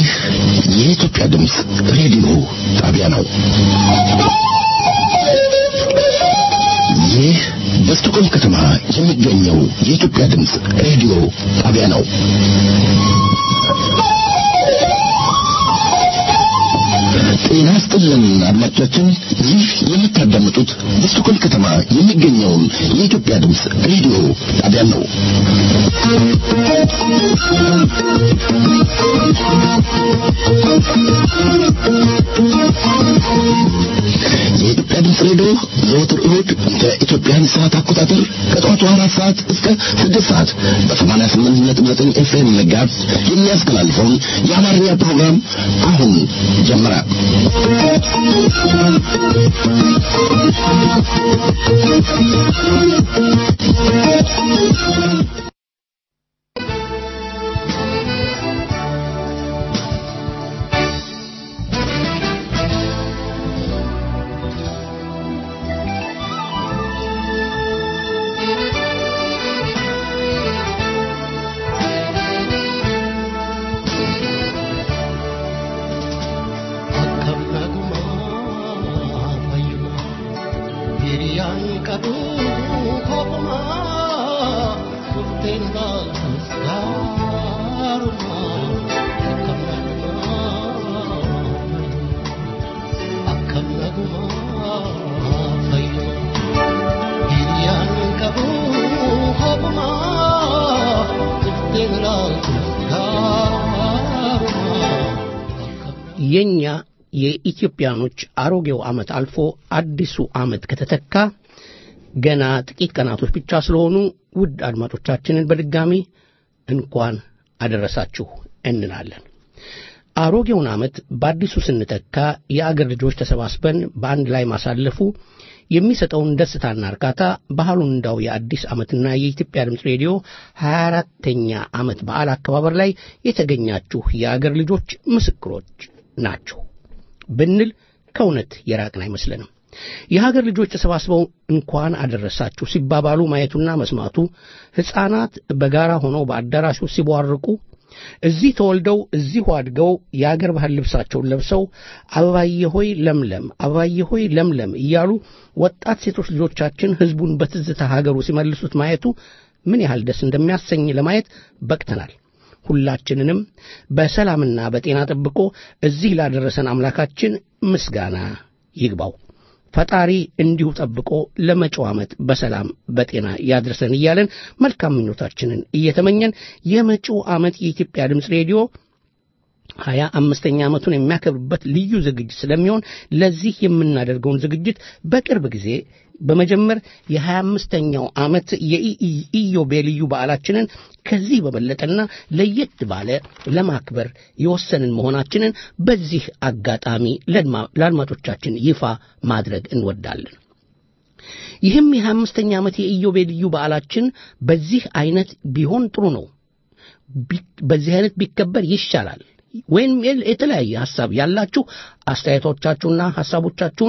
ይህ የኢትዮጵያ ድምፅ ሬዲዮ ጣቢያ ነው። ይህ በስቶኮልም ከተማ የሚገኘው የኢትዮጵያ ድምፅ ሬዲዮ ጣቢያ ነው። ጤና ይስጥልን አድማጮቻችን፣ ይህ የምታዳምጡት በስቶኮልም ከተማ የሚገኘውን የኢትዮጵያ ድምፅ ሬዲዮ ጣቢያ ነው። የኢትዮጵያ ድምፅ ሬዲዮ ዘወትር እሁድ በኢትዮጵያን ሰዓት አቆጣጠር ከጠዋቱ 4 ሰዓት እስከ 6 ሰዓት በ88.9 ኤፍኤም ጋርስ የሚያስተላልፈውን የአማርኛ ፕሮግራም አሁን ጀመረ። የኛ የኢትዮጵያኖች አሮጌው ዓመት አልፎ አዲሱ ዓመት ከተተካ ገና ጥቂት ቀናቶች ብቻ ስለሆኑ ውድ አድማጮቻችንን በድጋሚ እንኳን አደረሳችሁ እንላለን። አሮጌውን ዓመት በአዲሱ ስንተካ የአገር ልጆች ተሰባስበን በአንድ ላይ ማሳለፉ የሚሰጠውን ደስታና እርካታ በሃሉንዳው የአዲስ ዓመትና የኢትዮጵያ ድምፅ ሬዲዮ 24ኛ ዓመት በዓል አከባበር ላይ የተገኛችሁ የአገር ልጆች ምስክሮች ናቸው ብንል ከእውነት የራቅን አይመስለንም። የሀገር ልጆች ተሰባስበው እንኳን አደረሳችሁ ሲባባሉ ማየቱና መስማቱ፣ ሕፃናት በጋራ ሆነው በአዳራሹ ሲቧርቁ፣ እዚህ ተወልደው እዚሁ አድገው የአገር ባህል ልብሳቸውን ለብሰው አበባዬ ሆይ ለምለም አበባዬ ሆይ ለምለም እያሉ ወጣት ሴቶች ልጆቻችን ሕዝቡን በትዝታ ሀገሩ ሲመልሱት ማየቱ ምን ያህል ደስ እንደሚያሰኝ ለማየት በቅተናል። ሁላችንንም በሰላምና በጤና ጠብቆ እዚህ ላደረሰን አምላካችን ምስጋና ይግባው። ፈጣሪ እንዲሁ ጠብቆ ለመጪው ዓመት በሰላም በጤና ያድርሰን እያለን መልካም ምኞታችንን እየተመኘን የመጪው ዓመት የኢትዮጵያ ድምፅ ሬዲዮ 25ኛ ዓመቱን የሚያከብርበት ልዩ ዝግጅት ስለሚሆን ለዚህ የምናደርገውን ዝግጅት በቅርብ ጊዜ በመጀመር የ25ኛው ዓመት የኢዮቤልዩ በዓላችንን ከዚህ በበለጠና ለየት ባለ ለማክበር የወሰንን መሆናችንን በዚህ አጋጣሚ ለአድማጮቻችን ይፋ ማድረግ እንወዳለን። ይህም የ25ኛ ዓመት የኢዮቤልዩ በዓላችን በዚህ አይነት ቢሆን ጥሩ ነው፣ በዚህ አይነት ቢከበር ይሻላል ወይም የተለያየ ሐሳብ ያላችሁ አስተያየቶቻችሁና ሐሳቦቻችሁን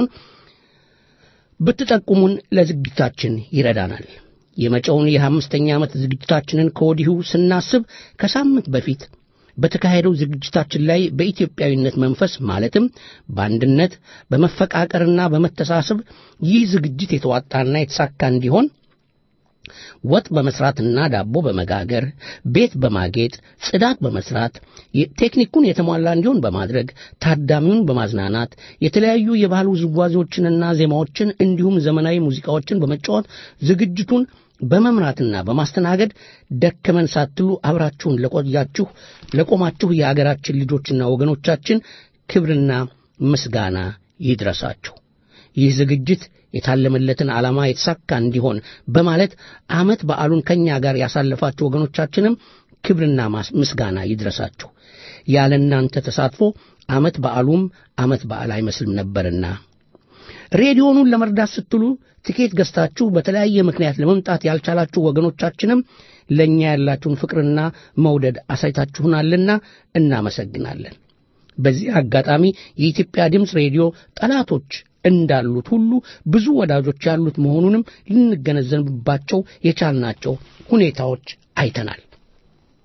ብትጠቁሙን ለዝግጅታችን ይረዳናል። የመጪውን የ25ኛ ዓመት ዝግጅታችንን ከወዲሁ ስናስብ ከሳምንት በፊት በተካሄደው ዝግጅታችን ላይ በኢትዮጵያዊነት መንፈስ ማለትም በአንድነት በመፈቃቀርና በመተሳሰብ ይህ ዝግጅት የተዋጣና የተሳካ እንዲሆን ወጥ በመስራትና ዳቦ በመጋገር ቤት በማጌጥ ጽዳት በመስራት ቴክኒኩን የተሟላ እንዲሆን በማድረግ ታዳሚውን በማዝናናት የተለያዩ የባህል ውዝዋዜዎችንና ዜማዎችን እንዲሁም ዘመናዊ ሙዚቃዎችን በመጫወት ዝግጅቱን በመምራትና በማስተናገድ ደከመን ሳትሉ አብራችሁን ለቆማችሁ የአገራችን ልጆችና ወገኖቻችን ክብርና ምስጋና ይድረሳችሁ። ይህ ዝግጅት የታለመለትን ዓላማ የተሳካ እንዲሆን በማለት ዓመት በዓሉን ከኛ ጋር ያሳለፋችሁ ወገኖቻችንም ክብርና ምስጋና ይድረሳችሁ። ያለ እናንተ ተሳትፎ ዓመት በዓሉም ዓመት በዓል አይመስልም ነበርና ሬዲዮኑን ለመርዳት ስትሉ ትኬት ገዝታችሁ በተለያየ ምክንያት ለመምጣት ያልቻላችሁ ወገኖቻችንም ለኛ ያላችሁን ፍቅርና መውደድ አሳይታችሁናልና እናመሰግናለን። በዚህ አጋጣሚ የኢትዮጵያ ድምፅ ሬዲዮ ጠላቶች እንዳሉት ሁሉ ብዙ ወዳጆች ያሉት መሆኑንም ልንገነዘብባቸው የቻልናቸው ሁኔታዎች አይተናል።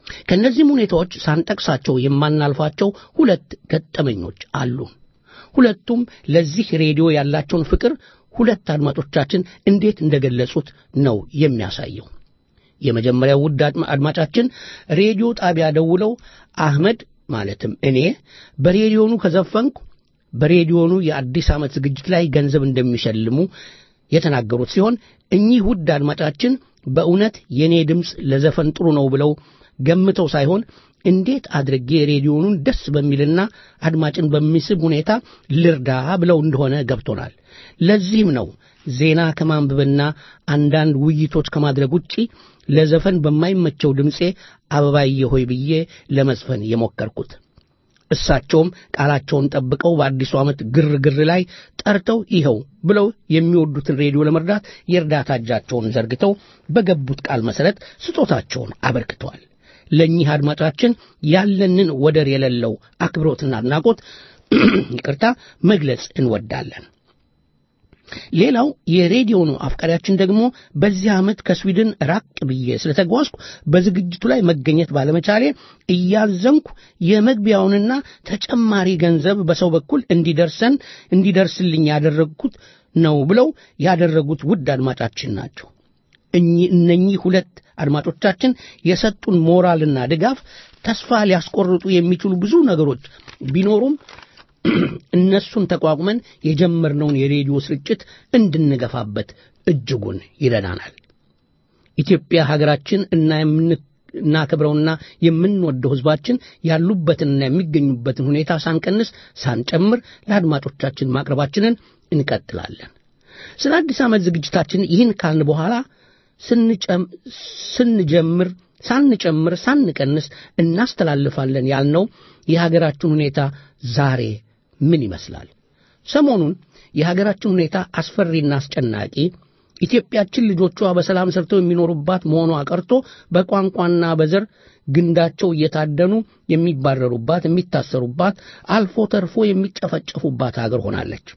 ከነዚህ ሁኔታዎች ሳንጠቅሳቸው የማናልፋቸው ሁለት ገጠመኞች አሉ። ሁለቱም ለዚህ ሬዲዮ ያላቸውን ፍቅር ሁለት አድማጮቻችን እንዴት እንደገለጹት ነው የሚያሳየው። የመጀመሪያው ውድ አድማጫችን ሬዲዮ ጣቢያ ደውለው አህመድ ማለትም እኔ በሬዲዮኑ ከዘፈንኩ በሬዲዮኑ የአዲስ ዓመት ዝግጅት ላይ ገንዘብ እንደሚሸልሙ የተናገሩት ሲሆን እኚህ ውድ አድማጫችን በእውነት የኔ ድምጽ ለዘፈን ጥሩ ነው ብለው ገምተው ሳይሆን እንዴት አድርጌ ሬዲዮኑን ደስ በሚልና አድማጭን በሚስብ ሁኔታ ልርዳ ብለው እንደሆነ ገብቶናል። ለዚህም ነው ዜና ከማንበብና አንዳንድ ውይይቶች ከማድረግ ውጪ ለዘፈን በማይመቸው ድምጼ አበባዬ ሆይ ብዬ ለመዝፈን የሞከርኩት። እሳቸውም ቃላቸውን ጠብቀው በአዲሱ ዓመት ግርግር ላይ ጠርተው ይኸው ብለው የሚወዱትን ሬዲዮ ለመርዳት የእርዳታ እጃቸውን ዘርግተው በገቡት ቃል መሰረት ስጦታቸውን አበርክተዋል። ለእኚህ አድማጫችን ያለንን ወደር የሌለው አክብሮትና አድናቆት ይቅርታ መግለጽ እንወዳለን። ሌላው የሬዲዮኑ አፍቃሪያችን ደግሞ በዚህ ዓመት ከስዊድን ራቅ ብዬ ስለተጓዝኩ በዝግጅቱ ላይ መገኘት ባለመቻሌ እያዘንኩ የመግቢያውንና ተጨማሪ ገንዘብ በሰው በኩል እንዲደርስልኝ ያደረግኩት ነው ብለው ያደረጉት ውድ አድማጫችን ናቸው። እነኚህ ሁለት አድማጮቻችን የሰጡን ሞራልና ድጋፍ ተስፋ ሊያስቆርጡ የሚችሉ ብዙ ነገሮች ቢኖሩም እነሱን ተቋቁመን የጀመርነውን የሬዲዮ ስርጭት እንድንገፋበት እጅጉን ይረዳናል። ኢትዮጵያ ሀገራችን እናከብረውና የምንወደው ህዝባችን ያሉበትንና የሚገኙበትን ሁኔታ ሳንቀንስ ሳንጨምር ለአድማጮቻችን ማቅረባችንን እንቀጥላለን። ስለ አዲስ ዓመት ዝግጅታችን ይህን ካልን በኋላ ሳንጨምር ሳንቀንስ እናስተላልፋለን ያልነው የሀገራችን ሁኔታ ዛሬ ምን ይመስላል? ሰሞኑን የሀገራችን ሁኔታ አስፈሪና አስጨናቂ ኢትዮጵያችን ልጆቿ በሰላም ሰርተው የሚኖሩባት መሆኗ ቀርቶ በቋንቋና በዘር ግንዳቸው እየታደኑ የሚባረሩባት የሚታሰሩባት አልፎ ተርፎ የሚጨፈጨፉባት ሀገር ሆናለች።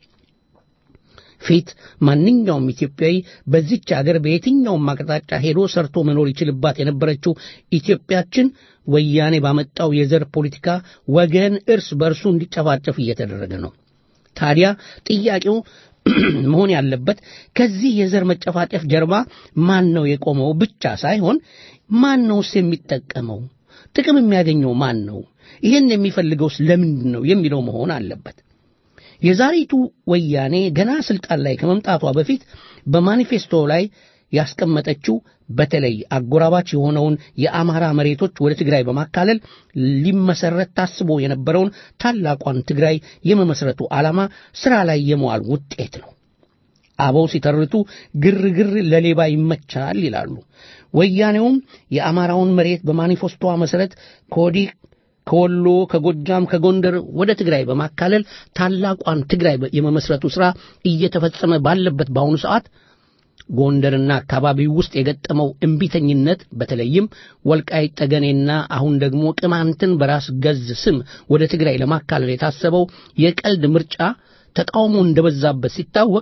ፊት ማንኛውም ኢትዮጵያዊ በዚች ሀገር በየትኛውም አቅጣጫ ሄዶ ሰርቶ መኖር ይችልባት የነበረችው ኢትዮጵያችን ወያኔ ባመጣው የዘር ፖለቲካ ወገን እርስ በርሱ እንዲጨፋጨፍ እየተደረገ ነው። ታዲያ ጥያቄው መሆን ያለበት ከዚህ የዘር መጨፋጨፍ ጀርባ ማን ነው የቆመው ብቻ ሳይሆን ማን ነውስ የሚጠቀመው? ጥቅም የሚያገኘው ማን ነው? ይህን የሚፈልገውስ ለምንድን ነው የሚለው መሆን አለበት። የዛሬቱ ወያኔ ገና ስልጣን ላይ ከመምጣቷ በፊት በማኒፌስቶ ላይ ያስቀመጠችው በተለይ አጎራባች የሆነውን የአማራ መሬቶች ወደ ትግራይ በማካለል ሊመሰረት ታስቦ የነበረውን ታላቋን ትግራይ የመመስረቱ ዓላማ ሥራ ላይ የመዋል ውጤት ነው። አበው ሲተርቱ ግርግር ለሌባ ይመቻል ይላሉ። ወያኔውም የአማራውን መሬት በማኒፌስቶ መሰረት ከወሎ ከጎጃም ከጎንደር ወደ ትግራይ በማካለል ታላቋን ትግራይ የመመስረቱ ሥራ እየተፈጸመ ባለበት በአሁኑ ሰዓት ጎንደርና አካባቢው ውስጥ የገጠመው እንቢተኝነት በተለይም ወልቃይት ጠገኔና አሁን ደግሞ ቅማንትን በራስ ገዝ ስም ወደ ትግራይ ለማካለል የታሰበው የቀልድ ምርጫ ተቃውሞ እንደበዛበት ሲታወቅ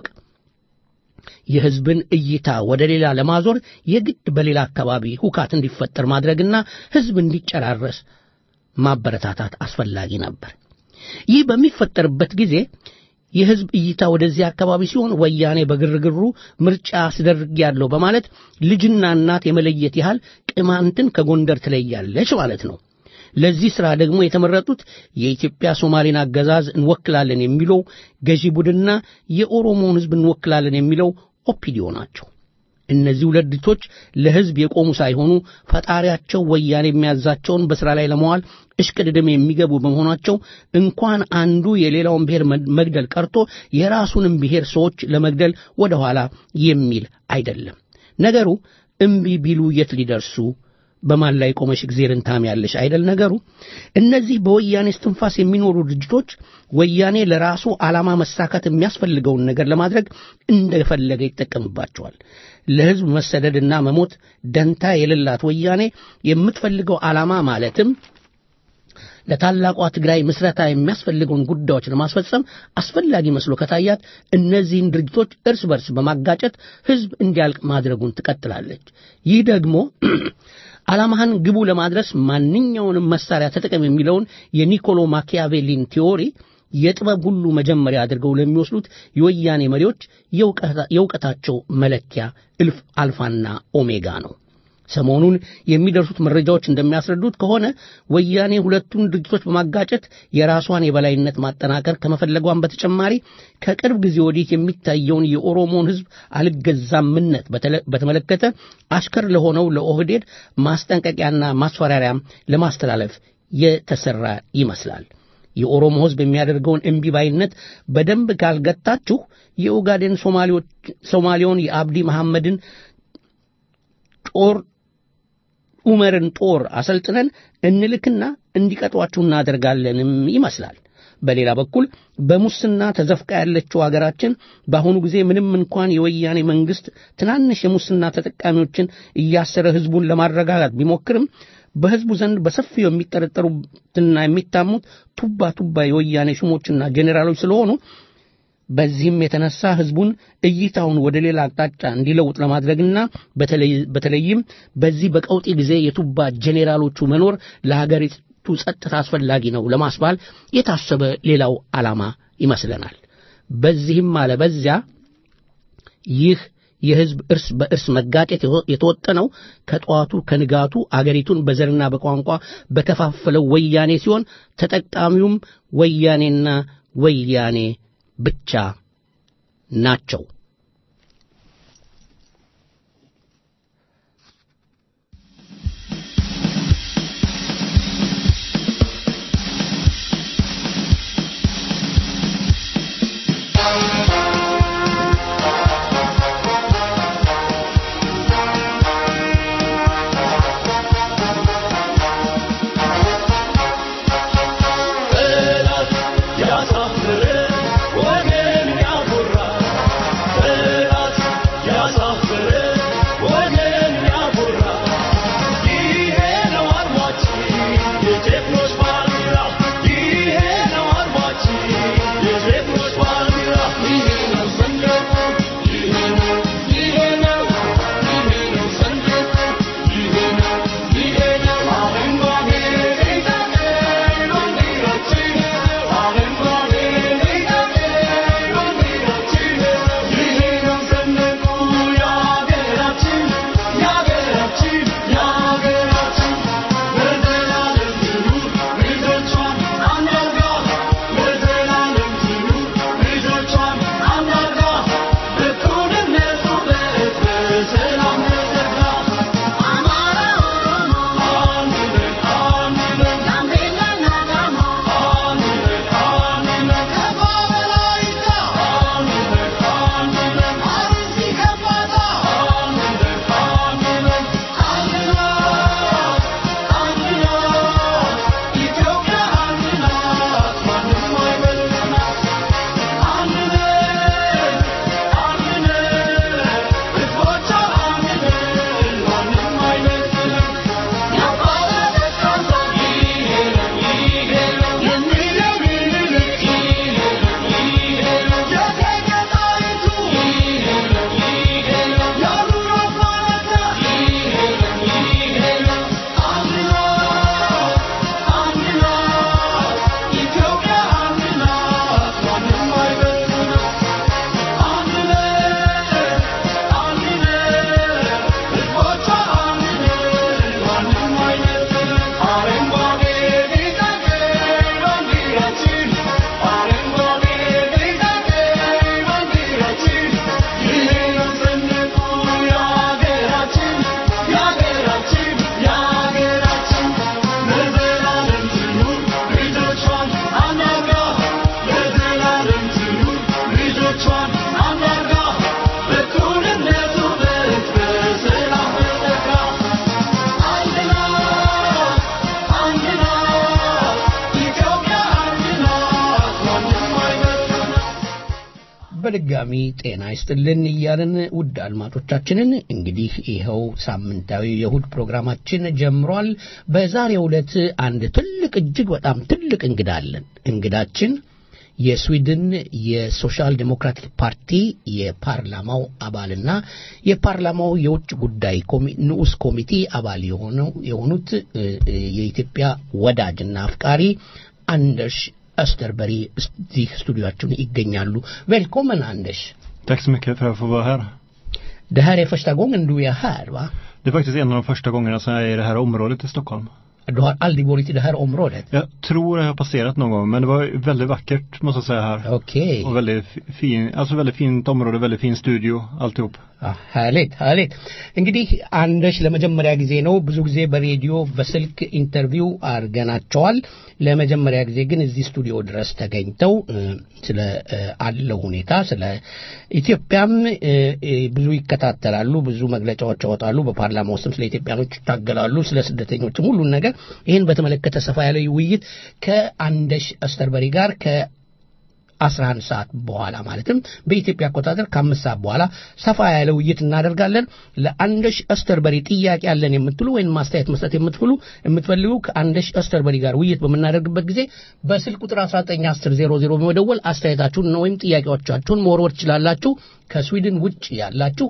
የሕዝብን እይታ ወደ ሌላ ለማዞር የግድ በሌላ አካባቢ ሁካት እንዲፈጠር ማድረግና ሕዝብ እንዲጨራረስ ማበረታታት አስፈላጊ ነበር። ይህ በሚፈጠርበት ጊዜ የሕዝብ እይታ ወደዚህ አካባቢ ሲሆን ወያኔ በግርግሩ ምርጫ ሲደረግ ያለው በማለት ልጅና እናት የመለየት ያህል ቅማንትን ከጎንደር ትለያለች ማለት ነው። ለዚህ ሥራ ደግሞ የተመረጡት የኢትዮጵያ ሶማሌን አገዛዝ እንወክላለን የሚለው ገዢ ቡድንና የኦሮሞን ሕዝብ እንወክላለን የሚለው ኦፒዲዮ ናቸው። እነዚህ ሁለት ድርጅቶች ለሕዝብ የቆሙ ሳይሆኑ ፈጣሪያቸው ወያኔ የሚያዛቸውን በሥራ ላይ ለመዋል እሽቅድድም የሚገቡ በመሆናቸው እንኳን አንዱ የሌላውን ብሔር መግደል ቀርቶ የራሱንም ብሔር ሰዎች ለመግደል ወደ ኋላ የሚል አይደለም። ነገሩ እምቢ ቢሉ የት ሊደርሱ በማን ላይ ቆመሽ እግዚአብሔርን ታምያለሽ አይደል ነገሩ። እነዚህ በወያኔ እስትንፋስ የሚኖሩ ድርጅቶች ወያኔ ለራሱ ዓላማ መሳካት የሚያስፈልገውን ነገር ለማድረግ እንደፈለገ ይጠቀምባቸዋል። ለሕዝብ መሰደድና መሞት ደንታ የሌላት ወያኔ የምትፈልገው ዓላማ ማለትም ለታላቋ ትግራይ ምስረታ የሚያስፈልገውን ጉዳዮች ለማስፈጸም አስፈላጊ መስሎ ከታያት እነዚህን ድርጅቶች እርስ በርስ በማጋጨት ሕዝብ እንዲያልቅ ማድረጉን ትቀጥላለች። ይህ ደግሞ ዓላማህን ግቡ ለማድረስ ማንኛውንም መሳሪያ ተጠቀም የሚለውን የኒኮሎ ማኪያቬሊን ቲዮሪ የጥበብ ሁሉ መጀመሪያ አድርገው ለሚወስዱት የወያኔ መሪዎች የእውቀታቸው መለኪያ እልፍ አልፋና ኦሜጋ ነው። ሰሞኑን የሚደርሱት መረጃዎች እንደሚያስረዱት ከሆነ ወያኔ ሁለቱን ድርጅቶች በማጋጨት የራሷን የበላይነት ማጠናከር ከመፈለጓን በተጨማሪ ከቅርብ ጊዜ ወዲህ የሚታየውን የኦሮሞን ሕዝብ አልገዛምነት በተመለከተ አሽከር ለሆነው ለኦህዴድ ማስጠንቀቂያና ማስፈራሪያም ለማስተላለፍ የተሰራ ይመስላል። የኦሮሞ ሕዝብ የሚያደርገውን እምቢባይነት በደንብ ካልገታችሁ የኡጋዴን ሶማሌውን የአብዲ መሐመድን ዑመርን ጦር አሰልጥነን እንልክና እንዲቀጧችሁ እናደርጋለንም ይመስላል። በሌላ በኩል በሙስና ተዘፍቃ ያለችው ሀገራችን በአሁኑ ጊዜ ምንም እንኳን የወያኔ መንግስት ትናንሽ የሙስና ተጠቃሚዎችን እያሰረ ህዝቡን ለማረጋጋት ቢሞክርም በህዝቡ ዘንድ በሰፊው የሚጠረጠሩትና የሚታሙት ቱባ የወያኔ ሹሞችና ጄኔራሎች ስለሆኑ በዚህም የተነሳ ህዝቡን እይታውን ወደ ሌላ አቅጣጫ እንዲለውጥ ለማድረግና በተለይም በዚህ በቀውጢ ጊዜ የቱባ ጄኔራሎቹ መኖር ለሀገሪቱ ጸጥታ አስፈላጊ ነው ለማስባል የታሰበ ሌላው ዓላማ ይመስለናል። በዚህም አለ በዚያ ይህ የህዝብ እርስ በእርስ መጋጨት የተወጠነው ከጧቱ ከንጋቱ አገሪቱን በዘርና በቋንቋ በከፋፈለው ወያኔ ሲሆን ተጠቃሚውም ወያኔና ወያኔ ብቻ ናቸው። በድጋሚ ጤና ይስጥልን እያልን ውድ አድማጮቻችንን እንግዲህ ይኸው ሳምንታዊ የእሁድ ፕሮግራማችን ጀምሯል። በዛሬው ዕለት አንድ ትልቅ እጅግ በጣም ትልቅ እንግዳ አለን። እንግዳችን የስዊድን የሶሻል ዴሞክራቲክ ፓርቲ የፓርላማው አባልና የፓርላማው የውጭ ጉዳይ ንዑስ ኮሚቴ አባል የሆኑት የኢትዮጵያ ወዳጅና አፍቃሪ አንደርስ Österberg i studion ይገኛሉ välkommen Anders Tack så mycket för att få vara här. Det här är första gången du är här va? Det är faktiskt en av de första gångerna som jag är i det här området i Stockholm. Du har aldrig varit i det här området? Jag tror jag har passerat någon gång, men det var väldigt vackert måste jag säga här. Okej. Och väldigt väldigt fint område, väldigt fin studio, alltihop. härligt. እንግዲህ አንደሽ ለመጀመሪያ ጊዜ ነው ብዙ ጊዜ በሬዲዮ በስልክ ኢንተርቪው አርገናቸዋል ለመጀመሪያ ጊዜ ግን እዚህ ስቱዲዮ ድረስ ተገኝተው ስለ አለው ሁኔታ ስለ ኢትዮጵያም ብዙ ይከታተላሉ ብዙ መግለጫዎች ያወጣሉ በፓርላማ ውስጥም ስለ ኢትዮጵያኖች ታገላሉ ስለ ስደተኞች ሁሉ ነገር ይሄን በተመለከተ ሰፋ ያለ ውይይት ከአንደሽ አስተርበሪ ጋር 11 ሰዓት በኋላ ማለትም በኢትዮጵያ አቆጣጠር ከ5 ሰዓት በኋላ ሰፋ ያለ ውይይት እናደርጋለን ለአንደሽ አስተርበሪ ጥያቄ ያለን የምትሉ ወይስ ማስተያየት መስጠት የምትፈልጉ ከአንደሽ አስተርበሪ ጋር ውይይት በመናደርግበት ጊዜ በስልክ ቁጥር 191000 በመደወል አስተያየታችሁን ወይም ጥያቄዎቻችሁን መወርወር ትችላላችሁ ከስዊድን ውጭ ያላችሁ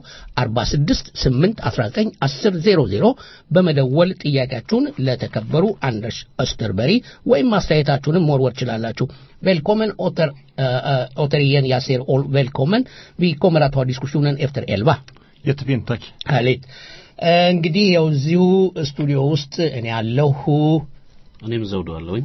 468191000 በመደወል ጥያቄያችሁን ለተከበሩ አንደርስ አስተርበሪ ወይም ማስተያየታችሁን መወርወር ትችላላችሁ Välkommen återigen jag ser all välkommen. Vi kommer att ha diskussionen efter 11. Jättefint, tack. Härligt. እንግዲህ ያው እዚሁ ስቱዲዮ ውስጥ እኔ ያለሁ እኔም ዘውዱ አለሁኝ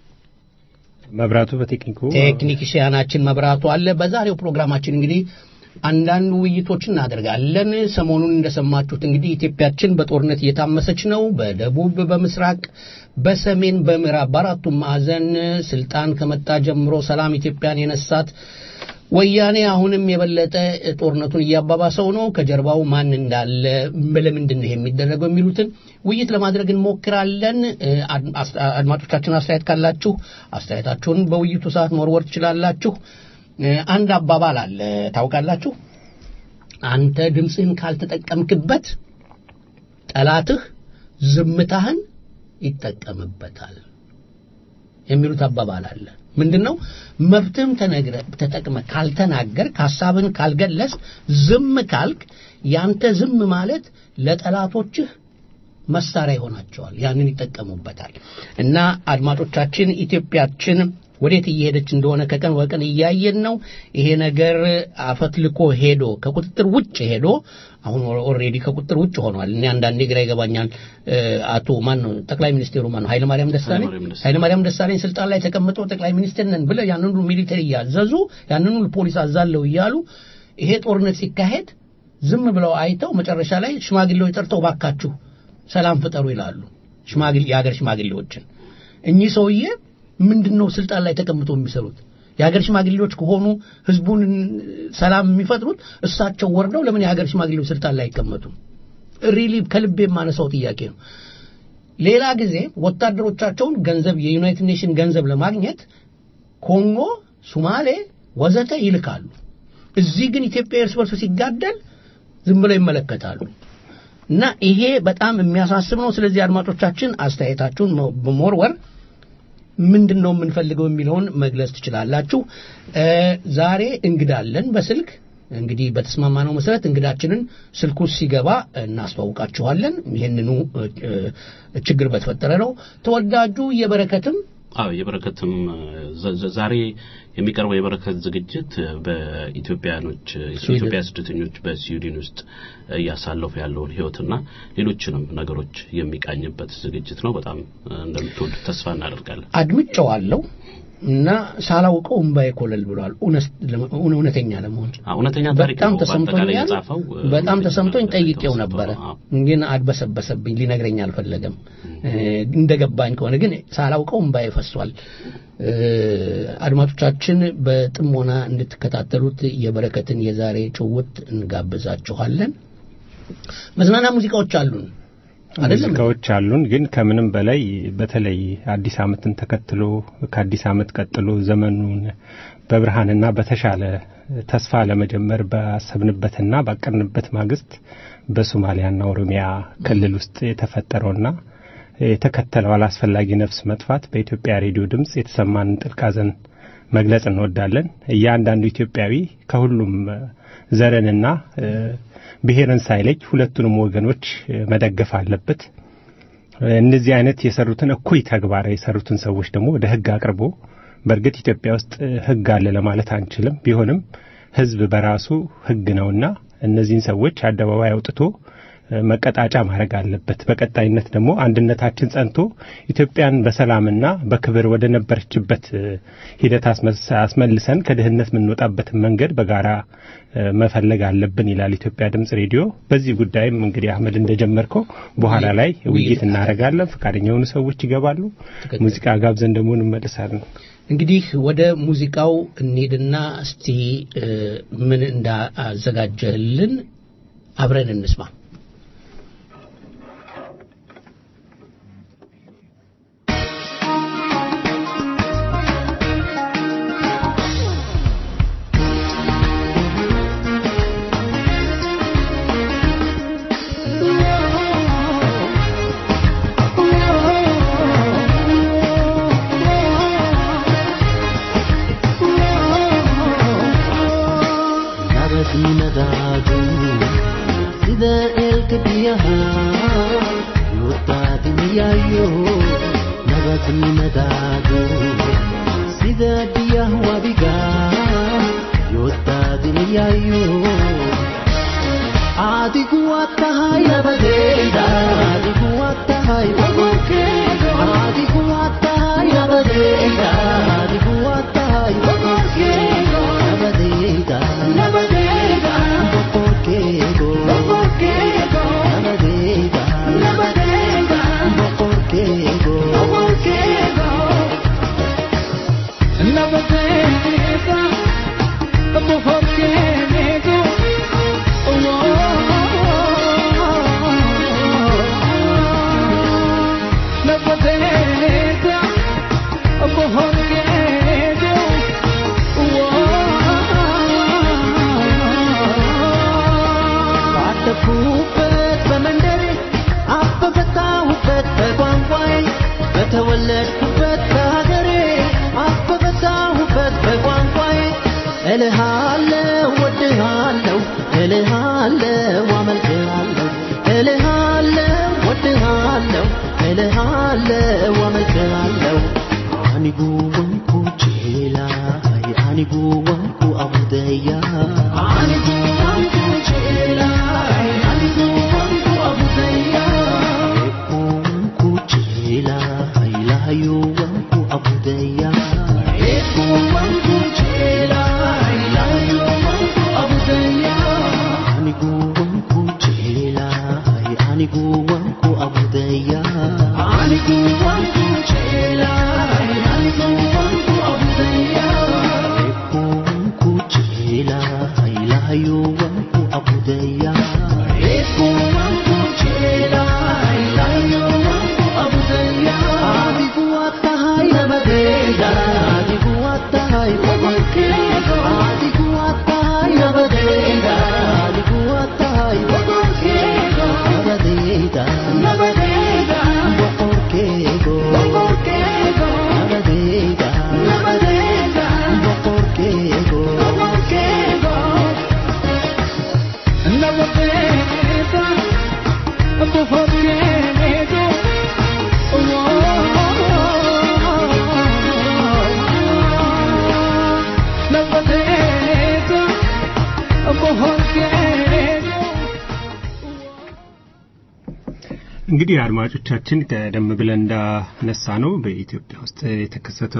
መብራቱ ቴክኒክሽያናችን መብራቱ አለ በዛሬው ፕሮግራማችን እንግዲህ አንዳንድ ውይይቶችን እናደርጋለን ሰሞኑን እንደሰማችሁት እንግዲህ ኢትዮጵያችን በጦርነት እየታመሰች ነው በደቡብ በምስራቅ በሰሜን በምዕራብ በአራቱ ማዕዘን ስልጣን ከመጣ ጀምሮ ሰላም ኢትዮጵያን የነሳት ወያኔ አሁንም የበለጠ ጦርነቱን እያባባሰው ነው ከጀርባው ማን እንዳለ ለምንድን ነው የሚደረገው የሚሉትን ውይይት ለማድረግ እንሞክራለን አድማጮቻችን አስተያየት ካላችሁ አስተያየታችሁን በውይይቱ ሰዓት መወርወር ትችላላችሁ አንድ አባባል አለ ታውቃላችሁ አንተ ድምጽህን ካልተጠቀምክበት ጠላትህ ዝምታህን ይጠቀምበታል የሚሉት አባባል አለ ምንድነው መብትም ተጠቅመ ካልተናገር ሐሳብን ካልገለጽ ዝም ካልክ ያንተ ዝም ማለት ለጠላቶችህ መሳሪያ ይሆናቸዋል ያንን ይጠቀሙበታል እና አድማጮቻችን ኢትዮጵያችን ወዴት እየሄደች እንደሆነ ከቀን ወቀን እያየን ነው ይሄ ነገር አፈትልኮ ሄዶ ከቁጥጥር ውጭ ሄዶ አሁን ኦሬዲ ከቁጥጥር ውጭ ሆኗል እኔ አንዳንዴ ግራ ይገባኛል አቶ ማን ነው ጠቅላይ ሚኒስቴሩ ማን ነው ኃይለ ማርያም ደሳለኝ ስልጣን ላይ ተቀምጠው ጠቅላይ ሚኒስቴር ነን ብለው ያንን ሁሉ ሚሊተሪ ያዘዙ ያንን ሁሉ ፖሊስ አዛለው ይያሉ ይሄ ጦርነት ሲካሄድ ዝም ብለው አይተው መጨረሻ ላይ ሽማግሌዎች ጠርተው ባካችሁ ሰላም ፍጠሩ ይላሉ የሀገር ሽማግሌዎችን እኚህ ሰውዬ ምንድነው ስልጣን ላይ ተቀምጠው የሚሰሩት የሀገር ሽማግሌዎች ከሆኑ ህዝቡን ሰላም የሚፈጥሩት እሳቸው ወርደው ለምን የሀገር ሽማግሌዎች ስልጣን ላይ ይቀመጡ ሪሊ ከልቤ ማነሳው ጥያቄ ነው ሌላ ጊዜ ወታደሮቻቸውን ገንዘብ የዩናይትድ ኔሽን ገንዘብ ለማግኘት ኮንጎ ሶማሌ ወዘተ ይልካሉ እዚህ ግን ኢትዮጵያ እርስ በርስ ሲጋደል ዝም ብለው ይመለከታሉ እና ይሄ በጣም የሚያሳስብ ነው ስለዚህ አድማጮቻችን አስተያየታችሁን በመወርወር ምንድነው የምንፈልገው የሚለውን መግለጽ ትችላላችሁ ዛሬ እንግዳለን በስልክ እንግዲህ በተስማማነው መሰረት እንግዳችንን ስልኩ ሲገባ እናስተዋውቃችኋለን ይሄንኑ ችግር በተፈጠረ ነው ተወዳጁ የበረከትም ዛሬ የሚቀርበው የበረከት ዝግጅት በኢትዮጵያኖች ኢትዮጵያ ስደተኞች በስዊድን ውስጥ ያሳለፉ ያለውን ህይወትና ሌሎችንም ነገሮች የሚቃኝበት ዝግጅት ነው በጣም እንደምትወዱ ተስፋ እናደርጋለን አድምጬዋለሁ እና ሳላውቀው እንባዬ ኮለል ብሏል እውነተኛ ለመሆን እውነተኛ ታሪክ ነው በጣም ተሰምቶኝ ጠይቄው ነበር ግን አድበሰበሰብኝ ሊነግረኝ አልፈለገም እንደገባኝ ከሆነ ግን ሳላውቀው እንባዬ ፈሷል አድማጮቻችን በጥሞና እንድትከታተሉት የበረከትን የዛሬ ጭውውት እንጋብዛችኋለን መዝናኛ ሙዚቃዎች አሉን ሙዚቃዎች አሉን ግን ከምንም በላይ በተለይ አዲስ አመትን ተከትሎ ከአዲስ አመት ቀጥሎ ዘመኑን በብርሃንና በተሻለ ተስፋ ለመጀመር ባሰብንበትና ባቀርንበት ማግስት በሶማሊያና ኦሮሚያ ክልል ውስጥ የተፈጠረውና የተከተለው አላስፈላጊ ነፍስ መጥፋት በኢትዮጵያ ሬዲዮ ድምጽ የተሰማን ጥልቅ ሐዘን መግለጽ እንወዳለን። እያንዳንዱ ኢትዮጵያዊ ከሁሉም ዘረንና ብሔርን ሳይለይ ሁለቱንም ወገኖች መደገፍ አለበት። እነዚህ አይነት የሰሩትን እኩይ ተግባር የሰሩትን ሰዎች ደግሞ ወደ ህግ አቅርቦ በእርግጥ ኢትዮጵያ ውስጥ ህግ አለ ለማለት አንችልም። ቢሆንም ህዝብ በራሱ ህግ ነውና እነዚህን ሰዎች አደባባይ አውጥቶ መቀጣጫ ማድረግ አለበት። በቀጣይነት ደግሞ አንድነታችን ጸንቶ ኢትዮጵያን በሰላምና በክብር ወደ ነበረችበት ሂደት አስመልሰን ከድህነት የምንወጣበት መንገድ በጋራ መፈለግ አለብን ይላል ኢትዮጵያ ድምጽ ሬዲዮ። በዚህ ጉዳይም እንግዲህ አህመድ እንደጀመርከው በኋላ ላይ ውይይት እናደርጋለን። ፈቃደኛ የሆኑ ሰዎች ይገባሉ። ሙዚቃ ጋብዘን ደግሞ እንመለሳለን። እንግዲህ ወደ ሙዚቃው እንሄድና እስቲ ምን እንዳዘጋጀልን አብረን እንስማ። እንግዲህ አድማጮቻችን ቀደም ብለን እንዳነሳ ነው በኢትዮጵያ ውስጥ የተከሰተ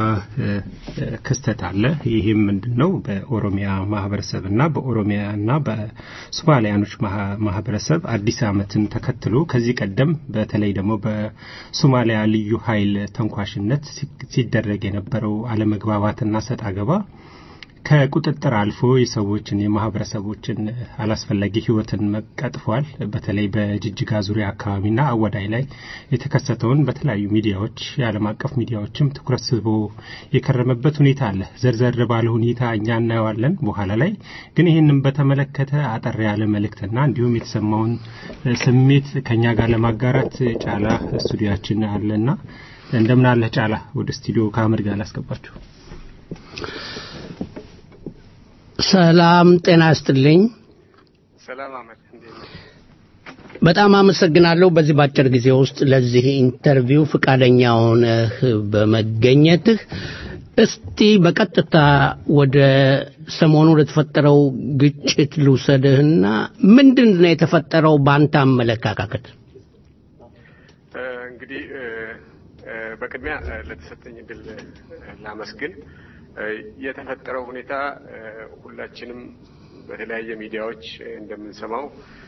ክስተት አለ። ይሄም ምንድነው? በኦሮሚያ ማህበረሰብና በኦሮሚያና በሶማሊያኖች ማህበረሰብ አዲስ ዓመትን ተከትሎ ከዚህ ቀደም በተለይ ደግሞ በሶማሊያ ልዩ ኃይል ተንኳሽነት ሲደረግ የነበረው አለመግባባትና ሰጣገባ ከቁጥጥር አልፎ የሰዎችን የማህበረሰቦችን አላስፈላጊ ህይወትን መቀጥፏል። በተለይ በጅጅጋ ዙሪያ አካባቢና አወዳይ ላይ የተከሰተውን በተለያዩ ሚዲያዎች የዓለም አቀፍ ሚዲያዎችም ትኩረት ስቦ የከረመበት ሁኔታ አለ። ዘርዘር ባለ ሁኔታ እኛ እናየዋለን በኋላ ላይ። ግን ይህንን በተመለከተ አጠር ያለ መልእክትና እንዲሁም የተሰማውን ስሜት ከኛ ጋር ለማጋራት ጫላ ስቱዲዮአችን አለና እንደምን አለ ጫላ? ወደ ስቱዲዮ ካመር ጋር ላስገባችሁ። ሰላም ጤና ይስጥልኝ። ሰላም አመት በጣም አመሰግናለሁ በዚህ ባጭር ጊዜ ውስጥ ለዚህ ኢንተርቪው ፍቃደኛ ሆነህ በመገኘትህ። እስቲ በቀጥታ ወደ ሰሞኑ ለተፈጠረው ግጭት ልውሰድህና ምንድነው የተፈጠረው ባንተ አመለካከት? እንግዲህ በቅድሚያ ለተሰጠኝ እድል ላመስግን። የተፈጠረው ሁኔታ ሁላችንም በተለያየ ሚዲያዎች እንደምንሰማው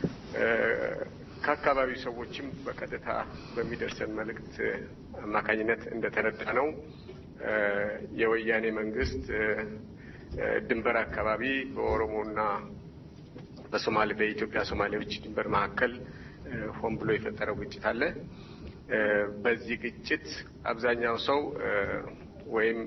ከአካባቢው ሰዎችም በቀጥታ በሚደርሰን መልእክት አማካኝነት እንደተረዳ ነው የወያኔ መንግስት ድንበር አካባቢ በኦሮሞና በሶማሌ በኢትዮጵያ ሶማሌዎች ድንበር መካከል ሆን ብሎ የፈጠረው ግጭት አለ። በዚህ ግጭት አብዛኛው ሰው ወይም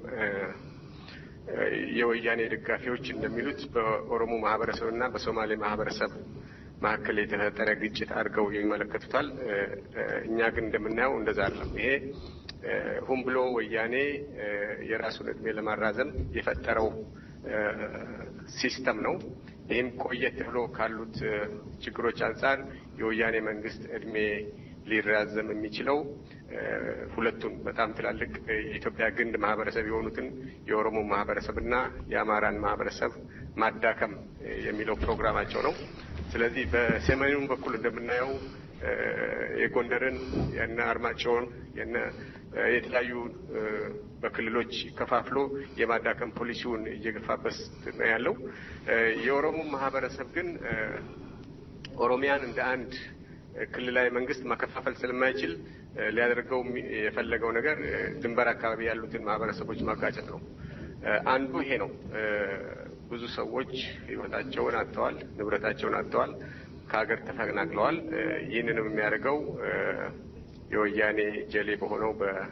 የወያኔ ደጋፊዎች እንደሚሉት በኦሮሞ ማህበረሰብና በሶማሌ ማህበረሰብ መካከል የተፈጠረ ግጭት አድርገው ይመለከቱታል። እኛ ግን እንደምናየው እንደዛ አይደለም። ይሄ ሆን ብሎ ወያኔ የራሱን እድሜ ለማራዘም የፈጠረው ሲስተም ነው። ይህም ቆየት ብሎ ካሉት ችግሮች አንጻር የወያኔ መንግስት እድሜ ሊራዘም የሚችለው ሁለቱን በጣም ትላልቅ የኢትዮጵያ ግንድ ማህበረሰብ የሆኑትን የኦሮሞ ማህበረሰብና የአማራን ማህበረሰብ ማዳከም የሚለው ፕሮግራማቸው ነው። ስለዚህ በሰሜኑም በኩል እንደምናየው የጎንደርን የነ አርማጭሆን የነ የተለያዩ በክልሎች ከፋፍሎ የማዳከም ፖሊሲውን እየገፋበት ነው ያለው። የኦሮሞ ማህበረሰብ ግን ኦሮሚያን እንደ አንድ ክልላዊ መንግስት መከፋፈል ስለማይችል ሊያደርገው የፈለገው ነገር ድንበር አካባቢ ያሉትን ማህበረሰቦች ማጋጨት ነው። አንዱ ይሄ ነው። ብዙ ሰዎች ህይወታቸውን አጥተዋል፣ ንብረታቸውን አጥተዋል፣ ከሀገር ተፈናቅለዋል። ይህንንም የሚያደርገው የወያኔ ጀሌ በሆነው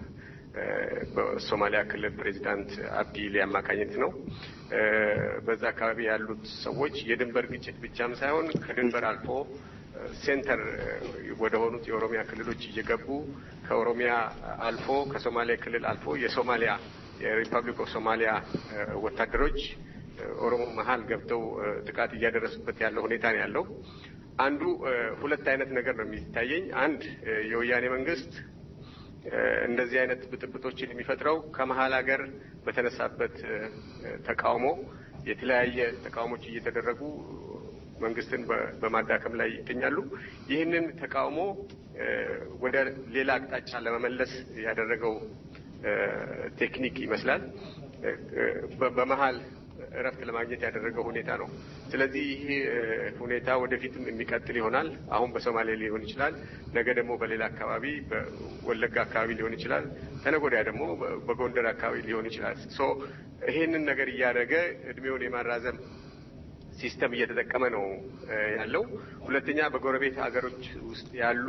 በሶማሊያ ክልል ፕሬዚዳንት አብዲ ኢሌ አማካኝነት ነው። በዛ አካባቢ ያሉት ሰዎች የድንበር ግጭት ብቻም ሳይሆን ከድንበር አልፎ ሴንተር ወደ ሆኑት የኦሮሚያ ክልሎች እየገቡ ከኦሮሚያ አልፎ ከሶማሊያ ክልል አልፎ የሶማሊያ የሪፐብሊክ ኦፍ ሶማሊያ ወታደሮች ኦሮሞ መሀል ገብተው ጥቃት እያደረሱበት ያለው ሁኔታ ነው ያለው። አንዱ ሁለት አይነት ነገር ነው የሚታየኝ። አንድ የወያኔ መንግስት እንደዚህ አይነት ብጥብጦችን የሚፈጥረው ከመሀል ሀገር በተነሳበት ተቃውሞ የተለያየ ተቃውሞች እየተደረጉ መንግስትን በማዳከም ላይ ይገኛሉ። ይህንን ተቃውሞ ወደ ሌላ አቅጣጫ ለመመለስ ያደረገው ቴክኒክ ይመስላል። በመሀል እረፍት ለማግኘት ያደረገው ሁኔታ ነው። ስለዚህ ይሄ ሁኔታ ወደፊትም የሚቀጥል ይሆናል። አሁን በሶማሌ ሊሆን ይችላል፣ ነገ ደግሞ በሌላ አካባቢ በወለጋ አካባቢ ሊሆን ይችላል፣ ተነገ ወዲያ ደግሞ በጎንደር አካባቢ ሊሆን ይችላል። ይሄንን ነገር እያደረገ እድሜውን የማራዘም ሲስተም እየተጠቀመ ነው ያለው። ሁለተኛ በጎረቤት ሀገሮች ውስጥ ያሉ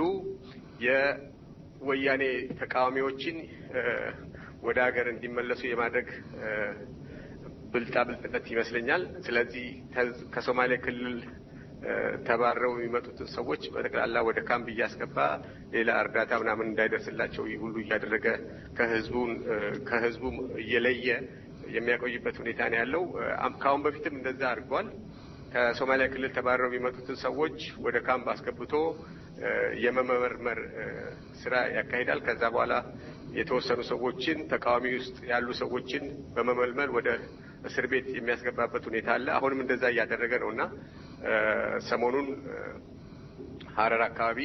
የወያኔ ተቃዋሚዎችን ወደ ሀገር እንዲመለሱ የማድረግ ብልጣብልጥነት ይመስለኛል። ስለዚህ ከሶማሌ ክልል ተባረው የሚመጡትን ሰዎች በጠቅላላ ወደ ካምፕ እያስገባ ሌላ እርዳታ ምናምን እንዳይደርስላቸው ሁሉ እያደረገ ከህዝቡ እየለየ የሚያቆይበት ሁኔታ ነው ያለው። ከአሁን በፊትም እንደዛ አድርጓል። ከሶማሊያ ክልል ተባረው የሚመጡትን ሰዎች ወደ ካምፕ አስገብቶ የመመርመር ስራ ያካሂዳል። ከዛ በኋላ የተወሰኑ ሰዎችን ተቃዋሚ ውስጥ ያሉ ሰዎችን በመመልመል ወደ እስር ቤት የሚያስገባበት ሁኔታ አለ። አሁንም እንደዛ እያደረገ ነውና ሰሞኑን ሀረር አካባቢ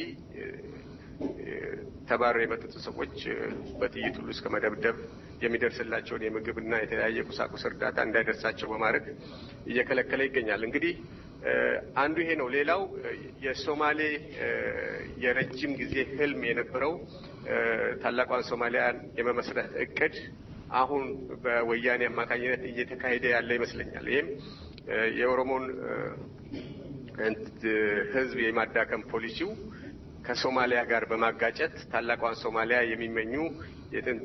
ተባረው የመጡት ሰዎች በጥይት ሁሉ እስከ መደብደብ የሚደርስላቸውን የምግብና የተለያየ ቁሳቁስ እርዳታ እንዳይደርሳቸው በማድረግ እየከለከለ ይገኛል። እንግዲህ አንዱ ይሄ ነው። ሌላው የሶማሌ የረጅም ጊዜ ህልም የነበረው ታላቋን ሶማሊያን የመመስረት እቅድ አሁን በወያኔ አማካኝነት እየተካሄደ ያለ ይመስለኛል። ይሄም የኦሮሞን ህዝብ የማዳከም ፖሊሲው ከሶማሊያ ጋር በማጋጨት ታላቋን ሶማሊያ የሚመኙ የጥንት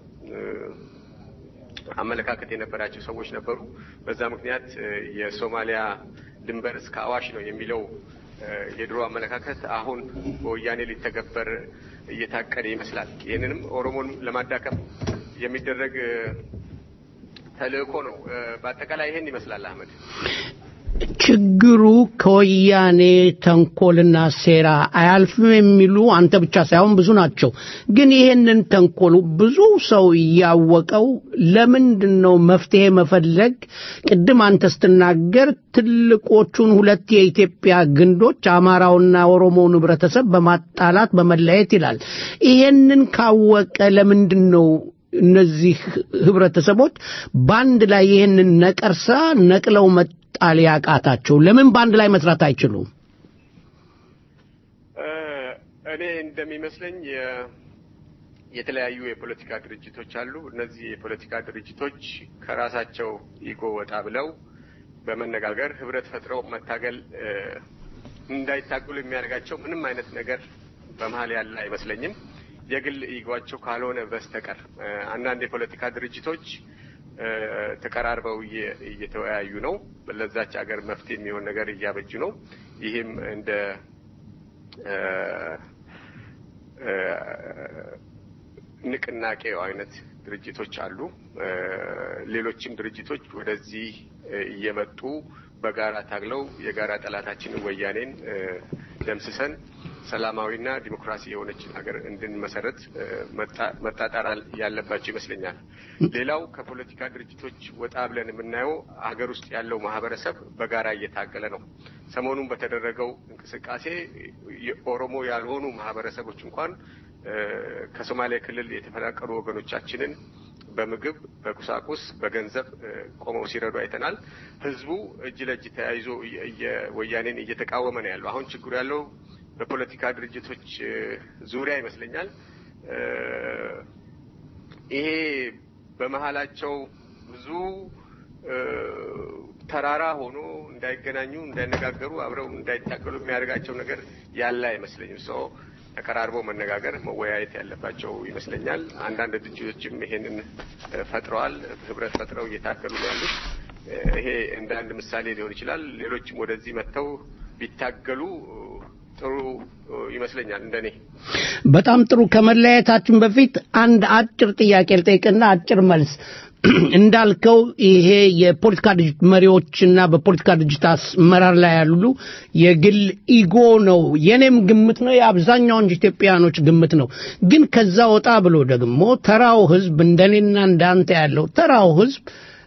አመለካከት የነበራቸው ሰዎች ነበሩ። በዛ ምክንያት የሶማሊያ ድንበር እስከ አዋሽ ነው የሚለው የድሮ አመለካከት አሁን በወያኔ ሊተገበር እየታቀደ ይመስላል። ይህንንም ኦሮሞን ለማዳከም የሚደረግ ተልእኮ ነው። በአጠቃላይ ይሄን ይመስላል አህመድ። ችግሩ ከወያኔ ተንኮልና ሴራ አያልፍም የሚሉ አንተ ብቻ ሳይሆን ብዙ ናቸው። ግን ይሄንን ተንኮሉ ብዙ ሰው ያወቀው ለምንድነው መፍትሄ መፈለግ? ቅድም አንተ ስትናገር ትልቆቹን ሁለት የኢትዮጵያ ግንዶች አማራውና ኦሮሞውን ህብረተሰብ በማጣላት በመለየት ይላል። ይሄንን ካወቀ ለምንድነው እነዚህ ህብረተሰቦች ባንድ ላይ ይሄንን ነቀርሳ ነቅለው መጣል ያቃታቸው? ለምን ባንድ ላይ መስራት አይችሉም? እኔ እንደሚመስለኝ የተለያዩ የፖለቲካ ድርጅቶች አሉ። እነዚህ የፖለቲካ ድርጅቶች ከራሳቸው ኢጎ ወጣ ብለው በመነጋገር ህብረት ፈጥረው መታገል እንዳይታገሉ የሚያደርጋቸው ምንም አይነት ነገር በመሃል ያለ አይመስለኝም። የግል ኢጓቸው ካልሆነ በስተቀር አንዳንድ የፖለቲካ ድርጅቶች ተቀራርበው እየተወያዩ ነው። ለዛች ሀገር መፍትሄ የሚሆን ነገር እያበጁ ነው። ይህም እንደ ንቅናቄው አይነት ድርጅቶች አሉ። ሌሎችም ድርጅቶች ወደዚህ እየመጡ በጋራ ታግለው የጋራ ጠላታችንን ወያኔን ደምስሰን ሰላማዊና ዲሞክራሲ የሆነችን ሀገር እንድንመሰረት መጣጣር ያለባቸው ይመስለኛል። ሌላው ከፖለቲካ ድርጅቶች ወጣ ብለን የምናየው ሀገር ውስጥ ያለው ማህበረሰብ በጋራ እየታገለ ነው። ሰሞኑን በተደረገው እንቅስቃሴ የኦሮሞ ያልሆኑ ማህበረሰቦች እንኳን ከሶማሌ ክልል የተፈናቀሉ ወገኖቻችንን በምግብ፣ በቁሳቁስ፣ በገንዘብ ቆመው ሲረዱ አይተናል። ህዝቡ እጅ ለእጅ ተያይዞ ወያኔን እየተቃወመ ነው ያለው። አሁን ችግሩ ያለው በፖለቲካ ድርጅቶች ዙሪያ ይመስለኛል። ይሄ በመሃላቸው ብዙ ተራራ ሆኖ እንዳይገናኙ፣ እንዳይነጋገሩ፣ አብረው እንዳይታገሉ የሚያደርጋቸው ነገር ያለ አይመስለኝም። ሰው ተቀራርበው መነጋገር፣ መወያየት ያለባቸው ይመስለኛል። አንዳንድ ድርጅቶችም ይሄንን ፈጥረዋል። ህብረት ፈጥረው እየታገሉ ነው ያሉት። ይሄ እንደ አንድ ምሳሌ ሊሆን ይችላል። ሌሎችም ወደዚህ መጥተው ቢታገሉ ጥሩ ይመስለኛል እንደኔ። በጣም ጥሩ። ከመለያየታችን በፊት አንድ አጭር ጥያቄ ልጠይቅና አጭር መልስ። እንዳልከው ይሄ የፖለቲካ ድርጅት መሪዎችና በፖለቲካ ድርጅት አመራር ላይ ያሉ የግል ኢጎ ነው፣ የኔም ግምት ነው፣ የአብዛኛውን ኢትዮጵያኖች ግምት ነው። ግን ከዛ ወጣ ብሎ ደግሞ ተራው ህዝብ እንደኔና እንዳንተ ያለው ተራው ህዝብ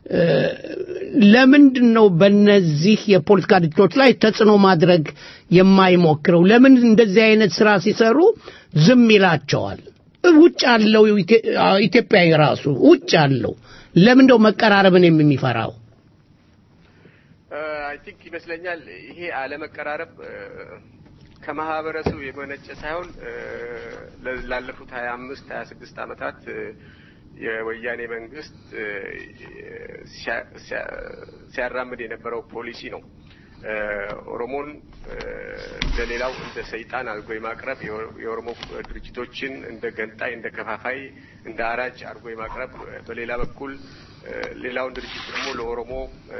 ለምንድን ነው በእነዚህ የፖለቲካ ድርጅቶች ላይ ተጽዕኖ ማድረግ የማይሞክረው? ለምን እንደዚህ አይነት ስራ ሲሰሩ ዝም ይላቸዋል? ውጭ ያለው ኢትዮጵያዊ ራሱ ውጭ ያለው ለምን ነው መቀራረብን የሚፈራው? አይ ቲንክ ይመስለኛል ይሄ አለመቀራረብ ከማህበረሰቡ የመነጨ ሳይሆን ላለፉት 25 26 አመታት የወያኔ መንግስት ሲያራምድ የነበረው ፖሊሲ ነው። ኦሮሞን ለሌላው እንደ ሰይጣን አድርጎ የማቅረብ፣ የኦሮሞ ድርጅቶችን እንደ ገንጣይ፣ እንደ ከፋፋይ፣ እንደ አራጅ አድርጎ የማቅረብ፣ በሌላ በኩል ሌላውን ድርጅት ደግሞ ለኦሮሞ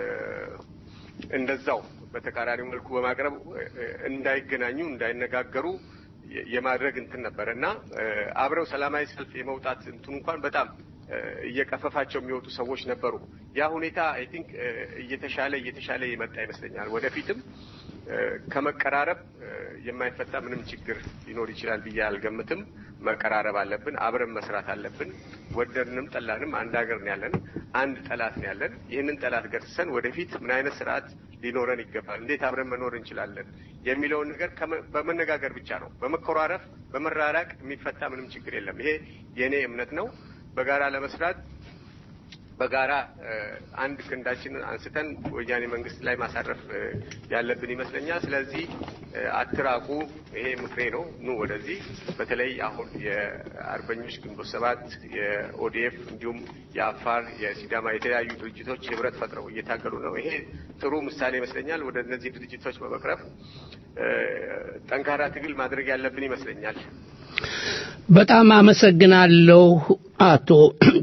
እንደዛው በተቃራኒ መልኩ በማቅረብ እንዳይገናኙ፣ እንዳይነጋገሩ የማድረግ እንትን ነበርና አብረው ሰላማዊ ሰልፍ የመውጣት እንትን እንኳን በጣም እየቀፈፋቸው የሚወጡ ሰዎች ነበሩ። ያ ሁኔታ አይ ቲንክ እየተሻለ የመጣ ይመስለኛል። ወደፊትም ከመቀራረብ የማይፈታ ምንም ችግር ሊኖር ይችላል ብዬ አልገምትም። መቀራረብ አለብን፣ አብረን መስራት አለብን። ወደድንም ጠላንም አንድ ሀገር ነው ያለን፣ አንድ ጠላት ነው ያለን። ይህንን ጠላት ገርሰን ወደፊት ምን አይነት ስርዓት ሊኖረን ይገባል፣ እንዴት አብረን መኖር እንችላለን የሚለውን ነገር በመነጋገር ብቻ ነው። በመኮራረፍ በመራራቅ የሚፈታ ምንም ችግር የለም። ይሄ የኔ እምነት ነው። በጋራ ለመስራት በጋራ አንድ ክንዳችንን አንስተን ወያኔ መንግስት ላይ ማሳረፍ ያለብን ይመስለኛል። ስለዚህ አትራቁ፣ ይሄ ምክሬ ነው። ኑ ወደዚህ። በተለይ አሁን የአርበኞች ግንቦት ሰባት፣ የኦዲኤፍ እንዲሁም የአፋር፣ የሲዳማ የተለያዩ ድርጅቶች ህብረት ፈጥረው እየታገሉ ነው። ይሄ ጥሩ ምሳሌ ይመስለኛል። ወደ እነዚህ ድርጅቶች በመቅረብ ጠንካራ ትግል ማድረግ ያለብን ይመስለኛል። በጣም አመሰግናለሁ አቶ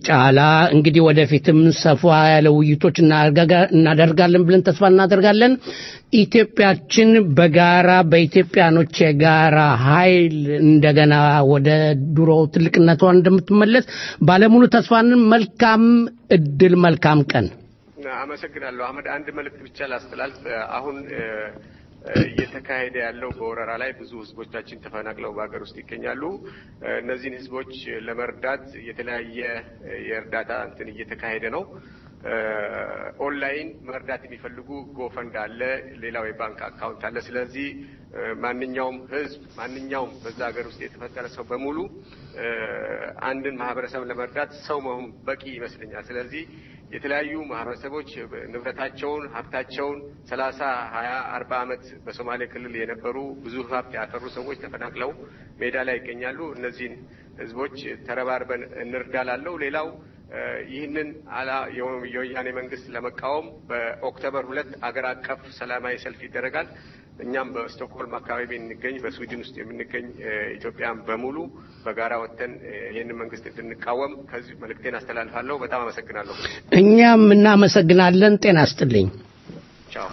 ጫላ እንግዲህ ወደፊትም ሰፋ ያለ ውይይቶች እናደርጋለን ብለን ተስፋ እናደርጋለን። ኢትዮጵያችን በጋራ በኢትዮጵያኖች የጋራ ኃይል እንደገና ወደ ድሮ ትልቅነቷ እንደምትመለስ ባለሙሉ ተስፋንን። መልካም እድል፣ መልካም ቀን። አመሰግናለሁ አህመድ። አንድ መልእክት ብቻ ላስተላልፍ። አሁን እየተካሄደ ያለው በወረራ ላይ ብዙ ህዝቦቻችን ተፈናቅለው በአገር ውስጥ ይገኛሉ። እነዚህን ህዝቦች ለመርዳት የተለያየ የእርዳታ እንትን እየተካሄደ ነው። ኦንላይን መርዳት የሚፈልጉ ጎፈንድ አለ፣ ሌላው የባንክ አካውንት አለ። ስለዚህ ማንኛውም ህዝብ ማንኛውም በዛ ሀገር ውስጥ የተፈጠረ ሰው በሙሉ አንድን ማህበረሰብ ለመርዳት ሰው መሆን በቂ ይመስለኛል። ስለዚህ የተለያዩ ማህበረሰቦች ንብረታቸውን ሀብታቸውን 30 20 40 ዓመት በሶማሌ ክልል የነበሩ ብዙ ሀብት ያፈሩ ሰዎች ተፈናቅለው ሜዳ ላይ ይገኛሉ። እነዚህን ህዝቦች ተረባርበን እንርዳላለው። ሌላው ይህንን የወያኔ መንግስት ለመቃወም በኦክቶበር 2 አገር አቀፍ ሰላማዊ ሰልፍ ይደረጋል። እኛም በስቶክሆልም አካባቢ እንገኝ በስዊድን ውስጥ የምንገኝ ኢትዮጵያን በሙሉ በጋራ ወጥተን ይህንን መንግስት እንድንቃወም ከዚህ መልእክቴን አስተላልፋለሁ። በጣም አመሰግናለሁ። እኛም እናመሰግናለን። ጤና ይስጥልኝ። ቻው።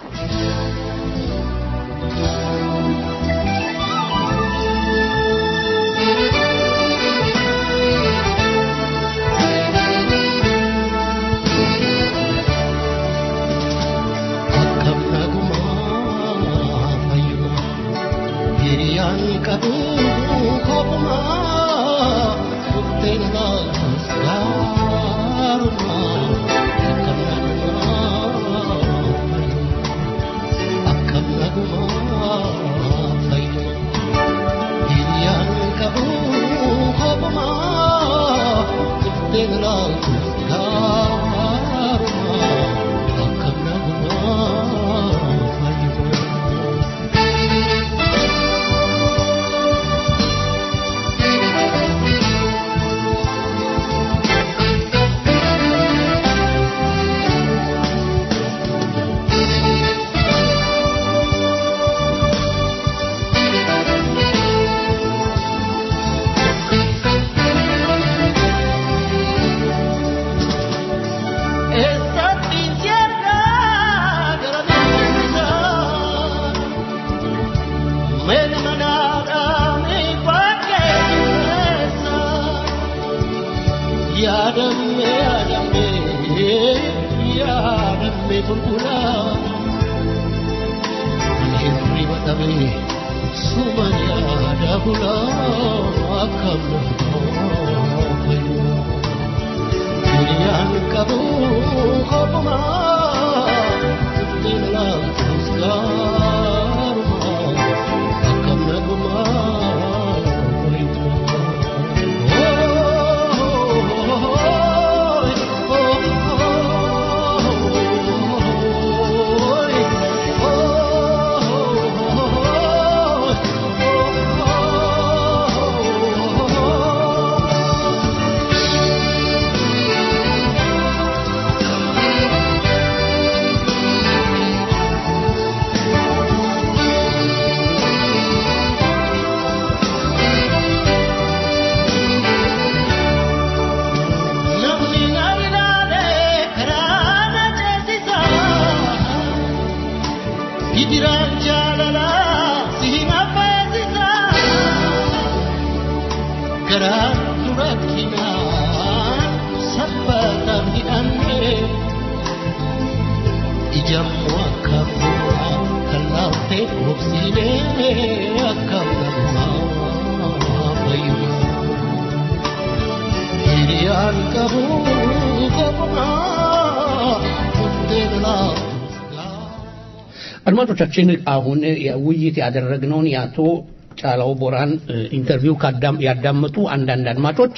አድማጮቻችን አሁን ውይይት ያደረግነውን ያቶ ጫላው ቦራን ኢንተርቪው ያዳመጡ አንዳንድ አድማጮች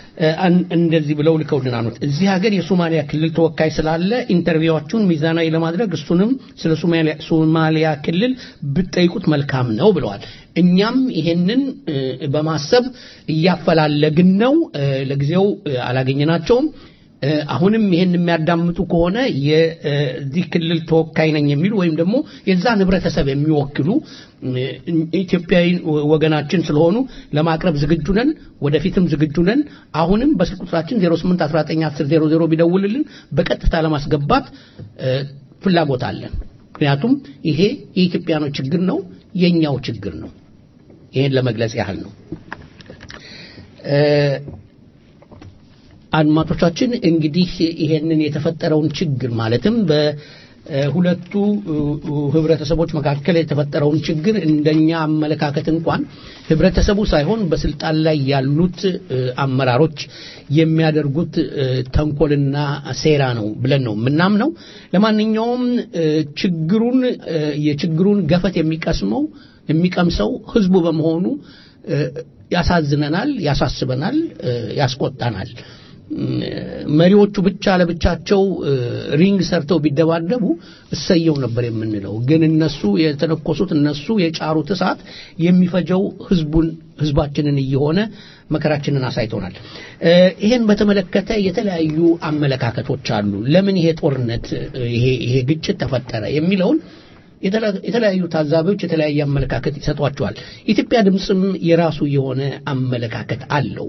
እንደዚህ ብለው ልከውልናል። እዚህ ሀገር የሶማሊያ ክልል ተወካይ ስላለ ኢንተርቪዋችሁን ሚዛናዊ ለማድረግ እሱንም ስለ ሶማሊያ ክልል ብትጠይቁት መልካም ነው ብለዋል። እኛም ይሄንን በማሰብ እያፈላለግን ነው። ለጊዜው አላገኘናቸውም። አሁንም ይሄን የሚያዳምጡ ከሆነ የዚህ ክልል ተወካይ ነኝ የሚሉ ወይም ደግሞ የዛ ህብረተሰብ የሚወክሉ ኢትዮጵያዊ ወገናችን ስለሆኑ ለማቅረብ ዝግጁ ነን ወደፊትም ዝግጁ ነን አሁንም በስልክ ቁጥራችን 08191000 ቢደውልልን በቀጥታ ለማስገባት ፍላጎት አለን ምክንያቱም ይሄ የኢትዮጵያኖች ችግር ነው የኛው ችግር ነው ይሄን ለመግለጽ ያህል ነው አድማጮቻችን እንግዲህ ይሄንን የተፈጠረውን ችግር ማለትም በሁለቱ ህብረተሰቦች መካከል የተፈጠረውን ችግር እንደኛ አመለካከት እንኳን ህብረተሰቡ ሳይሆን በስልጣን ላይ ያሉት አመራሮች የሚያደርጉት ተንኮልና ሴራ ነው ብለን ነው ምናምነው ለማንኛውም የችግሩን ገፈት የሚቀምሰው ህዝቡ በመሆኑ ያሳዝነናል ያሳስበናል ያስቆጣናል መሪዎቹ ብቻ ለብቻቸው ሪንግ ሰርተው ቢደባደቡ እሰየው ነበር የምንለው ግን እነሱ የተነኮሱት እነሱ የጫሩት እሳት የሚፈጀው ህዝባችንን እየሆነ መከራችንን አሳይቶናል ይሄን በተመለከተ የተለያዩ አመለካከቶች አሉ ለምን ይሄ ጦርነት ይሄ ግጭት ተፈጠረ የሚለውን የተለያዩ ታዛቢዎች የተለያየ አመለካከት ይሰጧቸዋል ኢትዮጵያ ድምጽም የራሱ የሆነ አመለካከት አለው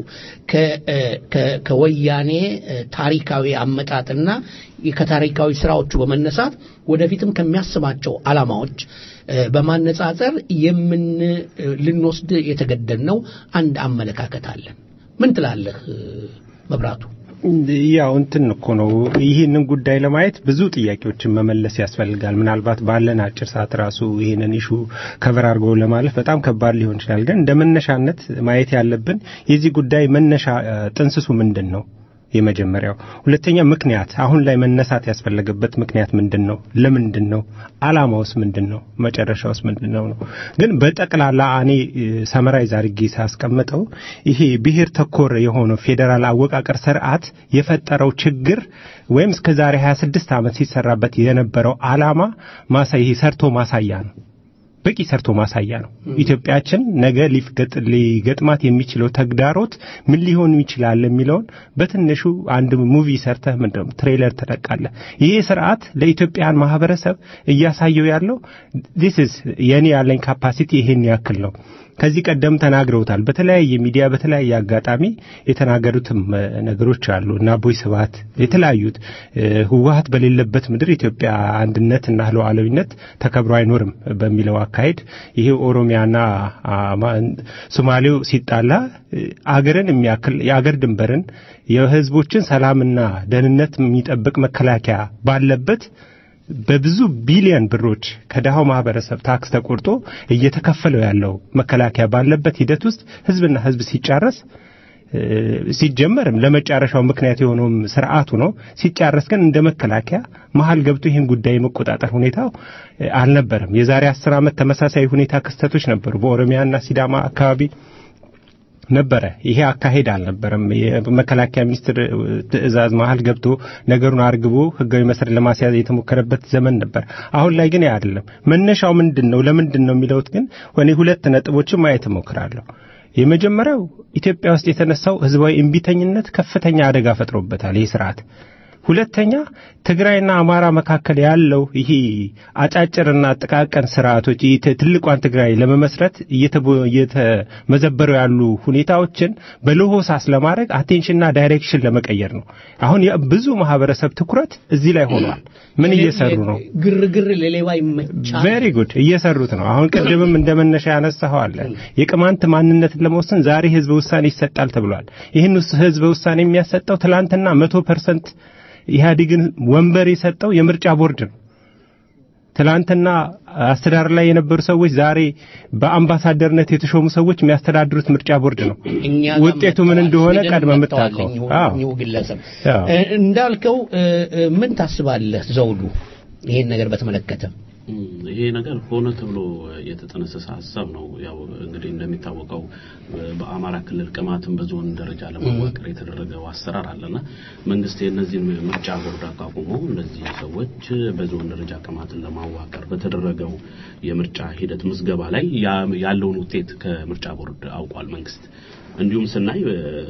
ከወያኔ ታሪካዊ አመጣጥና ከታሪካዊ ስራዎቹ በመነሳት ወደፊትም ከሚያስባቸው አላማዎች በማነጻጸር ልንወስድ የተገደድነው አንድ አመለካከት አለ ምን ትላለህ መብራቱ ያው እንትን እኮ ነው ይሄንን ጉዳይ ለማየት ብዙ ጥያቄዎችን መመለስ ያስፈልጋል ምናልባት ባለን አጭር ሰዓት ራሱ ይሄንን ኢሹ ከቨር አድርጎ ለማለፍ በጣም ከባድ ሊሆን ይችላል ግን እንደመነሻነት ማየት ያለብን የዚህ ጉዳይ መነሻ ጥንስሱ ምንድነው የመጀመሪያው ሁለተኛ ምክንያት አሁን ላይ መነሳት ያስፈልገበት ምክንያት ምንድነው ለምንድነው አላማውስ ምንድነው መጨረሻውስ ምንድነው ነው ግን በጠቅላላ እኔ ሰመራይዝ አድርጌ ሳስቀምጠው ይሄ ብሔር ተኮር የሆነው ፌደራል አወቃቀር ስርዓት የፈጠረው ችግር ወይም እስከ ዛሬ 26 ዓመት ሲሰራበት የነበረው አላማ ሰርቶ ማሳያ ነው በቂ ሰርቶ ማሳያ ነው ኢትዮጵያችን ነገ ሊገጥማት የሚችለው ተግዳሮት ምን ሊሆን ይችላል የሚለውን በትንሹ አንድ ሙቪ ሰርተህ ምንድነው ትሬለር ተለቃለ ይሄ ስርዓት ለኢትዮጵያን ማህበረሰብ እያሳየው ያለው this is የኔ ያለኝ ካፓሲቲ ይሄን ያክል ነው ከዚህ ቀደም ተናግረውታል በተለያየ ሚዲያ በተለያየ አጋጣሚ የተናገሩትም ነገሮች አሉ እና ቦይስባት የተለያዩት ህወሓት በሌለበት ምድር ኢትዮጵያ አንድነትና ሉዓላዊነት ተከብሮ አይኖርም በሚለው አካሄድ ይሄ ኦሮሚያና ሶማሌው ሲጣላ አገርን የሚያክል የአገር ድንበርን የህዝቦችን ሰላምና ደህንነት የሚጠብቅ መከላከያ ባለበት በብዙ ቢሊዮን ብሮች ከዳው ማህበረሰብ ታክስ ተቆርጦ እየተከፈለው ያለው መከላከያ ባለበት ሂደት ውስጥ ህዝብና ህዝብ ሲጫረስ ሲጀመርም ለመጫረሻው ምክንያት የሆነው ስርዓቱ ነው ሲጫረስ ግን እንደ መከላከያ መሃል ገብቶ ይሄን ጉዳይ መቆጣጠር ሁኔታው አልነበረም የዛሬ 10 ዓመት ተመሳሳይ ሁኔታ ክስተቶች ነበሩ በኦሮሚያና ሲዳማ አካባቢ ነበረ ይሄ አካሄድ አልነበረም የመከላከያ ሚኒስትር ትዕዛዝ መሃል ገብቶ ነገሩን አርግቦ ህጋዊ መሰረት ለማስያዝ የተሞከረበት ዘመን ነበር አሁን ላይ ግን አይደለም መነሻው ምንድነው ለምንድነው የሚለውት ግን ወኔ ሁለት ነጥቦችን ማየት ሞክራለሁ የመጀመሪያው ኢትዮጵያ ውስጥ የተነሳው ህዝባዊ እንቢተኝነት ከፍተኛ አደጋ ፈጥሮበታል ይህ ስርዓት ሁለተኛ ትግራይና አማራ መካከል ያለው ይሄ አጫጭርና ጥቃቀን ስርዓቶች ትልቋን ትግራይ ለመመስረት እየተመዘበሩ ያሉ ሁኔታዎችን በለሆሳስ ለማድረግ አቴንሽንና ዳይሬክሽን ለመቀየር ነው አሁን ብዙ ማህበረሰብ ትኩረት እዚህ ላይ ሆኗል ምን እየሰሩ ነው ግርግር ለሌባ ይመቻል very good እየሰሩት ነው አሁን ቀደምም እንደመነሻ ያነሳው አለ የቅማንት ማንነት ለመወሰን ዛሬ ህዝብ ውሳኔ ይሰጣል ተብሏል ይሄን ህዝብ ውሳኔ የሚያሰጠው ትላንትና 100% ኢህአዴግን ወንበር የሰጠው የምርጫ ቦርድ ነው ትላንትና አስተዳደር ላይ የነበሩ ሰዎች ዛሬ በአምባሳደርነት የተሾሙ ሰዎች የሚያስተዳድሩት ምርጫ ቦርድ ነው ውጤቱ ምን እንደሆነ ቀድመ መጣቀው እንዳልከው ምን ታስባለህ ዘውዱ ይሄን ነገር በተመለከተ ይሄ ነገር ሆነ ተብሎ የተጠነሰሰ ሐሳብ ነው ያው እንግዲህ እንደሚታወቀው በአማራ ክልል ቅማትን በዞን ደረጃ ለማዋቀር የተደረገው አሰራር አለና መንግስት የነዚህን ምርጫ ቦርድ አቋቁሞ እነዚህ ሰዎች በዞን ደረጃ ቅማትን ለማዋቀር በተደረገው የምርጫ ሂደት ምዝገባ ላይ ያለውን ውጤት ከምርጫ ቦርድ አውቋል መንግስት እንዲሁም ስናይ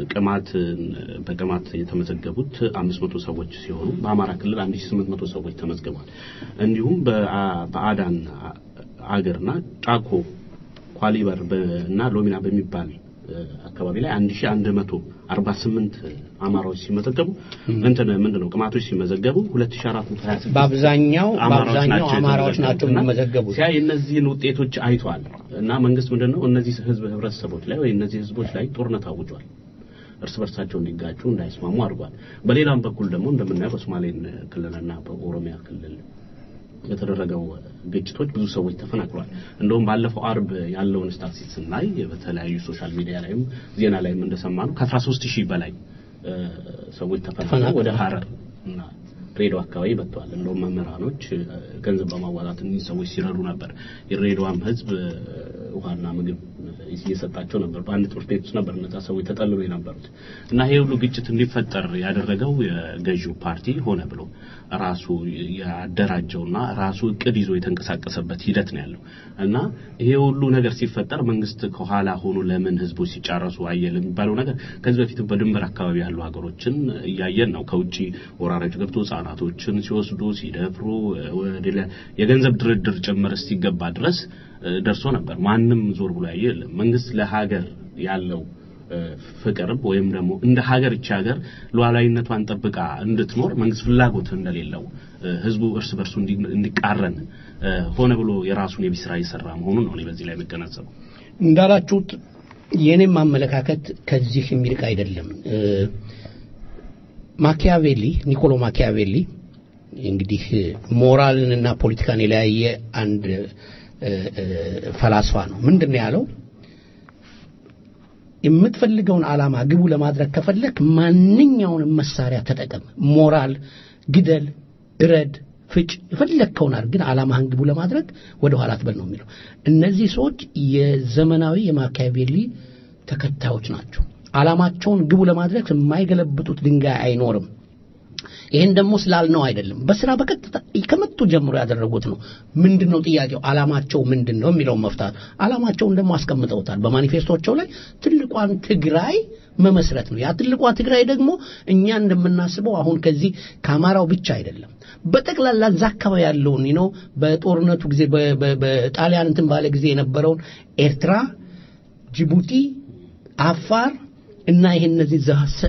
በቅማት የተመዘገቡት 500 ሰዎች ሲሆኑ በአማራ ክልል 1800 ሰዎች ተመዝግበዋል። እንዲሁም በአዳን አገርና ጫኮ ኳሊበር እና ሎሚና በሚባል አካባቢ ላይ 1148 አማራዎች ሲመዘገቡ ምንድነው ቅማቶች ሲመዘገቡ 2426 በአብዛኛው አማራዎች ናቸው የሚመዘገቡት። ሲያይ እነዚህን ውጤቶች አይቷል እና መንግስት ምንድነው እነዚህ ህብረተሰቦች ላይ ወይ እነዚህ ህዝቦች ላይ ጦርነት አውጇል። እርስ በርሳቸው እንዲጋጩ እንዳይስማሙ አድርጓል። በሌላም በኩል ደግሞ እንደምናየው በሶማሌ ክልልና በኦሮሚያ ክልል የተደረገው ግጭቶች ብዙ ሰዎች ተፈናቅለዋል። እንደውም ባለፈው አርብ ያለውን ስታቲስቲክስ ስናይ በተለያዩ ሶሻል ሚዲያ ላይም ዜና ላይም እንደሰማነው ከ13000 በላይ ሰዎች ተፈናቅለው ወደ ሐረር እና ሬዲዮ አካባቢ መጥተዋል። እንደውም መምህራኖች ገንዘብ በማዋጣት እነዚህ ሰዎች ሲረዱ ነበር። የሬዲዮም ህዝብ ውሃና ምግብ እየሰጣቸው ነበር። በአንድ ትምህርት ቤት ውስጥ ነበር እነዛ ሰዎች ተጠልለው የነበሩት እና ይሄ ሁሉ ግጭት እንዲፈጠር ያደረገው የገዢው ፓርቲ ሆነ ብሎ ራሱ ያደራጀውና ራሱ እቅድ ይዞ የተንቀሳቀሰበት ሂደት ነው ያለው እና ይሄ ሁሉ ነገር ሲፈጠር መንግስት ከኋላ ሆኖ ለምን ህዝቦች ሲጫረሱ አየለም የሚባለው ነገር ከዚህ በፊት በድንበር አካባቢ ያሉ ሀገሮችን እያየን ነው። ከውጪ ወራሪዎች ገብቶ ህጻናቶችን ሲወስዱ ሲደፍሩ ወደ የገንዘብ ድርድር ጭምር ሲገባ ድረስ ደርሶ ነበር። ማንም ዞር ብሎ ያየለም። መንግስት ለሀገር ያለው ፍቅር ወይም ደግሞ እንደ ሀገር እቺ ሀገር ሉዓላዊነቷን ጠብቃ እንድትኖር መንግስት ፍላጎት እንደሌለው ህዝቡ እርስ በርሱ እንዲቃረን ሆነ ብሎ የራሱን የቢስራ ይሰራ መሆኑን ነው በዚህ ላይ መገናዘበው። እንዳላችሁት የኔም አመለካከት ከዚህ የሚልቅ አይደለም። ማኪያቬሊ ኒኮሎ ማኪያቬሊ እንግዲህ ሞራልንና ፖለቲካን የለያየ አንድ ፈላስፋ ነው። ምንድነው ያለው? የምትፈልገውን ዓላማ ግቡ ለማድረግ ከፈለክ ማንኛውንም መሳሪያ ተጠቀም። ሞራል ግደል፣ እረድ፣ ፍጭ የፈለከውን አድርግ፣ ግን ዓላማህን ግቡ ለማድረግ ወደ ኋላ አትበል ነው የሚለው። እነዚህ ሰዎች የዘመናዊ የማኪያቬሊ ተከታዮች ናቸው። ዓላማቸውን ግቡ ለማድረግ የማይገለብጡት ድንጋይ አይኖርም። ይሄን ደግሞ ስላልነው አይደለም፣ በስራ በቀጥታ ከመጡ ጀምሮ ያደረጉት ነው። ምንድነው ጥያቄው? ዓላማቸው ምንድነው የሚለው መፍታት። ዓላማቸውን ደግሞ አስቀምጠውታል በማኒፌስቶቸው ላይ ትልቋን ትግራይ መመስረት ነው። ያ ትልቋ ትግራይ ደግሞ እኛ እንደምናስበው አሁን ከዚህ ከአማራው ብቻ አይደለም፣ በጠቅላላ እዛ አካባቢ ያለውን ነው በጦርነቱ ጊዜ በጣሊያን እንትን ባለ ጊዜ የነበረውን ኤርትራ፣ ጅቡቲ፣ አፋር እና ይሄን እነዚህ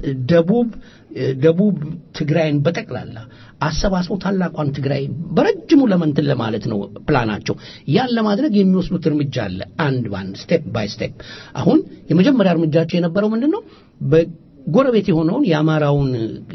ደቡብ ትግራይን በጠቅላላ አሰባስበው ታላቋን ትግራይ በረጅሙ ለመንትን ለማለት ነው ፕላናቸው። ያን ለማድረግ የሚወስዱት እርምጃ አለ፣ አንድ ባንድ ስቴፕ ባይ ስቴፕ። አሁን የመጀመሪያ እርምጃቸው የነበረው ምንድነው? በጎረቤት የሆነውን የአማራውን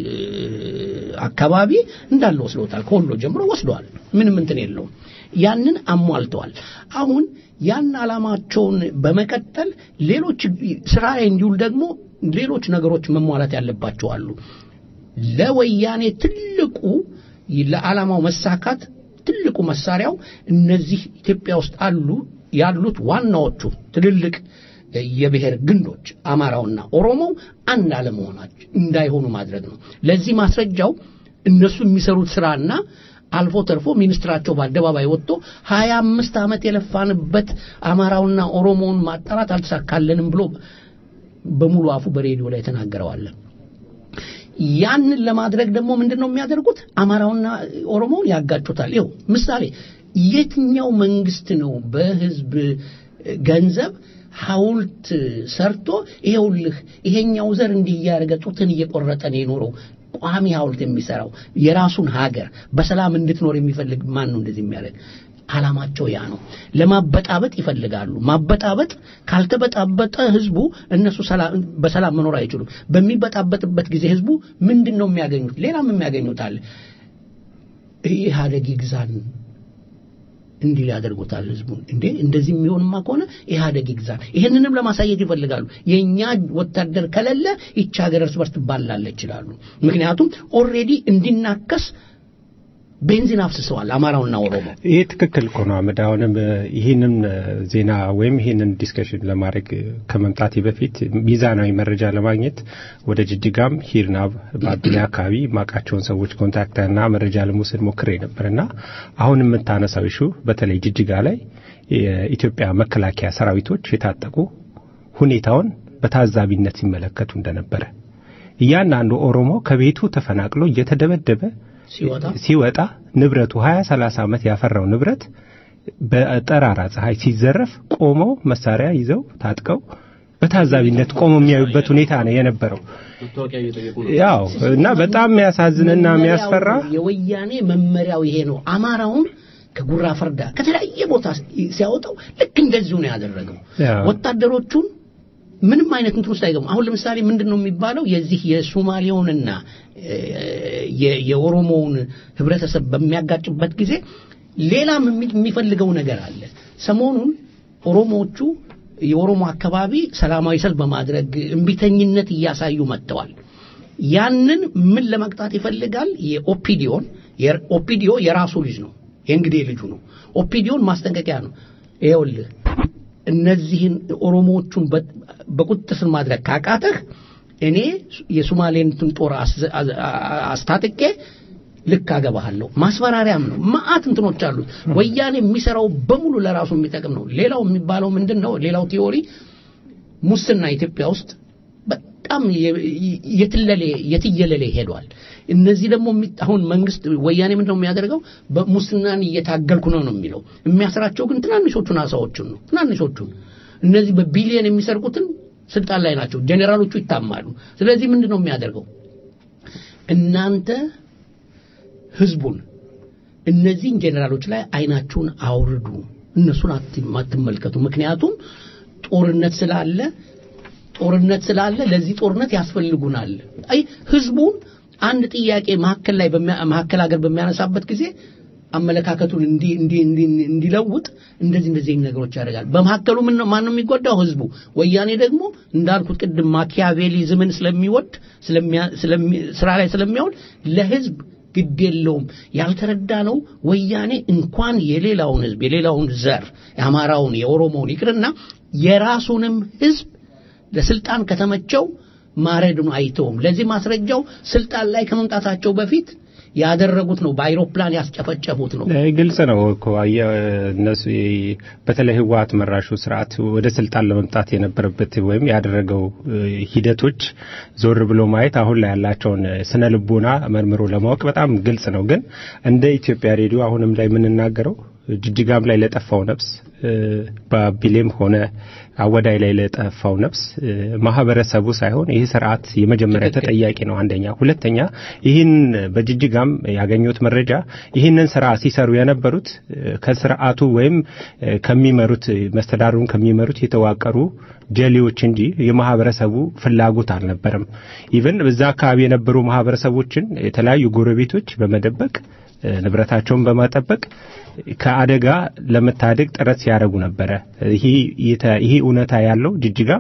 አካባቢ እንዳለ ወስደውታል። ከወሎ ጀምሮ ወስደዋል። ምንም እንትን የለውም። ያንን አሟልተዋል። አሁን ያን ዓላማቸውን በመቀጠል ሌሎች ስራ እንዲውል ደግሞ ሌሎች ነገሮች መሟላት ያለባቸው አሉ። ለወያኔ ትልቁ ለዓላማው መሳካት ትልቁ መሳሪያው እነዚህ ኢትዮጵያ ውስጥ ያሉት ዋናዎቹ ትልልቅ የብሔር ግንዶች አማራውና ኦሮሞው አንድ አለመሆናቸው እንዳይሆኑ ማድረግ ነው። ለዚህ ማስረጃው እነሱ የሚሰሩት ስራና አልፎ ተርፎ ሚኒስትራቸው በአደባባይ ወጥቶ 25 ዓመት የለፋንበት አማራውና ኦሮሞውን ማጣራት አልተሳካልንም ብሎ በሙሉ አፉ በሬዲዮ ላይ ተናገረዋል። ያንን ለማድረግ ደግሞ ምንድነው የሚያደርጉት? አማራውና ኦሮሞውን ያጋጩታል። ይኸው ምሳሌ የትኛው መንግስት ነው በህዝብ ገንዘብ ሐውልት ሰርቶ ይሄውልህ ይሄኛው ዘር እንዲያርገ ጡትን እየቆረጠ ነው የኖረው ቋሚ ሐውልት የሚሰራው? የራሱን ሀገር በሰላም እንድትኖር የሚፈልግ ማን ነው እንደዚህ የሚያደርግ? ዓላማቸው ያ ነው። ለማበጣበጥ ይፈልጋሉ። ማበጣበጥ ካልተበጣበጠ ህዝቡ እነሱ በሰላም መኖር አይችሉም። በሚበጣበጥበት ጊዜ ህዝቡ ምንድነው የሚያገኙት? ሌላም የሚያገኙት አለ። ኢህአዴግ ይግዛን እንዲል ያደርጉታል ህዝቡን። እንደዚህ የሚሆንማ ከሆነ ኢህአዴግ ይግዛን። ይሄንንም ለማሳየት ይፈልጋሉ። የኛ ወታደር ከሌለ ይህች ሀገር እርስ በርስ ትባላለች ይላሉ። ምክንያቱም ኦሬዲ እንዲናከስ ቤንዚን አፍስሰዋል አማራውና ኦሮሞ። ይሄ ትክክል እኮ ነው። አመዳውንም ይሄንን ዜና ወይም ይሄንን ዲስከሽን ለማድረግ ከመምጣቴ በፊት ሚዛናዊ መረጃ ለማግኘት ወደ ጅጅጋም ሂርናብ ባቢላ አካባቢ ማቃቸውን ሰዎች ኮንታክትና መረጃ ለመውሰድ ሞክሬ ነበርና አሁን የምታነሳው ኢሹ በተለይ ጅጅጋ ላይ የኢትዮጵያ መከላከያ ሰራዊቶች የታጠቁ ሁኔታውን በታዛቢነት ሲመለከቱ እንደነበረ እያንዳንዱ ኦሮሞ ከቤቱ ተፈናቅሎ እየተደበደበ ሲወጣ ንብረቱ 20-30 ዓመት ያፈራው ንብረት በጠራራ ፀሐይ ሲዘረፍ ቆመው መሳሪያ ይዘው ታጥቀው በታዛቢነት ቆመው የሚያዩበት ሁኔታ ነው የነበረው። ያው እና በጣም የሚያሳዝንና የሚያስፈራ የወያኔ መመሪያው ይሄ ነው። አማራውን ከጉራ ፈርዳ ከተለያየ ቦታ ሲያወጣው ልክ እንደዚሁ ነው ያደረገው። ወታደሮቹን ምንም አይነት እንትን ውስጥ አይገቡም። አሁን ለምሳሌ ምንድነው የሚባለው የዚህ የሶማሊያውንና የኦሮሞውን ህብረተሰብ በሚያጋጭበት ጊዜ ሌላም የሚፈልገው ነገር አለ። ሰሞኑን ኦሮሞዎቹ የኦሮሞ አካባቢ ሰላማዊ ሰልፍ በማድረግ እንቢተኝነት እያሳዩ መጥተዋል። ያንን ምን ለመቅጣት ይፈልጋል? ኦፒዲዮ የራሱ ልጅ ነው፣ የእንግዲህ ልጁ ነው። ኦፒዲዮን ማስጠንቀቂያ ነው። ይኸውልህ እነዚህን ኦሮሞዎቹን በቁጥጥር ስር ማድረግ ካቃተህ እኔ የሶማሌን ጦር አስታጥቄ ልክ አገባሃለሁ። ማስፈራሪያም ነው። ማአት እንትኖች አሉት። ወያኔ የሚሰራው በሙሉ ለራሱ የሚጠቅም ነው። ሌላው የሚባለው ምንድነው? ሌላው ቲዮሪ ሙስና ኢትዮጵያ ውስጥ በጣም የትየለሌ ሄዷል። እነዚህ ደግሞ አሁን መንግስት ወያኔ ምንድነው የሚያደርገው? በሙስናን እየታገልኩ ነው የሚለው። የሚያስራቸው ግን ትናንሾቹን አሳዎችን ነው። ትናንሾቹን እነዚህ በቢሊየን የሚሰርቁትን ስልጣን ላይ ናቸው። ጄኔራሎቹ ይታማሉ። ስለዚህ ምንድነው የሚያደርገው? እናንተ ህዝቡን እነዚህን ጄኔራሎች ላይ አይናችሁን አውርዱ፣ እነሱን አትመልከቱ። ምክንያቱም ጦርነት ስላለ ለዚህ ጦርነት ያስፈልጉናል። አይ ህዝቡን አንድ ጥያቄ ማከል ሀገር በሚያነሳበት ጊዜ አመለካከቱን እንዲለውጥ እንደዚህ ነገሮች ያደርጋል። በመሐከሉ ማን ነው የሚጎዳው? ህዝቡ። ወያኔ ደግሞ እንዳልኩት ቅድም ማኪያቬሊዝምን ስለሚወድ ስራ ላይ ስለሚያውል ለህዝብ ግድ የለውም። ያልተረዳ ነው ወያኔ እንኳን የሌላውን ህዝብ የሌላውን ዘር የአማራውን የኦሮሞውን ይቅርና የራሱንም ህዝብ ለስልጣን ከተመቸው ማረዱን አይተውም። ለዚህ ማስረጃው ስልጣን ላይ ከመምጣታቸው በፊት ያደረጉት ነው። በአይሮፕላን ያስጨፈጨፉት ነው። ግልጽ ነው እኮ እነሱ በተለይ ህወሓት መራሹ ስርዓት ወደ ስልጣን ለመምጣት የነበረበት ወይም ያደረገው ሂደቶች ዞር ብሎ ማየት አሁን ላይ ያላቸውን ስነ ልቦና መርምሮ ለማወቅ በጣም ግልጽ ነው። ግን እንደ ኢትዮጵያ ሬዲዮ አሁንም ላይ የምንናገረው ጅጅጋም ላይ ለጠፋው ነፍስ በቢሌም ሆነ አወዳይ ላይ ለጠፋው ነፍስ ማህበረሰቡ ሳይሆን ይህ ስርዓት የመጀመሪያ ተጠያቂ ነው። አንደኛ። ሁለተኛ ይህን በጅጅጋም ያገኙት መረጃ ይህንን ስራ ሲሰሩ የነበሩት ከስርዓቱ ወይም ከሚመሩት መስተዳድሩን ከሚመሩት የተዋቀሩ ጀሌዎች እንጂ የማህበረሰቡ ፍላጎት አልነበረም። ኢቭን በዛ አካባቢ የነበሩ ማህበረሰቦችን የተለያዩ ጎረቤቶች በመደበቅ ንብረታቸውን በማጠበቅ ከአደጋ ለመታደግ ጥረት ሲያደርጉ ነበር። ይሄ እውነታ ያለው ጅጅጋም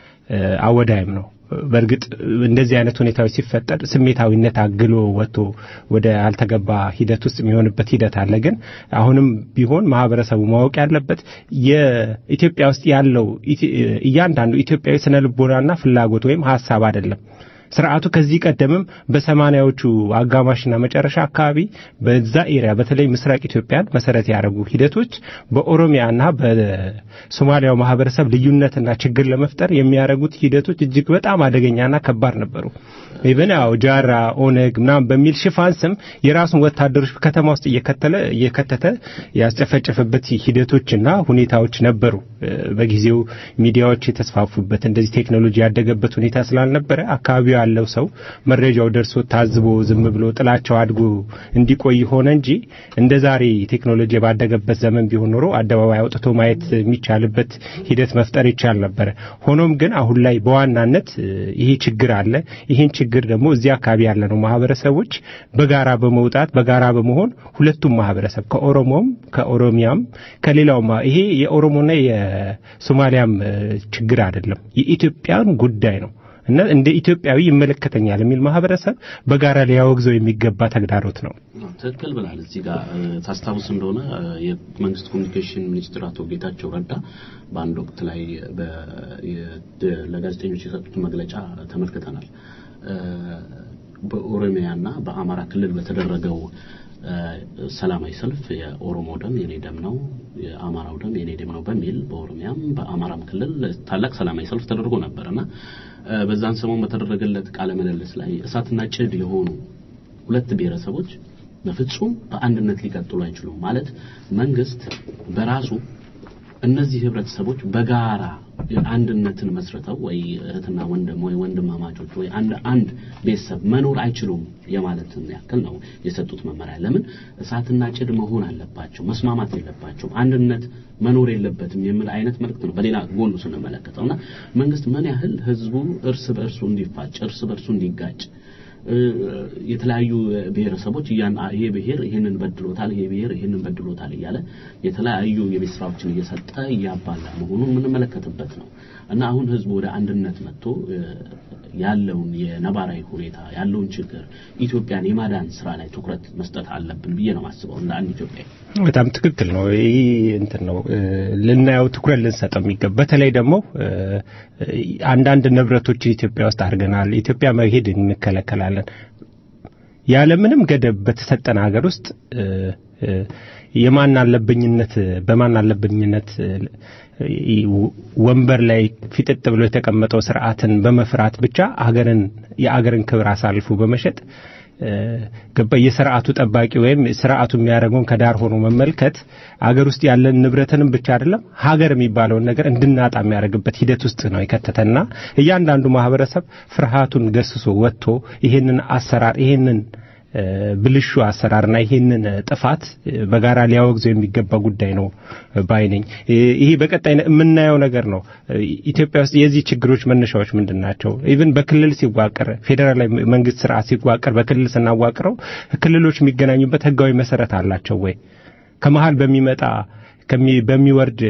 አወዳይም ነው። በርግጥ እንደዚህ አይነት ሁኔታዎች ሲፈጠር ስሜታዊነት አግሎ ወጥቶ ወደ አልተገባ ሂደት ውስጥ የሚሆንበት ሂደት አለ። ግን አሁንም ቢሆን ማህበረሰቡ ማወቅ ያለበት የኢትዮጵያ ውስጥ ያለው እያንዳንዱ ኢትዮጵያዊ ስነ ልቦናና ፍላጎት ወይም ሐሳብ አይደለም። ስርዓቱ ከዚህ ቀደምም በ80ዎቹ አጋማሽና መጨረሻ አካባቢ በዛ ኤሪያ በተለይ ምስራቅ ኢትዮጵያን መሰረት ያደረጉ ሂደቶች በኦሮሚያና በሶማሊያው ማህበረሰብ ልዩነትና ችግር ለመፍጠር የሚያደርጉት ሂደቶች እጅግ በጣም አደገኛና ከባድ ነበሩ። ኢቭን ጃራ ኦነግ ምናምን በሚል ሽፋን ስም የራሱን ወታደሮች ከተማ ውስጥ እየከተተ ያስጨፈጨፈበት ሂደቶችና ሁኔታዎች ነበሩ። በጊዜው ሚዲያዎች የተስፋፉበት እንደዚህ ቴክኖሎጂ ያደገበት ሁኔታ ስላልነበረ አካባቢው ያለው ሰው መረጃው ደርሶ ታዝቦ ዝም ብሎ ጥላቸው አድጎ እንዲቆይ ሆነ እንጂ እንደዛሬ ቴክኖሎጂ ባደገበት ዘመን ቢሆን ኖሮ አደባባይ አውጥቶ ማየት የሚቻልበት ሂደት መፍጠር ይቻል ነበር። ሆኖም ግን አሁን ላይ በዋናነት ይሄ ችግር አለ። ይሄን ችግር ደግሞ እዚህ አካባቢ ያለነው ማህበረሰቦች በጋራ በመውጣት በጋራ በመሆን ሁለቱም ማህበረሰብ ከኦሮሞም ከኦሮሚያም ከሌላውም ይሄ የኦሮሞና የሶማሊያም ችግር አይደለም፣ የኢትዮጵያን ጉዳይ ነው እና እንደ ኢትዮጵያዊ ይመለከተኛል የሚል ማህበረሰብ በጋራ ሊያወግዘው የሚገባ ተግዳሮት ነው። ትክክል ብላል። እዚህ ጋር ታስታውስ እንደሆነ የመንግስት ኮሙኒኬሽን ሚኒስትር አቶ ጌታቸው ረዳ በአንድ ወቅት ላይ ለጋዜጠኞች የሰጡት መግለጫ ተመልክተናል። በኦሮሚያና በአማራ ክልል በተደረገው ሰላማዊ ሰልፍ የኦሮሞ ደም የኔ ደም ነው የአማራው ደም የኔ ደም ነው በሚል በኦሮሚያም በአማራም ክልል ታላቅ ሰላማዊ ሰልፍ ተደርጎ ነበርና በዛን ሰሞን በተደረገለት ቃለ ምልልስ ላይ እሳትና ጭድ የሆኑ ሁለት ብሔረሰቦች በፍጹም በአንድነት ሊቀጥሉ አይችሉም ማለት መንግስት በራሱ እነዚህ ህብረተሰቦች በጋራ አንድነትን መስርተው ወይ እህትና ወንድም ወይ ወንድማማቾች ወይ አንድ ቤተሰብ መኖር አይችሉም የማለትን ያክል ነው የሰጡት መመሪያ ለምን እሳትና ጭድ መሆን አለባቸው መስማማት የለባቸው አንድነት መኖር የለበትም የሚል አይነት መልእክት ነው በሌላ ጎኑ ስንመለከተውና መንግስት ምን ያህል ህዝቡ እርስ በእርሱ እንዲፋጭ እርስ በእርሱ እንዲጋጭ የተለያዩ ብሔረሰቦች ይሄ ብሔር ይሄንን በድሎታል ይሄ ብሔር ይሄንን በድሎታል ይያለ የተለያዩ የቤተሰቦችን እየሰጠ ያባላ መሆኑን ምን መለከተበት ነው እና አሁን ህዝቡ ወደ አንድነት መጥቶ ያለውን የነባራዊ ሁኔታ ያለውን ችግር ኢትዮጵያን የማዳን ስራ ላይ ትኩረት መስጠት አለብን ብዬ ነው ማስበው እንደ አንድ ኢትዮጵያዊ በጣም ትክክል ነው ይሄ እንትን ነው ልናየው ትኩረት ልንሰጠው የሚገባ በተለይ ደግሞ አንዳንድ ንብረቶች ኢትዮጵያ ውስጥ አድርገናል ኢትዮጵያ መሄድ እንከለከላለን ያለ ምንም ገደብ በተሰጠን ሀገር ውስጥ የማን አለብኝነት ወንበር ላይ ፊጥጥ ብሎ የተቀመጠው ስርዓትን በመፍራት ብቻ የአገርን ክብር አሳልፎ በመሸጥ የሥርዓቱ ጠባቂ ወይም ስርዓቱ የሚያደርገውን ከዳር ሆኖ መመልከት አገር ውስጥ ያለን ንብረትንም ብቻ አይደለም ሀገር የሚባለው ነገር እንድናጣ የሚያደርግበት ሂደት ውስጥ ነው የከተተና እያንዳንዱ ማህበረሰብ ፍርሃቱን ገስሶ ወጥቶ ይሄንን አሰራር ይሄንን ብልሹ አሰራርና ይሄንን ጥፋት በጋራ ሊያወግዘው የሚገባ ጉዳይ ነው ባይነኝ ይሄ በቀጣይ የምናየው ነገር ነው ኢትዮጵያ ውስጥ የዚህ ችግሮች መነሻዎች ምንድናቸው ኢቭን በክልል ሲዋቀር ፌደራል መንግስት ስርዓት ሲዋቀር በክልል ስናዋቅረው ክልሎች የሚገናኙበት ህጋዊ መሰረት አላቸው ወይ ከመሃል በሚወርድ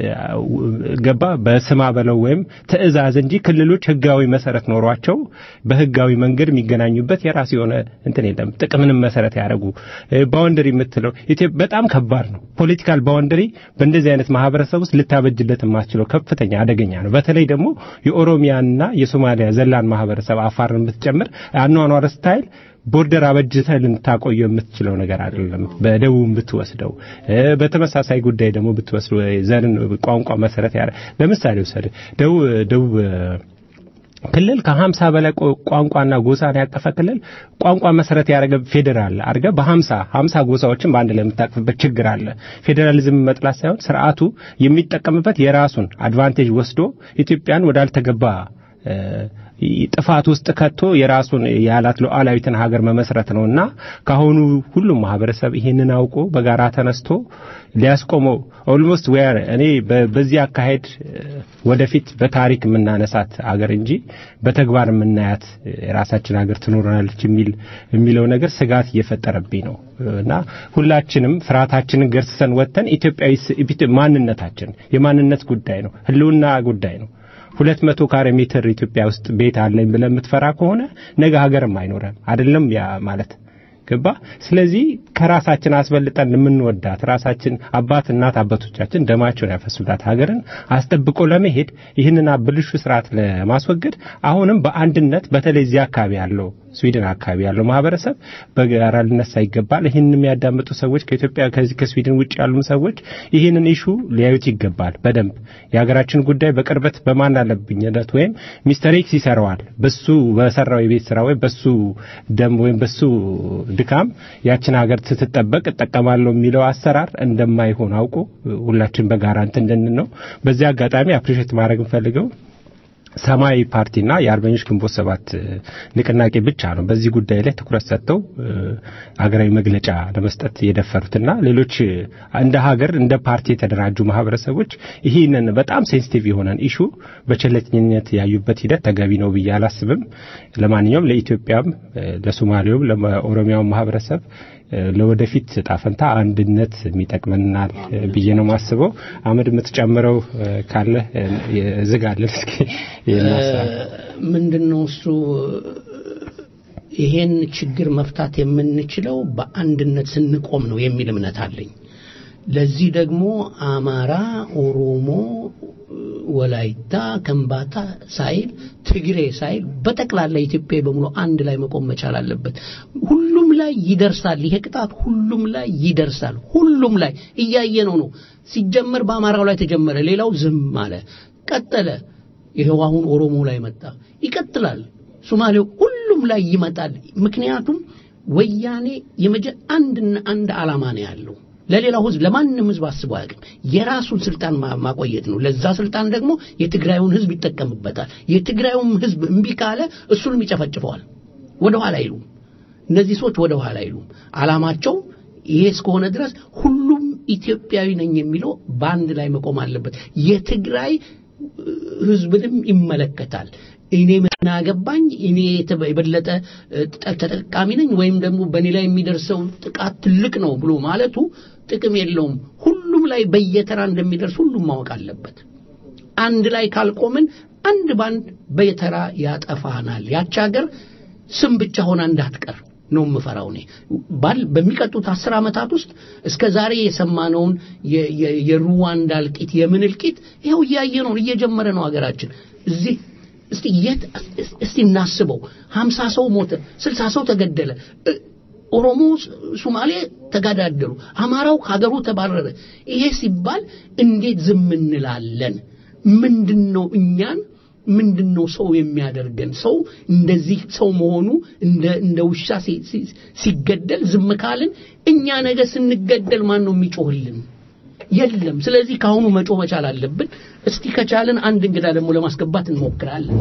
ገባ በስማ በለው ወይም ትዕዛዝ እንጂ ክልሎች ህጋዊ መሰረት ኖሯቸው በህጋዊ መንገድ የሚገናኙበት የራስ የሆነ እንትን የለም ጥቅምንም መሰረት ያደርጉ ባውንደሪ የምትለው ኢትዮጵያ በጣም ከባድ ነው ፖለቲካል ባውንደሪ በእንደዚህ አይነት ማህበረሰብ ውስጥ ልታበጅለት የማትችለው ከፍተኛ አደገኛ ነው በተለይ ደግሞ የኦሮሚያና የሶማሊያ ዘላን ማህበረሰብ አፋርን ብትጨምር አኗኗር ስታይል ቦርደር አበጅተህ ልንታቆየው የምትችለው ነገር አይደለም በደቡብ ብትወስደው በተመሳሳይ ጉዳይ ደግሞ ብትወስደው ዘርን ቋንቋ መሰረት ያረ ለምሳሌ ወሰደ ደቡብ ክልል ከ50 በላይ ቋንቋና ጎሳን ያቀፈ ክልል ቋንቋ መሰረት ያደረገ ፌደራል አድርገ በ50 ጎሳዎችን በአንድ ላይ የምታቀፍበት ችግር አለ ፌደራሊዝም መጥላት ሳይሆን ስርዓቱ የሚጠቀምበት የራሱን አድቫንቴጅ ወስዶ ኢትዮጵያን ወዳልተገባ ጥፋት ውስጥ ከቶ የራሱን ያላት ሉዓላዊትን ሀገር መመስረት ነውና ካሁኑ ሁሉም ማህበረሰብ ይሄንን አውቆ በጋራ ተነስቶ ሊያስቆመው ኦልሞስት ዌር እኔ በዚህ አካሄድ ወደፊት በታሪክ የምናነሳት ሀገር እንጂ በተግባር የምናያት ራሳችን ሀገር ትኖርናለች የሚለው ነገር ስጋት እየፈጠረብኝ ነው እና ሁላችንም ፍራታችንን ገርሰን ወጥተን ኢትዮጵያዊ ማንነታችን የማንነት ጉዳይ ነው ህልውና ጉዳይ ነው 200 ካሬ ሜትር ኢትዮጵያ ውስጥ ቤት አለኝ ብለን የምትፈራ ከሆነ ነገ ሀገርም አይኖርም አይደለም ያ ማለት ገባ ስለዚህ ከራሳችን አስበልጠን የምንወዳት ራሳችን እናት አባቶቻችን ደማቸውን ያፈሱላት ሀገርን አስጠብቆ ለመሄድ ይህንን አብልሹ ስርዓት ለማስወገድ አሁንም በአንድነት በተለይ እዚህ አካባቢ ያለው ስዊድን አካባቢ ያለው ማህበረሰብ በጋራ ልነሳ ይገባል ይሄንን የሚያዳምጡ ሰዎች ከኢትዮጵያ ከስዊድን ውጭ ያሉ ሰዎች ይሄንን ኢሹ ሊያዩት ይገባል በደንብ የሀገራችን ጉዳይ በቅርበት በማን አለብኝነት ወይም ሚስተር ኤክስ ይሰራዋል በሱ በሰራው የቤት ስራ ወይ በሱ ደም ወይ በሱ ድካም ያችን ሀገር ትተጠበቅ ተጠቀማለሁ የሚለው አሰራር እንደማይሆን አውቆ ሁላችን በጋራ እንትን ነው በዚህ አጋጣሚ አፕሪሺየት ማድረግ እንፈልገው ሰማያዊ ፓርቲና የአርበኞች ግንቦት 7 ንቅናቄ ብቻ ነው በዚህ ጉዳይ ላይ ትኩረት ሰጥተው ሀገራዊ መግለጫ ለመስጠት የደፈሩትና ሌሎች እንደ ሀገር እንደ ፓርቲ የተደራጁ ማህበረሰቦች ይሄንን በጣም ሴንሲቲቭ የሆነን ኢሹ በቸልተኝነት ያዩበት ሂደት ተገቢ ነው ብዬ አላስብም ለማንኛውም ለኢትዮጵያም ለሶማሌውም ለኦሮሚያው ማህበረሰብ ለወደፊት ጣፈንታ አንድነት የሚጠቅመናል ብዬ ነው ማስበው አመድ የምትጨምረው ካለ ዝጋለን እስኪ ምንድነው እሱ ይሄን ችግር መፍታት የምንችለው በአንድነት ስንቆም ነው የሚል እምነት አለኝ ለዚህ ደግሞ አማራ ኦሮሞ ወላይታ ከምባታ ሳይል ትግሬ ሳይል በጠቅላላ ኢትዮጵያ በሙሉ አንድ ላይ መቆም መቻል አለበት ሁሉም ላይ ይደርሳል ይሄ ቅጣት ሁሉም ላይ ይደርሳል ሁሉም ላይ እያየነው ነው ሲጀመር በአማራው ላይ ተጀመረ ሌላው ዝም አለ ቀጠለ ይሄው አሁን ኦሮሞ ላይ መጣ ይቀጥላል ሶማሌው ሁሉም ላይ ይመጣል ምክንያቱም ወያኔ አንድ ዓላማ ነው ያለው ለሌላው ህዝብ ለማንንም ህዝብ አስቦ አያውቅም የራሱን ስልጣን ማቆየት ነው ለዛ ስልጣን ደግሞ የትግራዩን ህዝብ ይጠቀምበታል የትግራዩም ህዝብ እምቢ ካለ እሱንም ይጨፈጭፈዋል ወደ ኋላ አይሉም እነዚህ ሰዎች ወደ ኋላ አይሉም ዓላማቸው ይሄ እስከሆነ ድረስ ሁሉም ኢትዮጵያዊ ነኝ የሚለው ባንድ ላይ መቆም አለበት የትግራይ ህዝብንም ይመለከታል እኔ ምን አገባኝ እኔ የበለጠ ተጠቃሚ ነኝ ወይም ደግሞ በኔ ላይ የሚደርሰው ጥቃት ትልቅ ነው ብሎ ማለቱ ጥቅም የለውም ሁሉም ላይ በየተራ እንደሚደርስ ሁሉም ማወቅ አለበት አንድ ላይ ካልቆምን አንድ ባንድ በየተራ ያጠፋናል ያቺ ሀገር ስም ብቻ ሆና እንዳትቀር ነው መፈራው ነኝ በሚቀጡት 10 አመታት ውስጥ እስከ ዛሬ የሰማነውን የሩዋንዳ ልቂት የምንልቂት ይሄው ያየነው እየጀመረ ነው ሀገራችን እዚህ እስቲ እናስበው 50 ሰው ሞተ 60 ሰው ተገደለ ኦሮሞ ሶማሌ ተጋዳደሉ አማራው ሀገሩ ተባረረ ይሄ ሲባል እንዴት ዝም እንላለን ምንድነው እኛን ምንድነው ሰው የሚያደርገን ሰው እንደዚህ ሰው መሆኑ እንደ ውሻ ሲገደል ዝም ካልን እኛ ነገ ስንገደል ማን ነው የሚጮህልን የለም ስለዚህ ካሁኑ መጮህ መቻል አለብን እስቲ ከቻልን አንድ እንግዳ ደግሞ ለማስገባት እንሞክራለን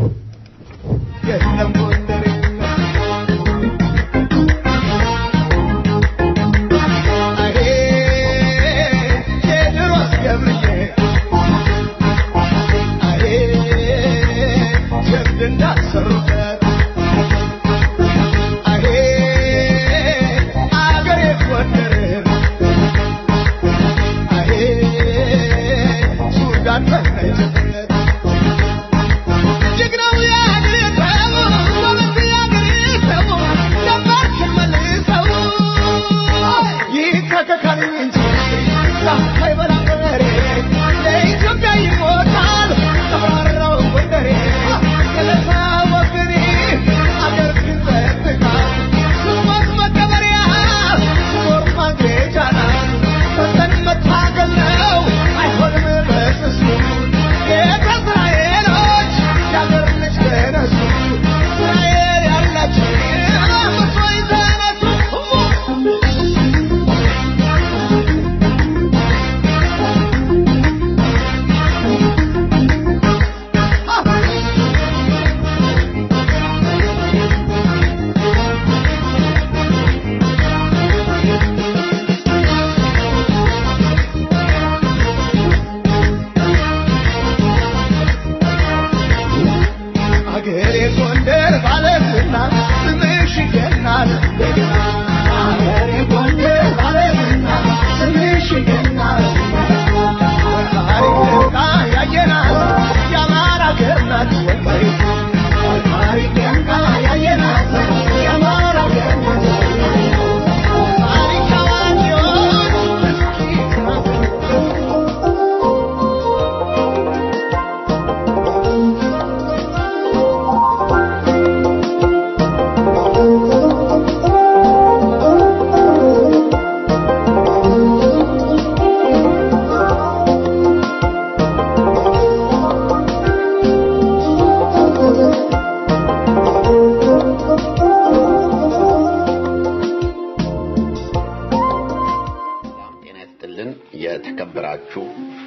የተከበራችሁ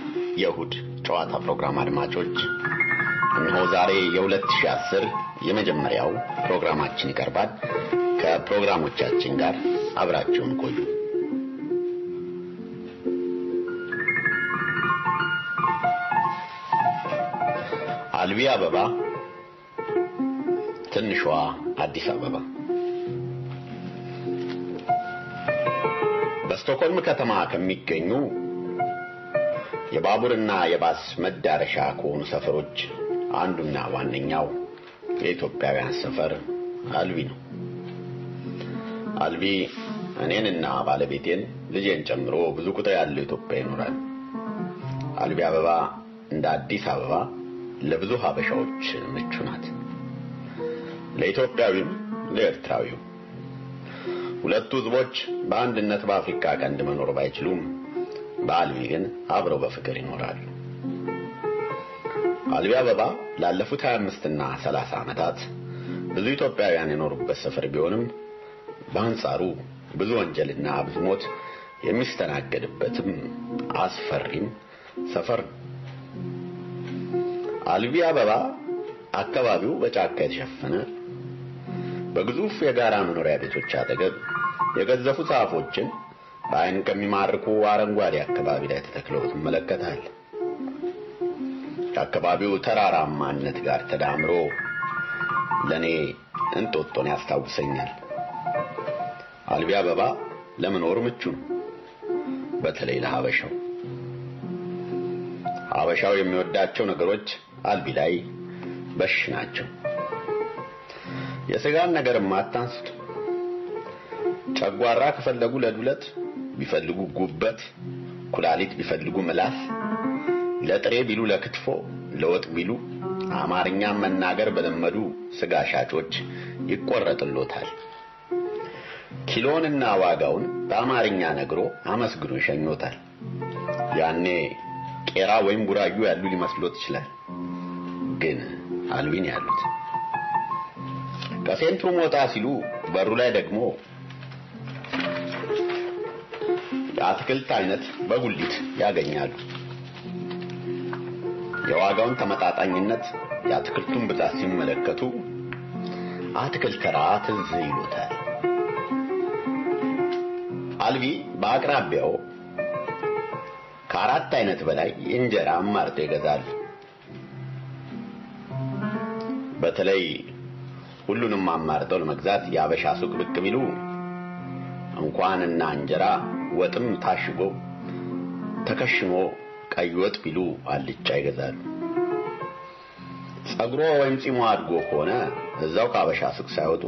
የእሁድ ጨዋታ ፕሮግራም አድማጮች እነሆ ዛሬ የ2010 የመጀመሪያው ፕሮግራማችን ይቀርባል ከፕሮግራሞቻችን ጋር አብራችሁን ቆዩ አልቢ አበባ ትንሿ አዲስ አበባ በስቶክሆልም ከተማ ከሚገኙ የባቡርና የባስ መዳረሻ ከሆኑ ሰፈሮች አንዱና ዋነኛው የኢትዮጵያውያን ሰፈር አልቢ ነው። አልቢ እኔንና ባለቤቴን ልጄን ጨምሮ ብዙ ቁጥር ያለው ኢትዮጵያ ይኖራል። አልቢ አበባ እንደ አዲስ አበባ ለብዙ ሀበሻዎች ምቹ ናት። ለኢትዮጵያዊም ለኤርትራዊው። ሁለቱ ህዝቦች በአንድነት በአፍሪካ ቀንድ መኖር ባይችሉም በአልቢ ግን አብረው በፍቅር ይኖራሉ። አልቢ አበባ ላለፉት 25 እና 30 ዓመታት ብዙ ኢትዮጵያውያን የኖሩበት ሰፈር ቢሆንም በአንጻሩ ብዙ ወንጀልና ብዙ ሞት የሚስተናገድበትም አስፈሪም ሰፈር ነው። አልቢ አበባ አካባቢው በጫካ የተሸፈነ በግዙፍ የጋራ መኖሪያ ቤቶች አጠገብ የገዘፉ ዛፎችን በአይን ከሚማርኩ አረንጓዴ አካባቢ ላይ ተተክለው ትመለከታለህ። ከአካባቢው ተራራማነት ጋር ተዳምሮ ለኔ እንጦጦን ያስታውሰኛል። አልቢ አበባ ለመኖር ምቹ ነው፣ በተለይ ለሀበሻው። ሀበሻው የሚወዳቸው ነገሮች አልቢ ላይ በሽ ናቸው። የስጋን ነገርማ አታንስቱ። ጨጓራ ከፈለጉ ለዱለት፣ ቢፈልጉ ጉበት፣ ኩላሊት ቢፈልጉ ምላስ፣ ለጥሬ ቢሉ ለክትፎ፣ ለወጥ ቢሉ አማርኛ መናገር በለመዱ ስጋ ሻጮች ይቆረጥሎታል። ኪሎንና ዋጋውን በአማርኛ ነግሮ አመስግኖ ይሸኞታል። ያኔ ቄራ ወይም ቡራዩ ያሉ ሊመስሎት ይችላል፣ ግን አልቢን ያሉት። ከሴንትሩ ሞታ ሲሉ በሩ ላይ ደግሞ የአትክልት አይነት በጉሊት ያገኛሉ። የዋጋውን ተመጣጣኝነት የአትክልቱን ብዛት ሲመለከቱ አትክልት ተራ ትዝ ይሉታል። አልቢ በአቅራቢያው ከአራት አይነት በላይ እንጀራ አማርጦ ይገዛል። በተለይ ሁሉንም አማርጠው ለመግዛት የአበሻ ሱቅ ብቅ ቢሉ እንኳንና እንጀራ ወጥም ታሽጎ ተከሽኖ ቀይ ወጥ ቢሉ አልጫ ይገዛሉ። ጸጉሮ ወይም ጺሙ አድጎ ሆነ እዛው ከአበሻ ሱቅ ሳይወጡ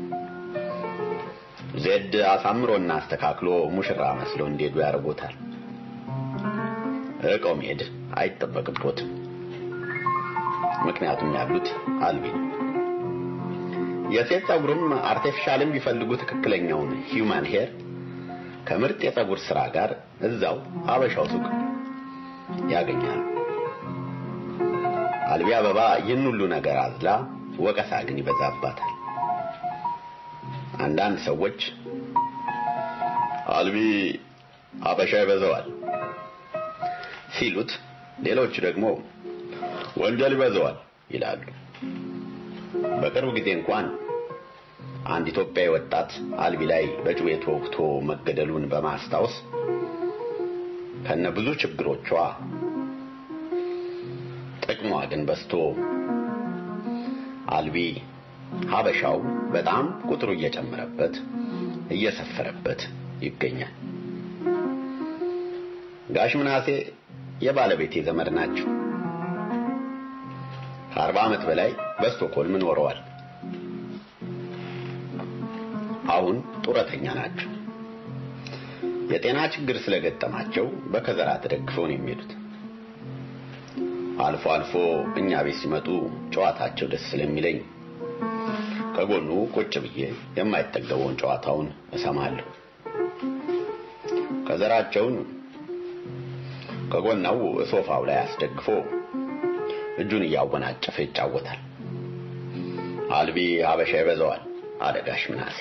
ዘድ አሳምሮና አስተካክሎ ሙሽራ መስሎ እንዲሄዱ ያደርጉታል። እቃው መሄድ አይጠበቅቦትም፣ ምክንያቱም ያሉት አልቢ ነው። የሴት ጸጉርም አርቲፊሻልም ቢፈልጉ ትክክለኛውን ሂዩማን ሄር ከምርጥ የጸጉር ስራ ጋር እዛው አበሻው ሱቅ ያገኛሉ። አልቢ አበባ ይህን ሁሉ ነገር አዝላ ወቀሳ ግን ይበዛባታል። አንዳንድ ሰዎች አልቢ አበሻ ይበዛዋል ሲሉት፣ ሌሎች ደግሞ ወንጀል ይበዛዋል ይላሉ። በቅርብ ጊዜ እንኳን አንድ ኢትዮጵያዊ ወጣት አልቢ ላይ በጩቤ ተወግቶ መገደሉን በማስታወስ ከነብዙ ችግሮቿ ጥቅሟ ግን በስቶ አልቢ ሀበሻው በጣም ቁጥሩ እየጨመረበት እየሰፈረበት ይገኛል። ጋሽ ምናሴ የባለቤቴ ዘመድ ናቸው። ከ40 ዓመት በላይ በስቶኮልም ኖረዋል። አሁን ጡረተኛ ናቸው። የጤና ችግር ስለገጠማቸው በከዘራ ተደግፈው ነው የሚሄዱት። አልፎ አልፎ እኛ ቤት ሲመጡ ጨዋታቸው ደስ ስለሚለኝ ከጎኑ ቁጭ ብዬ የማይጠገበውን ጨዋታውን እሰማለሁ። ከዘራቸውን ከጎናው ሶፋው ላይ አስደግፎ እጁን እያወናጨፈ ይጫወታል። አልቢ ሀበሻ ይበዛዋል አለ ጋሽ ምናሴ።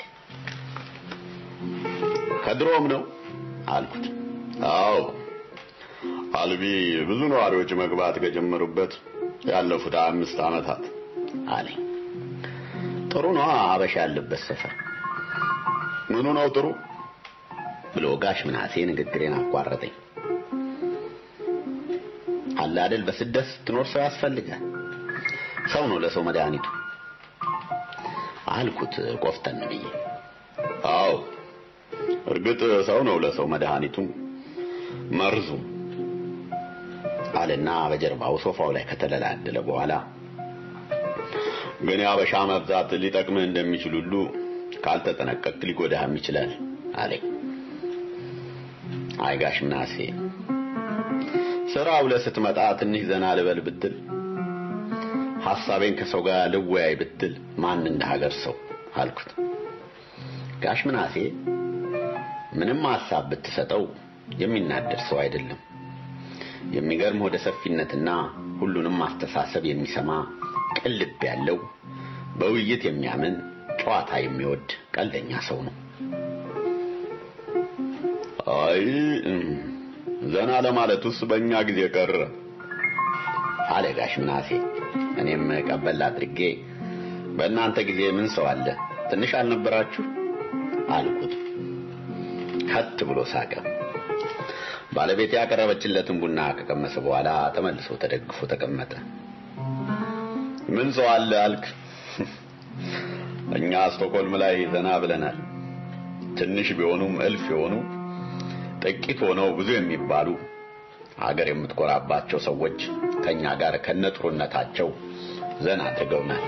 ከድሮም ነው አልኩት። አዎ አልቢ ብዙ ነዋሪዎች መግባት ከጀመሩበት ያለፉት 5 ዓመታት አለኝ። ጥሩ ነው ሀበሻ ያለበት ሰፈር። ምኑ ነው ጥሩ ብሎ ጋሽ ምናሴ ንግግሬን አቋረጠኝ። አለ አይደል በስደት ስትኖር ሰው ያስፈልጋል። ሰው ነው ለሰው መድኃኒቱ አልኩት ቆፍጠን ብዬ። አዎ እርግጥ ሰው ነው ለሰው መድኃኒቱ መርዙ አለና በጀርባው ሶፋው ላይ ከተለላደለ በኋላ ግን ያበሻ መብዛት ሊጠቅምህ እንደሚችል ሁሉ ካልተጠነቀቅክ ሊጎዳህም ይችላል አለኝ። አይ ጋሽ ምናሴ ስራው ለስትመጣ ትንሽ ዘና ልበል ብትል ሐሳቤን ከሰው ጋር ልወያይ ብትል ማን እንደ ሀገር ሰው አልኩት። ጋሽ ምናሴ ምንም ሐሳብ ብትሰጠው የሚናደድ ሰው አይደለም። የሚገርም ወደ ሰፊነትና ሁሉንም አስተሳሰብ የሚሰማ ቅልብ ያለው በውይይት የሚያምን ጨዋታ የሚወድ ቀልደኛ ሰው ነው። አይ ዘና ለማለቱስ በእኛ ጊዜ ቀረ አለ ጋሽ ምናሴ። እኔም ቀበል አድርጌ በእናንተ ጊዜ ምን ሰው አለ ትንሽ አልነበራችሁ አልኩት። ከት ብሎ ሳቀ። ባለቤት ያቀረበችለትን ቡና ከቀመሰ በኋላ ተመልሶ ተደግፎ ተቀመጠ። ምን ሰው አለ አልክ? እኛ ስቶክሆልም ላይ ዘና ብለናል። ትንሽ ቢሆኑም እልፍ የሆኑ ጥቂት ሆነው ብዙ የሚባሉ ሀገር የምትቆራባቸው ሰዎች ከኛ ጋር ከነጥሩነታቸው ዘና አድርገውናል።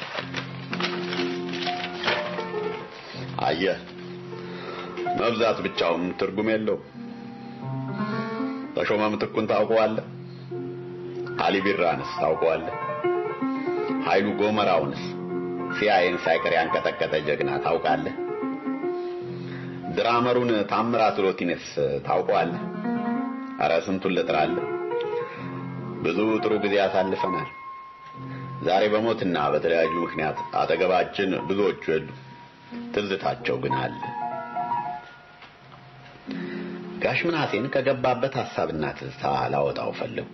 አየህ መብዛት ብቻውን ትርጉም የለውም። ተሾመ ምትኩን ታውቀዋለህ? አሊ ቢራንስ ታውቀዋለህ? ኃይሉ ጎመራውንስ ሲአይኤን ሳይቀር ያንቀጠቀጠ ጀግና ታውቃለህ? ድራመሩን ታምራት ሮቲንስ ታውቀዋለህ? ኧረ ስንቱን ልጥራለህ። ብዙ ጥሩ ጊዜ አሳልፈናል። ዛሬ በሞትና በተለያዩ ምክንያት አጠገባችን ብዙዎቹ የሉ። ትዝታቸው ግን አለ። ጋሽ ምናሴን ከገባበት ሐሳብና ትዝታ ላወጣው ፈለግኩ።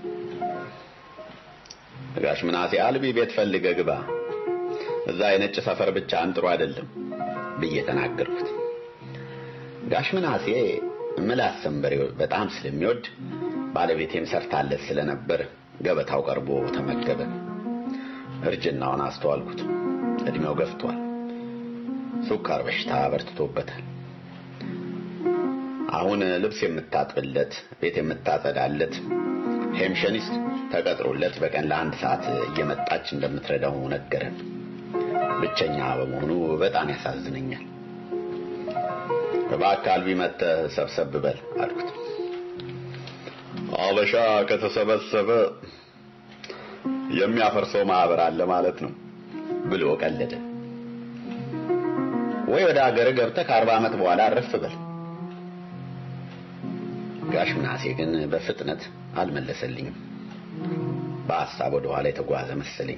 ጋሽ ምናሴ አልቢ ቤት ፈልገህ ግባ፣ እዛ የነጭ ሰፈር ብቻ አንጥሩ አይደለም ብዬ ተናገርኩት። ጋሽ ምናሴ ምላስ ሰንበሬ በጣም ስለሚወድ ባለቤቴም ሰርታለት ስለነበር ገበታው ቀርቦ ተመገበ። እርጅናውን አስተዋልኩት። እድሜው ገፍቷል። ሱካር በሽታ በርትቶበታል። አሁን ልብስ የምታጥብለት ቤት የምታጸዳለት ሄምሸኒስት ተቀጥሮለት በቀን ለአንድ ሰዓት እየመጣች እንደምትረዳው ነገረን። ብቸኛ በመሆኑ በጣም ያሳዝነኛል። በአካል ቢመጣ ሰብሰብ በል አልኩት። አበሻ ከተሰበሰበ የሚያፈርሰው ማህበር አለ ማለት ነው ብሎ ቀለደ። ወይ ወደ ሀገር ገብተህ ከ40 ዓመት በኋላ አረፍ በል። ጋሽ ምናሴ ግን በፍጥነት አልመለሰልኝም። በሐሳብ ወደ ኋላ የተጓዘ መሰለኝ።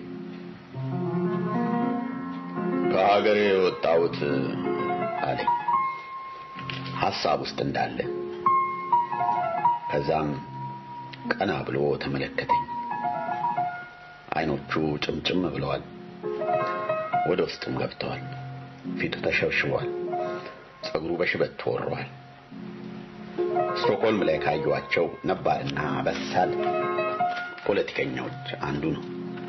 ከሀገሬ ወጣሁት አለኝ ሐሳብ ውስጥ እንዳለ። ከዛም ቀና ብሎ ተመለከተኝ። አይኖቹ ጭምጭም ብለዋል። ወደ ውስጥም ገብተዋል። ፊቱ ተሸብሽቧል። ጸጉሩ በሽበት ተወሯል። ስቶክሆልም ላይ ካዩዋቸው ነባርና በሳል ፖለቲከኞች አንዱ ነው።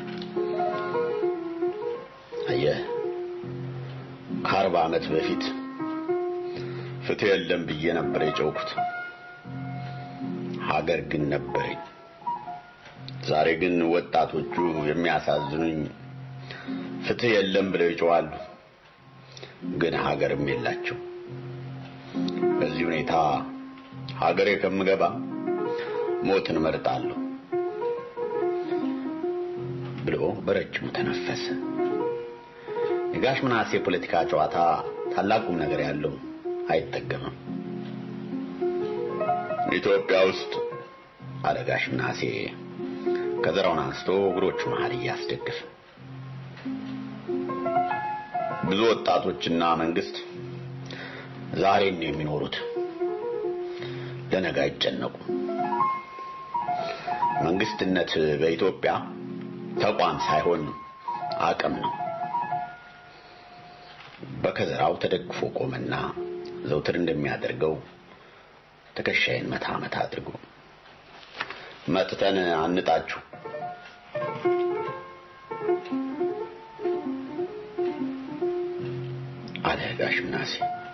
አየህ ከ40 ዓመት በፊት ፍትህ የለም ብዬ ነበር የጮኩት። ሀገር ግን ነበረኝ። ዛሬ ግን ወጣቶቹ የሚያሳዝኑኝ ፍትህ የለም ብለው ይጮዋሉ፣ ግን ሀገርም የላቸው። በዚህ ሁኔታ ሀገሬ ከምገባ ሞትን መርጣለሁ ብሎ በረጅሙ ተነፈሰ። የጋሽ ምናሴ ፖለቲካ ጨዋታ ታላቁም ነገር ያለው አይጠገምም። ኢትዮጵያ ውስጥ አለ ጋሽ ምናሴ ከዘራውን አንስቶ እግሮቹ መሃል እያስደገፈ ብዙ ወጣቶችና መንግስት ዛሬ ነው የሚኖሩት፣ ለነገ አይጨነቁ። መንግስትነት በኢትዮጵያ ተቋም ሳይሆን አቅም ነው። በከዘራው ተደግፎ ቆመና ዘውትር እንደሚያደርገው ትከሻዬን መታ መታ አድርጎ መጥተን አንጣችሁ አለ ጋሽ ምናሴ።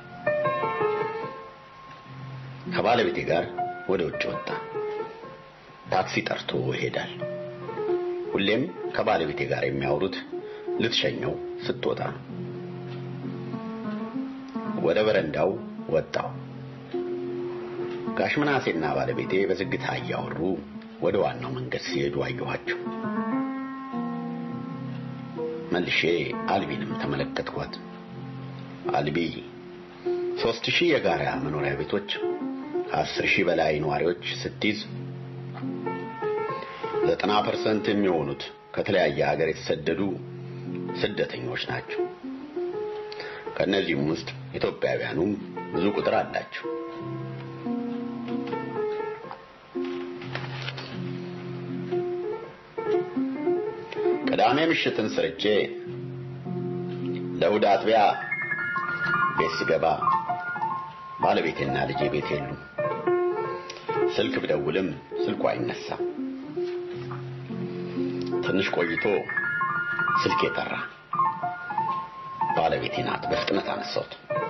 ከባለቤቴ ጋር ወደ ውጭ ወጣ። ታክሲ ጠርቶ ይሄዳል። ሁሌም ከባለቤቴ ጋር የሚያወሩት ልትሸኘው ስትወጣ ነው። ወደ በረንዳው ወጣው። ጋሽ ምናሴና ባለቤቴ በዝግታ እያወሩ ወደ ዋናው መንገድ ሲሄዱ አየኋቸው። መልሼ አልቢንም ተመለከትኳት። አልቢ 3000 የጋራ መኖሪያ ቤቶች 10,000 በላይ ነዋሪዎች ስትይዝ 90% የሚሆኑት ከተለያየ ሀገር የተሰደዱ ስደተኞች ናቸው። ከነዚህም ውስጥ ኢትዮጵያውያኑም ብዙ ቁጥር አላቸው። ቅዳሜ ምሽትን ሰርቼ ለእሑድ አጥቢያ ቤት ስገባ ባለቤቴና ልጄ ቤት የሉም። ስልክ ብደውልም ስልኩ አይነሳም። ትንሽ ቆይቶ ስልኬ ጠራ። ባለቤቴ ናት። በፍጥነት አነሳሁት።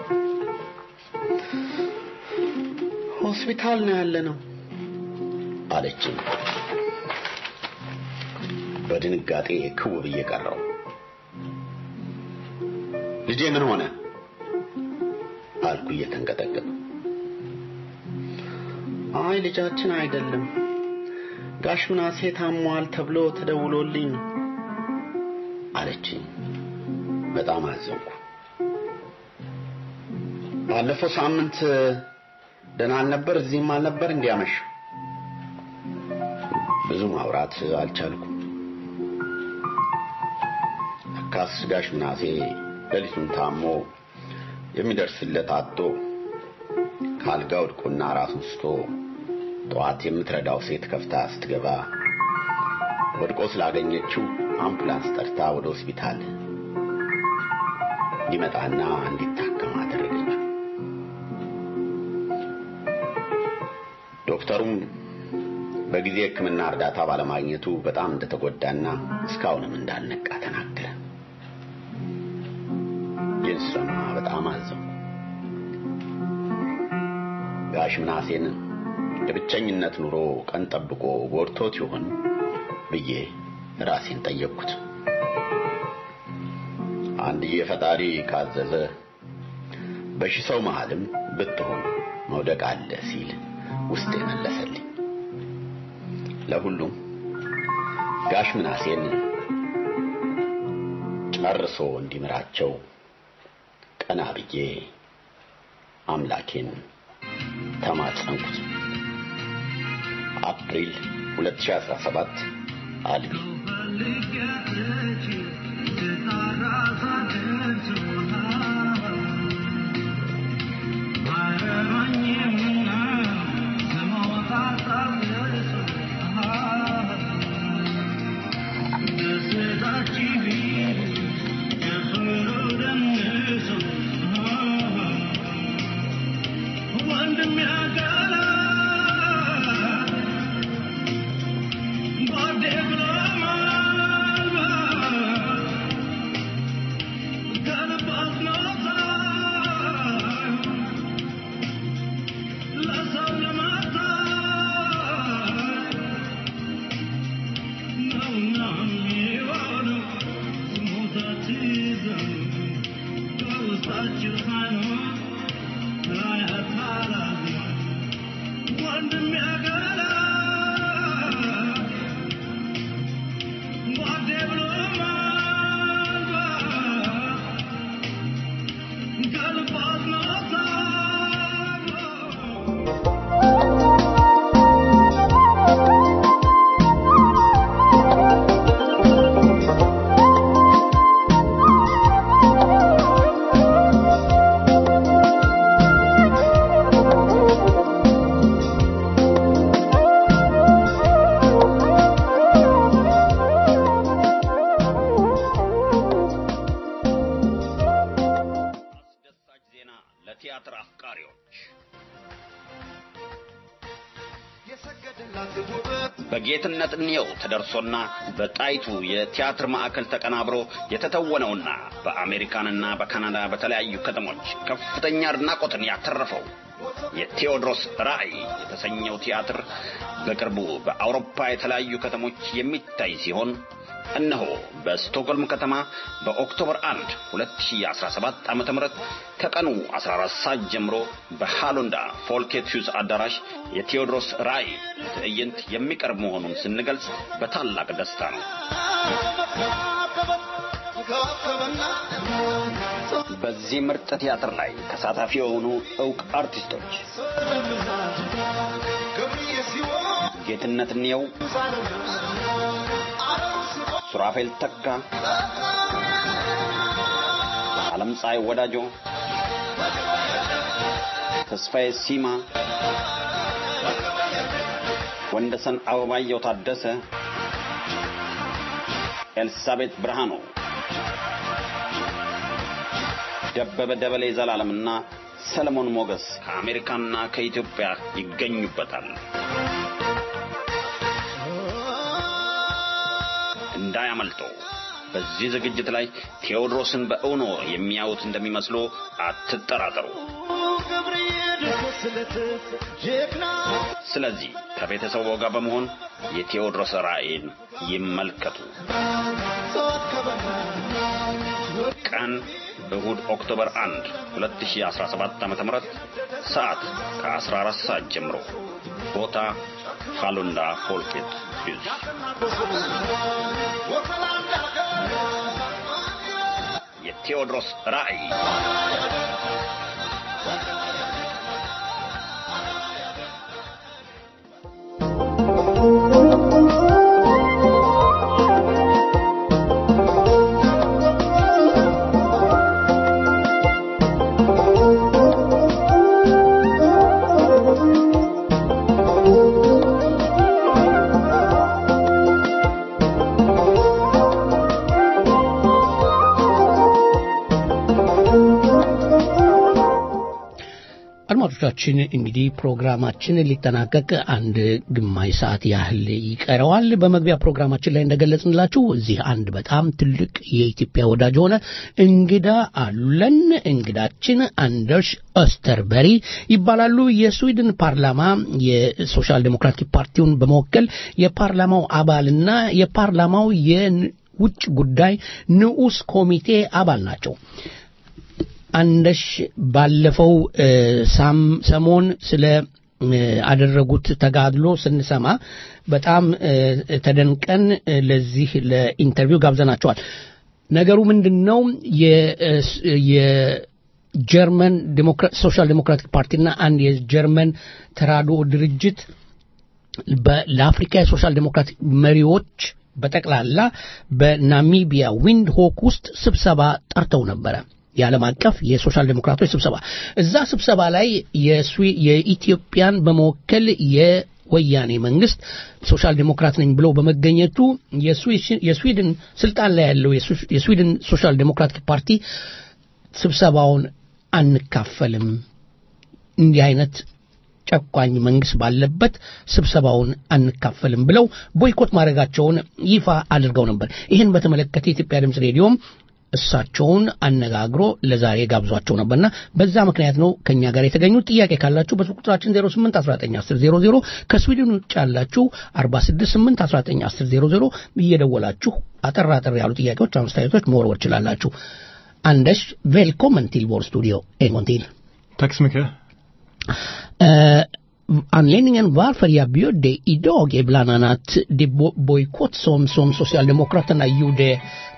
ሆስፒታል ነው ያለነው አለችኝ። በድንጋጤ ክው ብዬ ቀረሁ። ልጄ ምን ሆነ አልኩ እየተንቀጠቀጠ። አይ ልጃችን አይደለም ጋሽ ምናሴ ታሟል ተብሎ ተደውሎልኝ አለችኝ። በጣም አዘንኩ። ባለፈው ሳምንት ደህና አልነበር፣ እዚህም አልነበር እንዲያመሽ። ብዙ ማውራት አልቻልኩም። ካስ ጋሽ ምናሴ ሌሊቱን ታሞ የሚደርስለት አጥቶ ካልጋው ወድቆና ራሱን ስቶ ጠዋት የምትረዳው ሴት ከፍታ ስትገባ ወድቆ ስላገኘችው አምቡላንስ ጠርታ ወደ ሆስፒታል እንዲመጣና እንዲታከም አደረገችው። ዶክተሩም በጊዜ ሕክምና እርዳታ ባለማግኘቱ በጣም እንደተጎዳና እስካሁንም እንዳልነቃ ተናገረ። የእሱማ በጣም አዘንኩ። ጋሽ ምናሴን የብቸኝነት ኑሮ ቀን ጠብቆ ጎድቶት ይሆን ብዬ ራሴን ጠየቅኩት። አንድዬ ፈጣሪ ካዘዘ በሺህ ሰው መሃልም ብትሆን መውደቅ አለ ሲል ውስጤ መለሰልኝ። ለሁሉም ጋሽ ምናሴን ጨርሶ እንዲምራቸው ቀና ብዬ አምላኬን ተማጸንኩት። አፕሪል 2017 አልቢ በጌትነት እንየው ተደርሶና በጣይቱ የቲያትር ማዕከል ተቀናብሮ የተተወነውና በአሜሪካንና በካናዳ በተለያዩ ከተሞች ከፍተኛ አድናቆትን ያተረፈው የቴዎድሮስ ራእይ የተሰኘው ቲያትር በቅርቡ በአውሮፓ የተለያዩ ከተሞች የሚታይ ሲሆን እነሆ በስቶክሆልም ከተማ በኦክቶበር 1 2017 ዓ.ም ከቀኑ 14 ሰዓት ጀምሮ በሃሎንዳ ፎልኬትሁስ አዳራሽ የቴዎድሮስ ራእይ ትዕይንት የሚቀርብ መሆኑን ስንገልጽ በታላቅ ደስታ ነው። በዚህ ምርጥ ቲያትር ላይ ተሳታፊ የሆኑ ዕውቅ አርቲስቶች ጌትነት እንየው፣ ሱራፌል ተካ፣ ዓለምፀሐይ ወዳጆ፣ ተስፋዬ ሲማ፣ ወንደሰን አበባየሁ ታደሰ፣ ኤልሳቤት ብርሃኑ፣ ደበበ ደበሌ ዘላለምና ሰለሞን ሞገስ ከአሜሪካና ከኢትዮጵያ ይገኙበታል። እንዳያመልጡ። በዚህ ዝግጅት ላይ ቴዎድሮስን በእውኖ የሚያዩት እንደሚመስሉ አትጠራጠሩ። ስለዚህ ከቤተሰቡ ጋር በመሆን የቴዎድሮስ ራእይን ይመልከቱ። ቀን እሁድ ኦክቶበር 1 2017 ዓ.ም ሰዓት ከ14 ሰዓት ጀምሮ ቦታ ሃሎንዳ ፎልኬትሁስ። የቴዎድሮስ ራእይ አድማጮቻችን እንግዲህ ፕሮግራማችን ሊጠናቀቅ አንድ ግማሽ ሰዓት ያህል ይቀረዋል። በመግቢያ ፕሮግራማችን ላይ እንደገለጽንላችሁ እዚህ አንድ በጣም ትልቅ የኢትዮጵያ ወዳጅ ሆነ እንግዳ አለን። እንግዳችን አንደርስ ኦስተርበሪ ይባላሉ። የስዊድን ፓርላማ የሶሻል ዴሞክራቲክ ፓርቲውን በመወከል የፓርላማው አባልና የፓርላማው የውጭ ጉዳይ ንዑስ ኮሚቴ አባል ናቸው። አንደሽ ባለፈው ሰሞን ስለ አደረጉት ተጋድሎ ስንሰማ በጣም ተደንቀን ለዚህ ለኢንተርቪው ጋብዘናቸዋል። ነገሩ ምንድነው? የጀርመን ሶሻል ዴሞክራቲክ ፓርቲና አንድ የጀርመን ተራድኦ ድርጅት ለአፍሪካ የሶሻል ዴሞክራቲክ መሪዎች በጠቅላላ በናሚቢያ ዊንድሆክ ውስጥ ስብሰባ ጠርተው ነበረ። የዓለም አቀፍ የሶሻል ዴሞክራቶች ስብሰባ። እዛ ስብሰባ ላይ የኢትዮጵያን በመወከል የወያኔ መንግስት ሶሻል ዴሞክራት ነኝ ብሎ በመገኘቱ የስዊድን ስልጣን ላይ ያለው የስዊድን ሶሻል ዴሞክራቲክ ፓርቲ ስብሰባውን አንካፈልም፣ እንዲህ አይነት ጨቋኝ መንግስት ባለበት ስብሰባውን አንካፈልም ብለው ቦይኮት ማድረጋቸውን ይፋ አድርገው ነበር። ይህን በተመለከተ የኢትዮጵያ ድምፅ ሬዲዮም እሳቸውን አነጋግሮ ለዛሬ ጋብዟቸው ነበርና በዛ ምክንያት ነው ከኛ ጋር የተገኙት። ጥያቄ ካላችሁ በቁጥራችን 08191000 ከስዊድን ውጭ ያላችሁ 468191000 እየደወላችሁ አጠራጠር ያሉ ጥያቄዎች አስተያየቶች መወርወር ይችላላችሁ። Anders, välkommen till vår studio en gång till. Tack så mycket. Anledningen varför jag bjöd dig idag är bland annat det bojkott som Socialdemokraterna gjorde.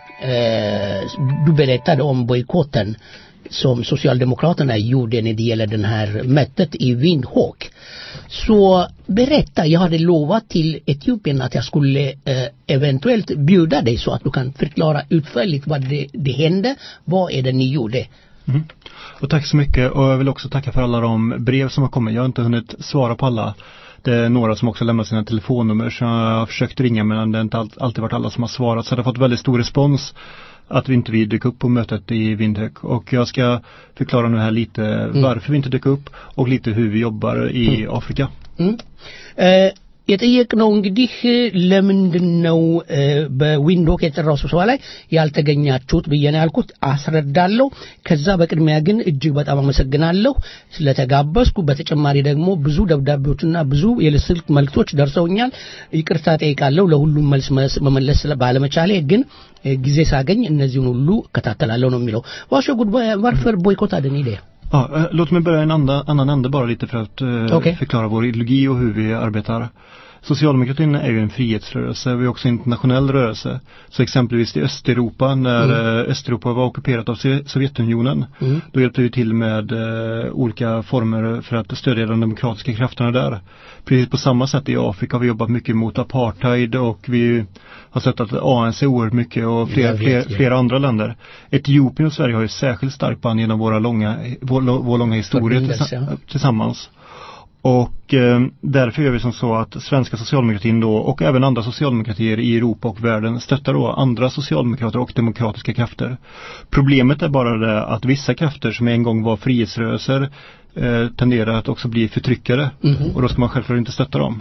Du berättade om bojkotten som Socialdemokraterna gjorde när det gäller den här mötet i Windhoek. Så berätta, jag hade lovat till Etiopien att jag skulle eventuellt bjuda dig så att du kan förklara utförligt vad det hände. Vad är det ni gjorde? Mm. Och tack så mycket, och jag vill också tacka för alla de brev som har kommit. Jag har inte hunnit svara på alla. Det är några som också lämnat sina telefonnummer, så jag har försökt ringa, men det har inte alltid varit alla som har svarat. Så det har fått väldigt stor respons att vi inte dök upp på mötet i Windhoek. Och jag ska förklara nu här lite varför vi inte dök upp och lite hur vi jobbar i Afrika. የጠየቅነው እንግዲህ ለምንድን ነው በዊንዶክ የተራው ስብሰባ ላይ ያልተገኛችሁት ብዬ ነው ያልኩት። አስረዳለሁ። ከዛ በቅድሚያ ግን እጅግ በጣም አመሰግናለሁ ስለተጋበዝኩ። በተጨማሪ ደግሞ ብዙ ደብዳቤዎችና ብዙ የስልክ መልእክቶች ደርሰውኛል። ይቅርታ ጠይቃለሁ ለሁሉም መልስ መመለስ ባለመቻሌ፣ ግን ጊዜ ሳገኝ እነዚህን ሁሉ እከታተላለሁ ነው የሚለው። Varsågod, varför bojkottade ni det? Ja, låt mig börja en annan ände bara lite för att förklara vår ideologi och hur vi arbetar. Socialdemokratin är ju en frihetsrörelse, vi är också en internationell rörelse. Så exempelvis i Östeuropa, när Östeuropa var ockuperat av Sovjetunionen, då hjälpte vi till med olika former för att stödja de demokratiska krafterna där. Precis på samma sätt i Afrika har vi jobbat mycket mot apartheid, och vi har sett att ANC är oerhört mycket, och flera andra länder. Etiopien och Sverige har ju särskilt starkt band genom vår långa historia tillsammans. Och därför gör vi som så att svenska socialdemokratin då, och även andra socialdemokratier i Europa och världen, stöttar då andra socialdemokrater och demokratiska krafter. Problemet är bara det att vissa krafter som en gång var frihetsrörelser tenderar att också bli förtryckare, och då ska man självklart inte stötta dem.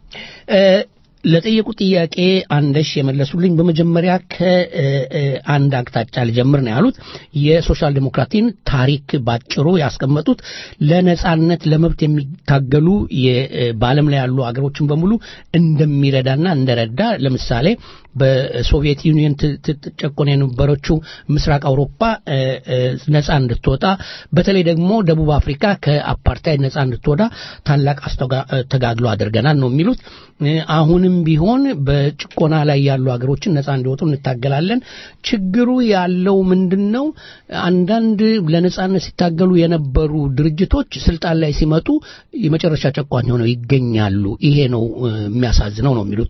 ለጠየቁት ጥያቄ አንደሽ የመለሱልኝ በመጀመሪያ ከአንድ አቅጣጫ ልጀምር ነው ያሉት። የሶሻል ዲሞክራቲን ታሪክ ባጭሩ ያስቀመጡት ለነጻነት ለመብት የሚታገሉ በዓለም ላይ ያሉ አገሮችን በሙሉ እንደሚረዳና እንደረዳ፣ ለምሳሌ በሶቪየት ዩኒየን ተጨቆነ የነበረችው ምስራቅ አውሮፓ ነጻ እንድትወጣ፣ በተለይ ደግሞ ደቡብ አፍሪካ ከአፓርታይድ ነጻ እንድትወጣ ታላቅ ተጋድሎ አድርገናል ነው የሚሉት። አሁንም ቢሆን በጭቆና ላይ ያሉ አገሮችን ነጻ እንዲወጡ እንታገላለን። ችግሩ ያለው ምንድነው? አንዳንድ ለነጻነት ሲታገሉ የነበሩ ድርጅቶች ስልጣን ላይ ሲመጡ የመጨረሻ ጨቋኝ ሆነው ይገኛሉ። ይሄ ነው የሚያሳዝነው ነው የሚሉት።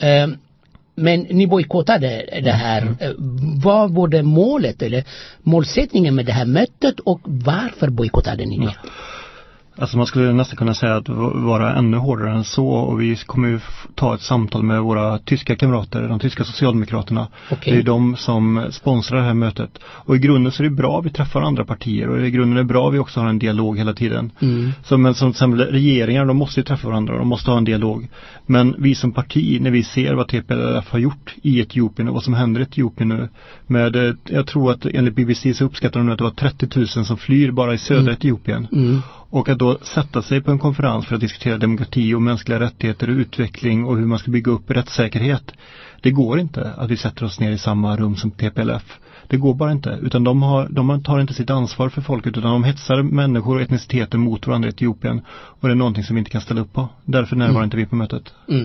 Men ni bojkottade det här. Vad var det målet eller målsättningen med det här mötet, och varför bojkottade ni det? Alltså man skulle nästan kunna säga att vara ännu hårdare än så, och vi kommer ju ta ett samtal med våra tyska kamrater, de tyska socialdemokraterna. Okay. Det är de som sponsrar det här mötet. Och i grunden så är det bra att vi träffar andra partier, och i grunden är det bra att vi också har en dialog hela tiden. Men som exempel regeringar, de måste ju träffa varandra, de måste ha en dialog. Men vi som parti, när vi ser vad TPLF har gjort i Etiopien och vad som händer i Etiopien nu, med, jag tror att enligt BBC så uppskattar de att det var 30 000 som flyr bara i södra Etiopien. Och att då sätta sig på en konferens för att diskutera demokrati och mänskliga rättigheter och utveckling och hur man ska bygga upp rättssäkerhet, det går inte att vi sätter oss ner i samma rum som TPLF. Det går bara inte, utan de tar inte sitt ansvar för folket, utan de hetsar människor och etniciteter mot varandra i Etiopien, och det är någonting som vi inte kan ställa upp på. Därför närvarar inte vi på mötet.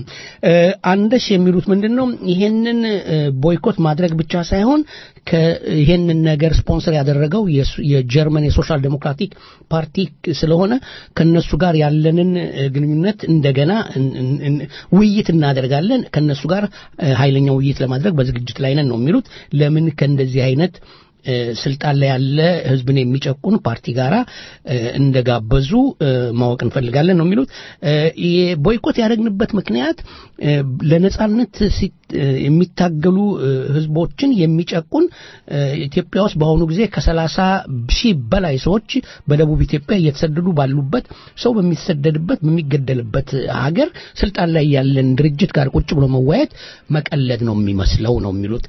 አንደሽ የሚሉት ምንድነው? ይሄንን ቦይኮት ማድረግ ብቻ ሳይሆን ይሄንን ነገር ስፖንሰር ያደረገው የጀርመን የሶሻል ዴሞክራቲክ ፓርቲ ስለሆነ ከነሱ ጋር ያለንን ግንኙነት እንደገና ውይይት እናደርጋለን፣ ከነሱ ጋር ኃይለኛ ውይይት ለማድረግ በዝግጅት ላይ ነን ነው የሚሉት። ለምን ከእንደዚህ አይነት ስልጣን ላይ ያለ ህዝብን የሚጨቁን ፓርቲ ጋራ እንደጋበዙ ማወቅ እንፈልጋለን ነው የሚሉት። የቦይኮት ያደረግንበት ምክንያት ለነጻነት የሚታገሉ ህዝቦችን የሚጨቁን ኢትዮጵያ ውስጥ በአሁኑ ጊዜ ከ30,000 በላይ ሰዎች በደቡብ ኢትዮጵያ እየተሰደዱ ባሉበት፣ ሰው በሚሰደድበት በሚገደልበት ሀገር ስልጣን ላይ ያለን ድርጅት ጋር ቁጭ ብሎ መወያየት መቀለድ ነው የሚመስለው ነው የሚሉት።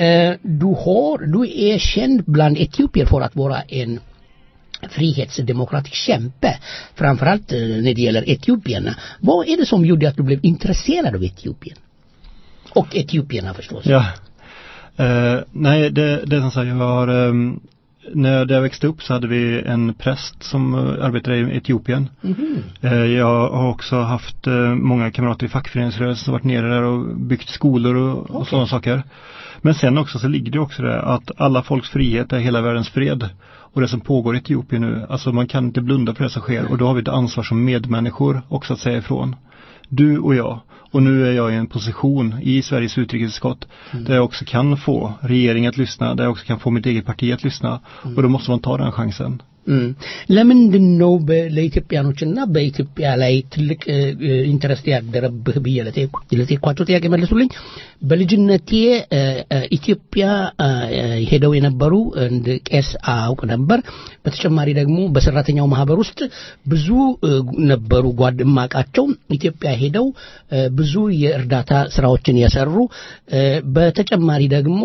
Du är känd bland etiopier för att vara en frihetsdemokratisk kämpe, framförallt när det gäller etiopierna. Vad är det som gjorde att du blev intresserad av Etiopien? Och etiopierna förstås. Ja. Nej, det som sagt, jag har när jag växte upp så hade vi en präst som arbetade i Etiopien. Jag har också haft många kamrater i fackföreningsrörelsen som varit nere där och byggt skolor och sådana saker. Men sen också så ligger det också det att alla folks frihet är hela världens fred. Och det som pågår i Etiopien nu, alltså man kan inte blunda för det som sker, och då har vi ett ansvar som medmänniskor också att säga ifrån. Du och jag. Och nu är jag i en position i Sveriges utrikesutskott där jag också kan få regeringen att lyssna, där jag också kan få mitt eget parti att lyssna. Och då måste man ta den chansen. ለምንድነው ለኢትዮጵያኖችና በኢትዮጵያ ላይ ትልቅ ኢንተረስት ያደረብህ ብዬ ለጠየኳቸው ጥያቄ መልሱልኝ። በልጅነቴ ኢትዮጵያ ሄደው የነበሩ እንደ ቄስ አውቅ ነበር። በተጨማሪ ደግሞ በሰራተኛው ማህበር ውስጥ ብዙ ነበሩ ጓደማቃቸው ኢትዮጵያ ሄደው ብዙ የእርዳታ ስራዎችን ያሰሩ። በተጨማሪ ደግሞ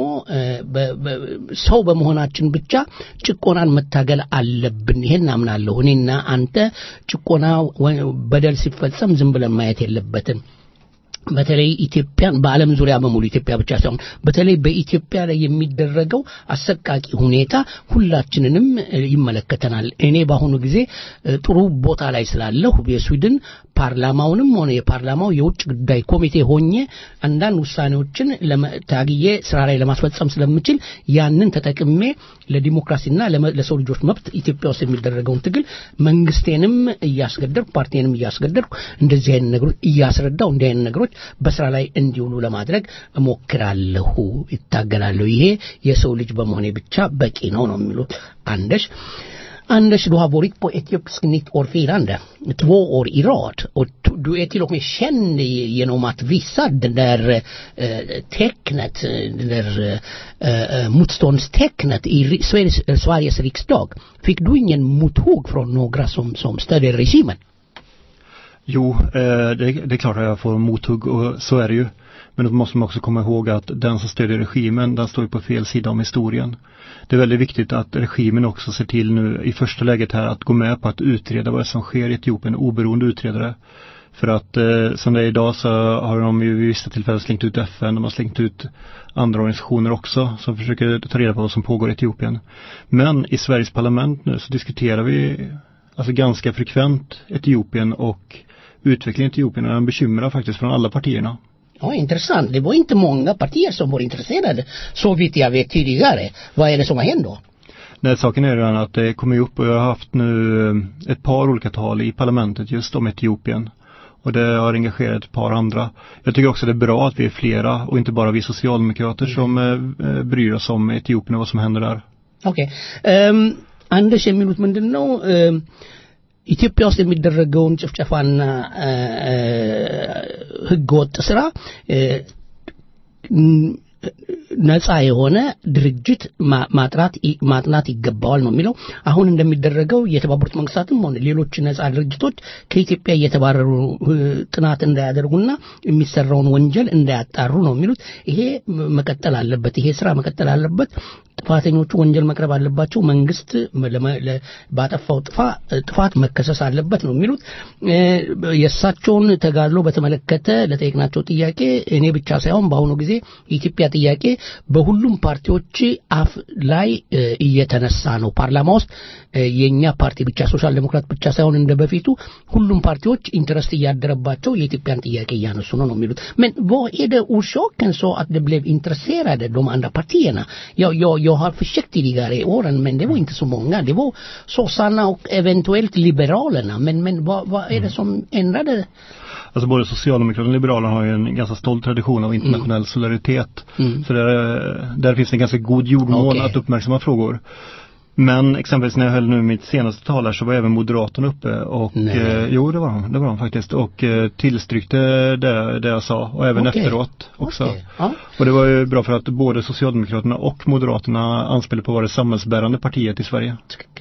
ሰው በመሆናችን ብቻ ጭቆናን መታገል አለብን። ይሄን አምናለሁ። እኔና አንተ ጭቆና በደል ሲፈጸም ዝም ብለን ማየት የለበትም። በተለይ ኢትዮጵያን በአለም ዙሪያ በሙሉ ኢትዮጵያ ብቻ ሳይሆን በተለይ በኢትዮጵያ ላይ የሚደረገው አሰቃቂ ሁኔታ ሁላችንንም ይመለከተናል። እኔ በአሁኑ ጊዜ ጥሩ ቦታ ላይ ስላለሁ የስዊድን ፓርላማውንም ሆነ የፓርላማው የውጭ ጉዳይ ኮሚቴ ሆኜ አንዳንድ ውሳኔዎችን ለታግዬ ስራ ላይ ለማስፈጸም ስለምችል ያንን ተጠቅሜ ለዲሞክራሲና ለሰው ልጆች መብት ኢትዮጵያ ውስጥ የሚደረገውን ትግል መንግስቴንም እያስገደድኩ ፓርቲንም እያስገደድኩ እንደዚህ አይነት ነገሮች እያስረዳው እንዲህ አይነት ነገሮች በስራ ላይ እንዲውሉ ለማድረግ እሞክራለሁ ይታገላለሁ። ይሄ የሰው ልጅ በመሆኔ ብቻ በቂ ነው የሚሉት Anders, du har varit på etiopisk nyttårsfirande 2 år i rad och du är till och med känd genom att visa den där tecknet, det där motståndstecknet i Sveriges riksdag. Fick du ingen mothugg från några som stödjer regimen? Jo, det är klart att jag får mothugg och så är det ju. Men då måste man också komma ihåg att den som stödjer regimen, den står ju på fel sida om historien. Det är väldigt viktigt att regimen också ser till nu i första läget här att gå med på att utreda vad som sker i Etiopien, oberoende utredare. För att som det är idag så har de ju vid vissa tillfällen slängt ut FN, de har slängt ut andra organisationer också som försöker ta reda på vad som pågår i Etiopien. Men i Sveriges parlament nu så diskuterar vi alltså ganska frekvent Etiopien och utvecklingen i Etiopien är en bekymmer faktiskt från alla partierna. Ja, intressant. Det var inte många partier som var intresserade så vitt jag vet tidigare. Vad är det som har hänt då? Nej, saken är den att det kommer upp och jag har haft nu ett par olika tal i parlamentet just om Etiopien. Och det har engagerat ett par andra. Jag tycker också det är bra att vi är flera och inte bara vi socialdemokrater som bryr oss om Etiopien och vad som händer där. Okej. Anders የሚሉት ምንድነው ኢትዮጵያ ውስጥ የሚደረገውን ጭፍጨፋና ህገወጥ ስራ ነፃ የሆነ ድርጅት ማጥናት ይገባዋል ነው የሚለው። አሁን እንደሚደረገው የተባበሩት መንግስታትም ሆነ ሌሎች ነፃ ድርጅቶች ከኢትዮጵያ እየተባረሩ ጥናት እንዳያደርጉና የሚሰራውን ወንጀል እንዳያጣሩ ነው የሚሉት። ይሄ መቀጠል አለበት። ይሄ ስራ መቀጠል አለበት። ጥፋተኞቹ ወንጀል መቅረብ አለባቸው። መንግስት ባጠፋው ጥፋት መከሰስ አለበት ነው የሚሉት። የሳቸውን ተጋድሎ በተመለከተ ለጠየቅናቸው ጥያቄ እኔ ብቻ ሳይሆን በአሁኑ ጊዜ የኢትዮጵያ ጥያቄ በሁሉም ፓርቲዎች አፍ ላይ እየተነሳ ነው። ፓርላማ ውስጥ የኛ ፓርቲ ብቻ ሶሻል ዴሞክራት ብቻ ሳይሆን እንደበፊቱ ሁሉም ፓርቲዎች ኢንተረስት እያደረባቸው የኢትዮጵያን ጥያቄ እያነሱ ነው የሚሉት። Men vad är det orsaken så att det blev intresserade de andra partierna? Jag har försökt tidigare i åren men det var inte så många. Det var sossarna och eventuellt liberalerna. Men vad är det som ändrade? Alltså både Socialdemokraterna och Liberalerna har ju en ganska stolt tradition av internationell solidaritet. Så där finns en ganska god jordmån att uppmärksamma frågor. Men exempelvis när jag höll nu mitt senaste tal här så var även Moderaterna uppe och jo det var de faktiskt och tillstyrkte det jag sa och även efteråt också. Och det var ju bra för att både Socialdemokraterna och Moderaterna anspelar på att vara det samhällsbärande partiet i Sverige.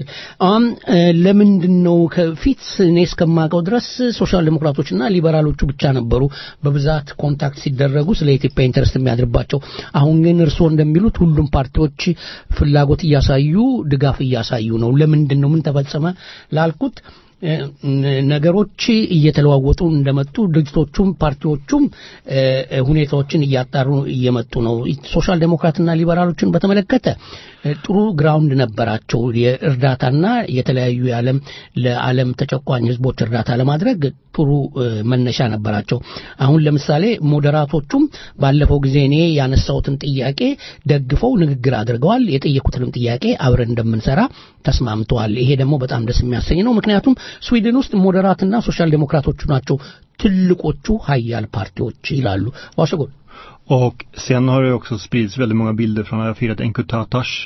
ለምንድነው ከፊት እስከማውቀው ድረስ ሶሻል ዴሞክራቶችና ሊበራሎቹ ብቻ ነበሩ በብዛት ኮንታክት ሲደረጉ ስለ ኢትዮጵያ ኢንተረስት የሚያድርባቸው። አሁን ግን እርስዎ እንደሚሉት ሁሉም ፓርቲዎች ፍላጎት እያሳዩ ድጋፍ እያሳዩ ነው። ለምንድነው ምን ተፈጸመ ላልኩት ነገሮች እየተለዋወጡ እንደመጡ ድርጅቶቹም ፓርቲዎቹም ሁኔታዎችን እያጣሩ እየመጡ ነው። ሶሻል ዴሞክራትና ሊበራሎችን በተመለከተ ጥሩ ግራውንድ ነበራቸው። የእርዳታና የተለያዩ ለዓለም ተጨቋኝ ህዝቦች እርዳታ ለማድረግ ጥሩ መነሻ ነበራቸው። አሁን ለምሳሌ ሞዴራቶቹም ባለፈው ጊዜ እኔ ያነሳውትን ጥያቄ ደግፈው ንግግር አድርገዋል። የጠየቁትንም ጥያቄ አብረን እንደምንሰራ ተስማምተዋል። ይሄ ደግሞ በጣም ደስ የሚያሰኝ ነው። ምክንያቱም ስዊድን ውስጥ ሞዴራትና ሶሻል ዴሞክራቶቹ ናቸው ትልቆቹ ሀያል ፓርቲዎች ይላሉ። ዋሽጎል Och sen har det också spridits väldigt många bilder från när jag firat Enkutatash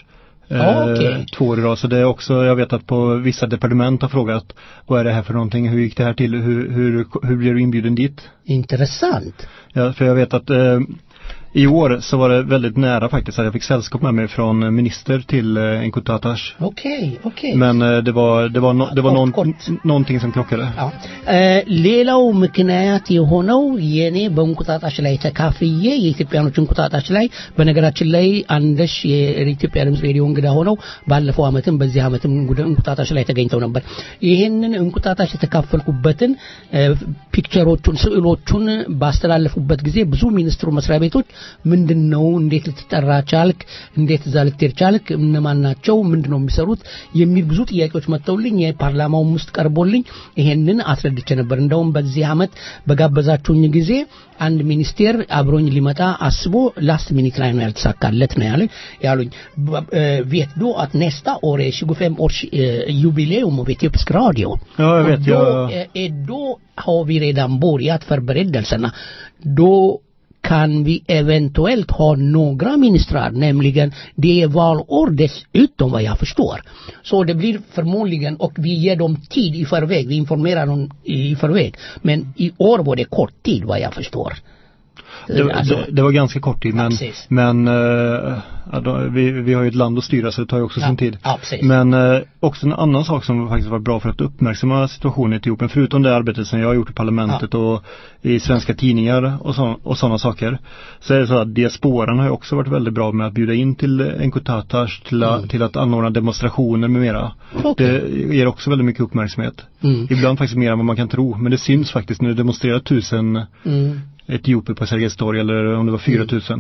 2 år idag. Så det är också, jag vet att på vissa departement har frågat vad är det här för någonting, hur gick det här till, hur blev du inbjuden dit? Intressant. Ja, för jag vet att i år så var det väldigt nära faktiskt att jag fick sällskap med mig från minister till Enkhutatas. Okej. Men det var någonting som krockade. Ja. ሌላው ምክንያት የሆነው የኔ በእንቁጣጣሽ ላይ ተካፍዬ የኢትዮጵያኖች እንቁጣጣሽ ላይ በነገራችን ላይ አንደሽ የኢትዮጵያ ድምጽ ሬዲዮ እንግዳ ሆነው ባለፈው አመትም በዚህ አመትም እንቁጣጣሽ ላይ ተገኝተው ነበር። ይሄንን እንቁጣጣሽ የተካፈልኩበትን ፒክቸሮቹን ስዕሎቹን ባስተላለፉበት ጊዜ ብዙ ሚኒስትሩ መስሪያ ቤቶች ምንድነው እንዴት ልትጠራ ቻልክ እንዴት እዛ ልትሄድ ቻልክ እነማን ናቸው ምንድነው የሚሰሩት የሚል ብዙ ጥያቄዎች መጥተውልኝ የፓርላማው ውስጥ ቀርቦልኝ ይሄንን አስረድቼ ነበር። እንደውም በዚህ አመት በጋበዛችሁኝ ጊዜ አንድ ሚኒስቴር አብሮኝ ሊመጣ አስቦ ላስት ሚኒት ላይ ነው ያልተሳካለት ነው ያሉኝ vet då att nästa år är 25 års jubileum av Etiopisk radio. Ja, jag vet. Då har vi redan börjat förberedelserna. Då kan vi eventuellt ha några ministrar, nämligen det är valår dessutom vad jag förstår. Så det blir förmodligen, och vi ger dem tid i förväg, vi informerar dem i förväg. Men i år var det kort tid vad jag förstår. Det var ganska kort tid, men vi har ju ett land att styra så det tar ju också sin tid. Men också en annan sak som faktiskt var bra för att uppmärksamma situationen i Etiopien, förutom det arbetet som jag har gjort i parlamentet och i svenska tidningar och sådana saker, så är det så att diasporan har ju också varit väldigt bra med att bjuda in till Enkhutatas till att anordna demonstrationer med mera. Det ger också väldigt mycket uppmärksamhet. Ibland faktiskt mer än vad man kan tro, men det syns faktiskt när det demonstrerar 1000 Etiopier på Sergels torg, eller om det var 4000.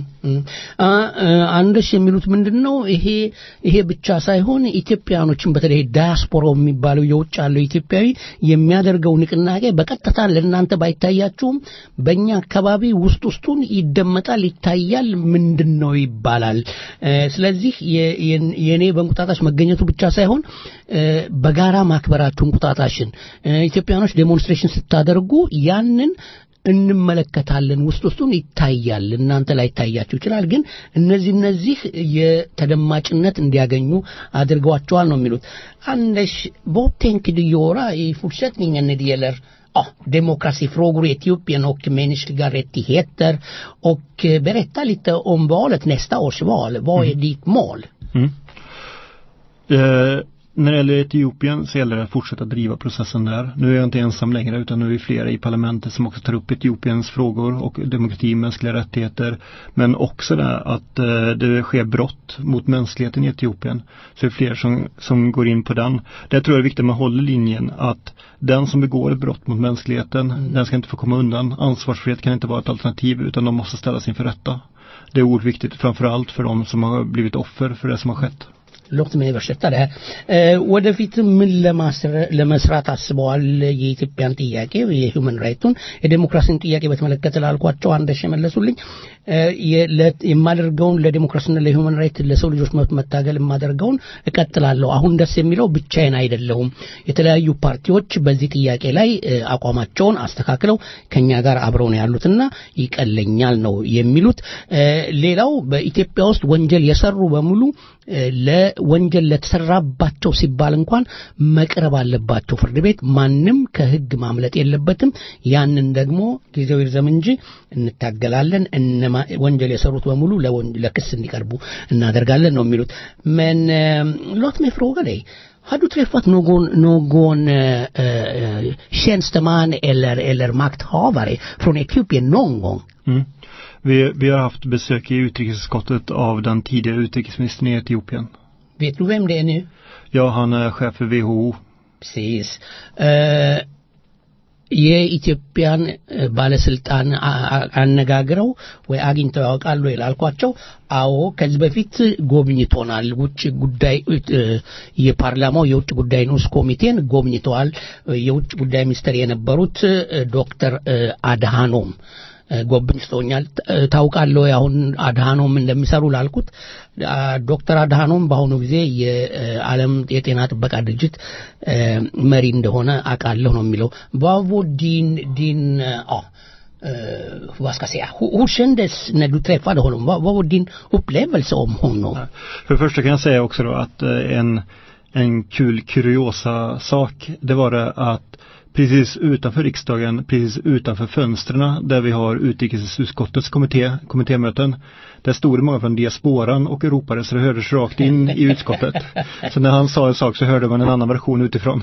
አንደሽ የሚሉት ምንድነው ይሄ ብቻ ሳይሆን ኢትዮጵያኖችን በተለይ ዳያስፖራው የሚባለው የውጭ ያለው ኢትዮጵያዊ የሚያደርገው ንቅናቄ በቀጥታ ለእናንተ ባይታያችሁም በእኛ አካባቢ ውስጡን ይደመጣል ይታያል ምንድነው ይባላል። ስለዚህ የኔ በእንቁጣጣሽ መገኘቱ ብቻ ሳይሆን በጋራ ማክበራችሁ እንቁጣጣሽን ኢትዮጵያኖች ዴሞንስትሬሽን ስታደርጉ ያንን እንመለከታለን ውስጡን ይታያል እናንተ ላይ ታያችሁ ይችላል ግን እነዚህ የተደማጭነት እንዲያገኙ አድርገዋቸዋል ነው የሚሉት Anders vad tänker du göra i fortsättningen när det gäller demokratifrågor i Etiopien och mänskliga rättigheter och berätta lite om valet nästa års val vad är ditt mål? När det gäller Etiopien så gäller det att fortsätta driva processen där. Nu är jag inte ensam längre utan nu är vi flera i parlamentet som också tar upp Etiopiens frågor och demokrati, mänskliga rättigheter. Men också det att det sker brott mot mänskligheten i Etiopien. Så det är fler som går in på den. Det tror jag är viktigt att man håller linjen att den som begår ett brott mot mänskligheten, den ska inte få komma undan. Ansvarsfrihet kan inte vara ett alternativ utan de måste ställas inför rätta. Det är oerhört viktigt framförallt för de som har blivit offer för det som har skett. ሎክት ምን ይበሽታ ደ ወደፊት ምን ለመስራት አስበዋል የኢትዮጵያን ጥያቄ የሁማን ራይቱን የዲሞክራሲን ጥያቄ በተመለከተ ላልኳቸው አንደሽ መለሱልኝ የማደርገውን ለዲሞክራሲና ለሁማን ራይት ለሰው ልጆች መብት መታገል የማደርገውን እቀጥላለሁ አሁን ደስ የሚለው ብቻዬን አይደለሁም የተለያዩ ፓርቲዎች በዚህ ጥያቄ ላይ አቋማቸውን አስተካክለው ከኛ ጋር አብረው ነው ያሉትና ይቀለኛል ነው የሚሉት ሌላው በኢትዮጵያ ውስጥ ወንጀል የሰሩ በሙሉ ለወንጀል ለተሰራባቸው ሲባል እንኳን መቅረብ አለባቸው ፍርድ ቤት ማንንም ከህግ ማምለጥ የለበትም ያንን ደግሞ ጊዜው ይርዘም እንጂ እንታገላለን ወንጀል የሰሩት በሙሉ ለክስ እንዲቀርቡ እናደርጋለን ነው የሚሉት men låt mig fråga dig har du träffat någon tjänsteman eller makthavare från Etiopien någon gång? Vi har haft besök i utrikesutskottet av den tidigare utrikesministern i Etiopien. Vet du vem det är nu? Ja, han är chef för WHO. Precis. የኢትዮጵያን ባለስልጣን አነጋግረው ወይ አግኝተው ያውቃሉ ይላልኳቸው አዎ ከዚህ በፊት ጎብኝቶናል ውጭ ጉዳይ የፓርላማው የውጭ ጉዳይ ንዑስ ኮሚቴን ጎብኝተዋል የውጭ ጉዳይ ሚኒስትር የነበሩት ዶክተር አድሃኖም ጎብኝቶኛል ታውቃለሁ አሁን አድሃኖም እንደሚሰሩ ላልኩት ዶክተር አድሃኖም በአሁኑ ጊዜ የዓለም የጤና ጥበቃ ድርጅት መሪ እንደሆነ አቃለሁ ነው የሚለው ባቮ ዲን vad ska jag säga, hur kändes när du träffade honom? Vad var din upplevelse om honom? För det första kan jag säga också då att en kul kuriosa sak, det var det att precis utanför riksdagen, precis utanför fönstren där vi har utrikesutskottets kommittémöten, där stod det många från diasporan och ropade så det hördes rakt in i utskottet. Så när han sa en sak så hörde man en annan version utifrån.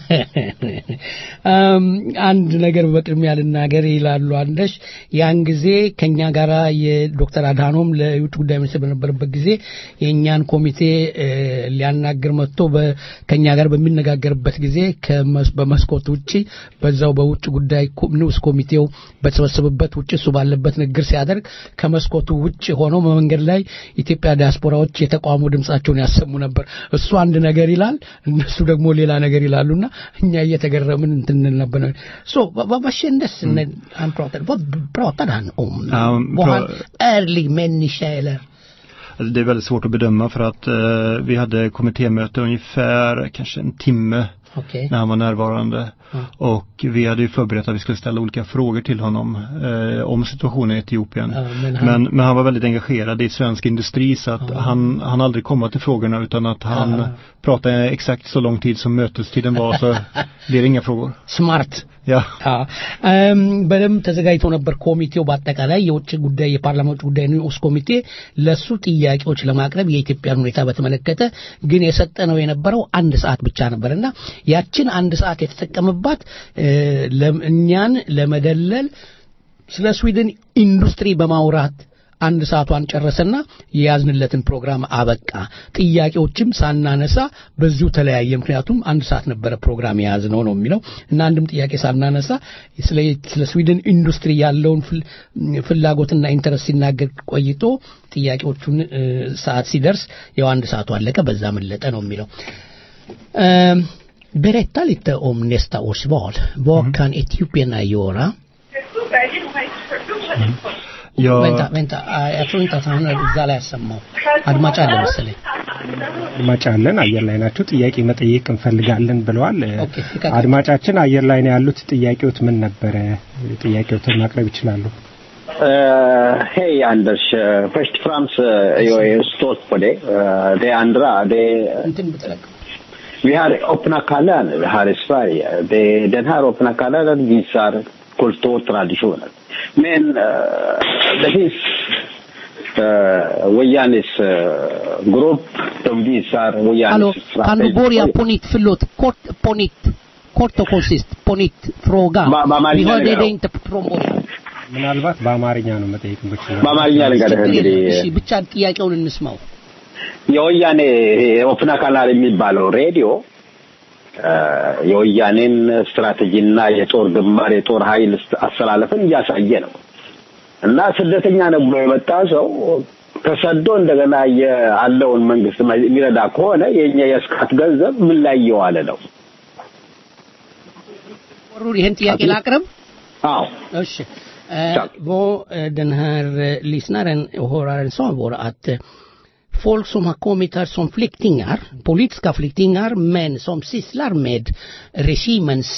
አንድ ነገር በቅድሚያ ልናገር ይላሉ አንደሽ ያን ጊዜ ከኛ ጋራ የዶክተር አድሃኖም ለውጭ ጉዳይ ሚኒስትር በነበረበት ጊዜ የኛን ኮሚቴ ሊያናገር መጥቶ ከኛ ጋር በሚነጋገርበት ጊዜ በመስኮት ውጪ በዛው በውጭ ጉዳይ ንዑስ ኮሚቴው በተሰበሰበበት ውጪ እሱ ባለበት ንግግር ሲያደርግ ከመስኮቱ ውጪ ሆኖ በመንገድ ላይ ኢትዮጵያ ዲያስፖራዎች የተቋሙ ድምጻቸውን ያሰሙ ነበር እሱ አንድ ነገር ይላል እነሱ ደግሞ ሌላ ነገር ይላሉና እኛ እየተገረምን እንትን ነበር så vad kändes när han pratade han om var han ärlig människa eller det är väldigt svårt att bedöma för att vi hade kommittémöte ungefär kanske en timme när han var närvarande. Och vi hade ju förberett att vi skulle ställa olika frågor till honom om situationen i Etiopien. Men han var väldigt engagerad i svensk industri så att han aldrig kom till frågorna utan att han pratade exakt så lång tid som mötestiden var så blir det inga frågor. Smart. Ja. በደም ተዘጋጅቶ ነበር ኮሚቴው በአጠቃላይ የውጭ ጉዳይ የፓርላማው ጉዳይ ንዑስ ኮሚቴ ለሱ ጥያቄዎች ለማቅረብ የኢትዮጵያን ሁኔታ በተመለከተ ግን የሰጠነው የነበረው አንድ ሰዓት ብቻ ነበርና ያችን አንድ ሰዓት የተጠቀመባት ለእኛን ለመደለል ስለ ስዊድን ኢንዱስትሪ በማውራት አንድ ሰዓቷን ጨረሰና የያዝንለትን ፕሮግራም አበቃ ጥያቄዎችም ሳናነሳ በዚሁ ተለያየ ምክንያቱም አንድ ሰዓት ነበር ፕሮግራም የያዝነው ነው የሚለው እና አንድም ጥያቄ ሳናነሳ ስለ ስዊድን ኢንዱስትሪ ያለውን ፍላጎትና ኢንተረስት ሲናገር ቆይቶ ጥያቄዎቹን ሰዓት ሲደርስ ያው አንድ ሰዓቱ አለቀ በዛ መለጠ ነው የሚለው berätta lite om nästa års val vad kan etiopierna göra Ja. Vänta, jag tror inte att han är där lässamma. አድማጭ አለ መሰለኝ አድማጭ አለን አየር ላይ ናቸው ጥያቄ መጠየቅ እንፈልጋለን ብለዋል አድማጫችን አየር ላይ ነው ያሉት ጥያቄዎት ምን ነበር ጥያቄዎትን ማቅረብ ይችላሉ Hej Anders, först och främst jag är stolt på det. Det andra, vi har öppna kanaler här i Sverige. Den här öppna kanalen visar kultur och traditioner. Men det finns Wajanis grupp som visar Wajanis strategi. Kan du börja på nytt, förlåt, kort och koncist, på nytt fråga. Vi hörde det inte från början. ምናልባት በአማርኛ ነው መጠየቅ ብቻ በአማርኛ ነገር እንግዲህ እሺ ብቻ ጥያቄውን እንስማው የወያኔ ኦፕና ካናል የሚባለው ሬዲዮ የወያኔን ስትራቴጂና የጦር ግንባር የጦር ኃይል አሰላለፍን እያሳየ ነው እና ስደተኛ ነው ብሎ የመጣ ሰው ተሰዶ እንደገና ያለውን መንግስት የሚረዳ ከሆነ የኛ የስካት ገንዘብ ምን ላይ ይዋለ ነው ወሩ ይሄን ጥያቄ ላቅርብ አዎ እሺ vad den här lyssnaren och höraren sa var att folk som har kommit här som flyktingar, politiska flyktingar men som sysslar med regimens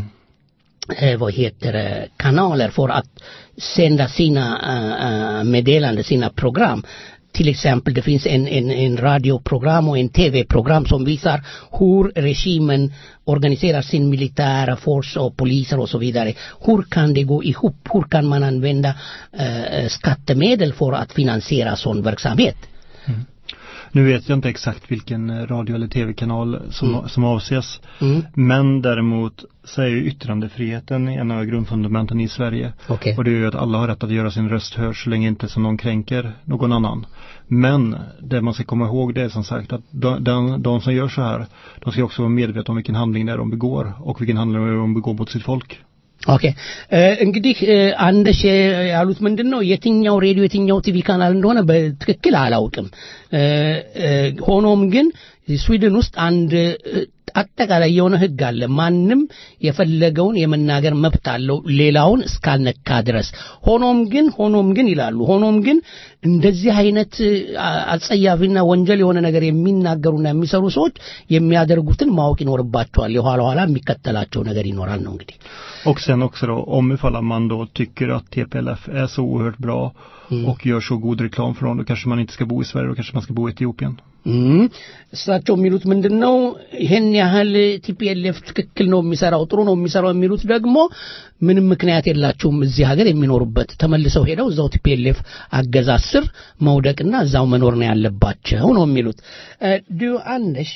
kanaler för att sända sina meddelanden, sina program. Till exempel det finns en radioprogram och en tv-program som visar hur regimen organiserar sin militära force och poliser och så vidare. Hur kan det gå ihop? Hur kan man använda skattemedel för att finansiera sån verksamhet? Nu vet jag inte exakt vilken radio- eller tv-kanal som avses. Men däremot så är ju yttrandefriheten en av grundfundamenten i Sverige. Okay. Och det är ju att alla har rätt att göra sin röst hörd så länge inte som någon kränker någon annan. Men det man ska komma ihåg det är som sagt att de som gör så här, de ska också vara medvetna om vilken handling det är de begår och vilken handling de begår mot sitt folk. ኦኬ እንግዲህ አንደሽ ያሉት ምንድነው የትኛው ሬዲዮ የትኛው ቲቪ ካናል እንደሆነ በትክክል አላውቅም ሆኖም ግን ስዊድን ውስጥ አንድ አጠቃላይ የሆነ ህግ አለ ማንንም የፈለገውን የመናገር መብት አለው ሌላውን እስካልነካ ድረስ ሆኖም ግን ይላሉ ሆኖም ግን እንደዚህ አይነት አጸያፊና ወንጀል የሆነ ነገር የሚናገሩና የሚሰሩ ሰዎች የሚያደርጉትን ማወቅ ይኖርባቸዋል የኋላ የሚከተላቸው ነገር ይኖራል ነው እንግዲህ Och sen också då, om ifall man då tycker att TPLF är så oerhört bra och gör så god reklam för dem, då kanske man inte ska bo i Sverige, då kanske man ska bo i Etiopien. እሳቸው የሚሉት ምንድነው ይሄን ያህል TPLF ትክክል ነው የሚሰራው ጥሩ ነው የሚሰራው የሚሉት ደግሞ ምንም ምክንያት የላቸውም እዚህ ሀገር የሚኖሩበት ተመልሰው ሄደው እዛው TPLF አገዛዝ ስር መውደቅና እዛው መኖር ነው ያለባቸው ነው የሚሉት du Anders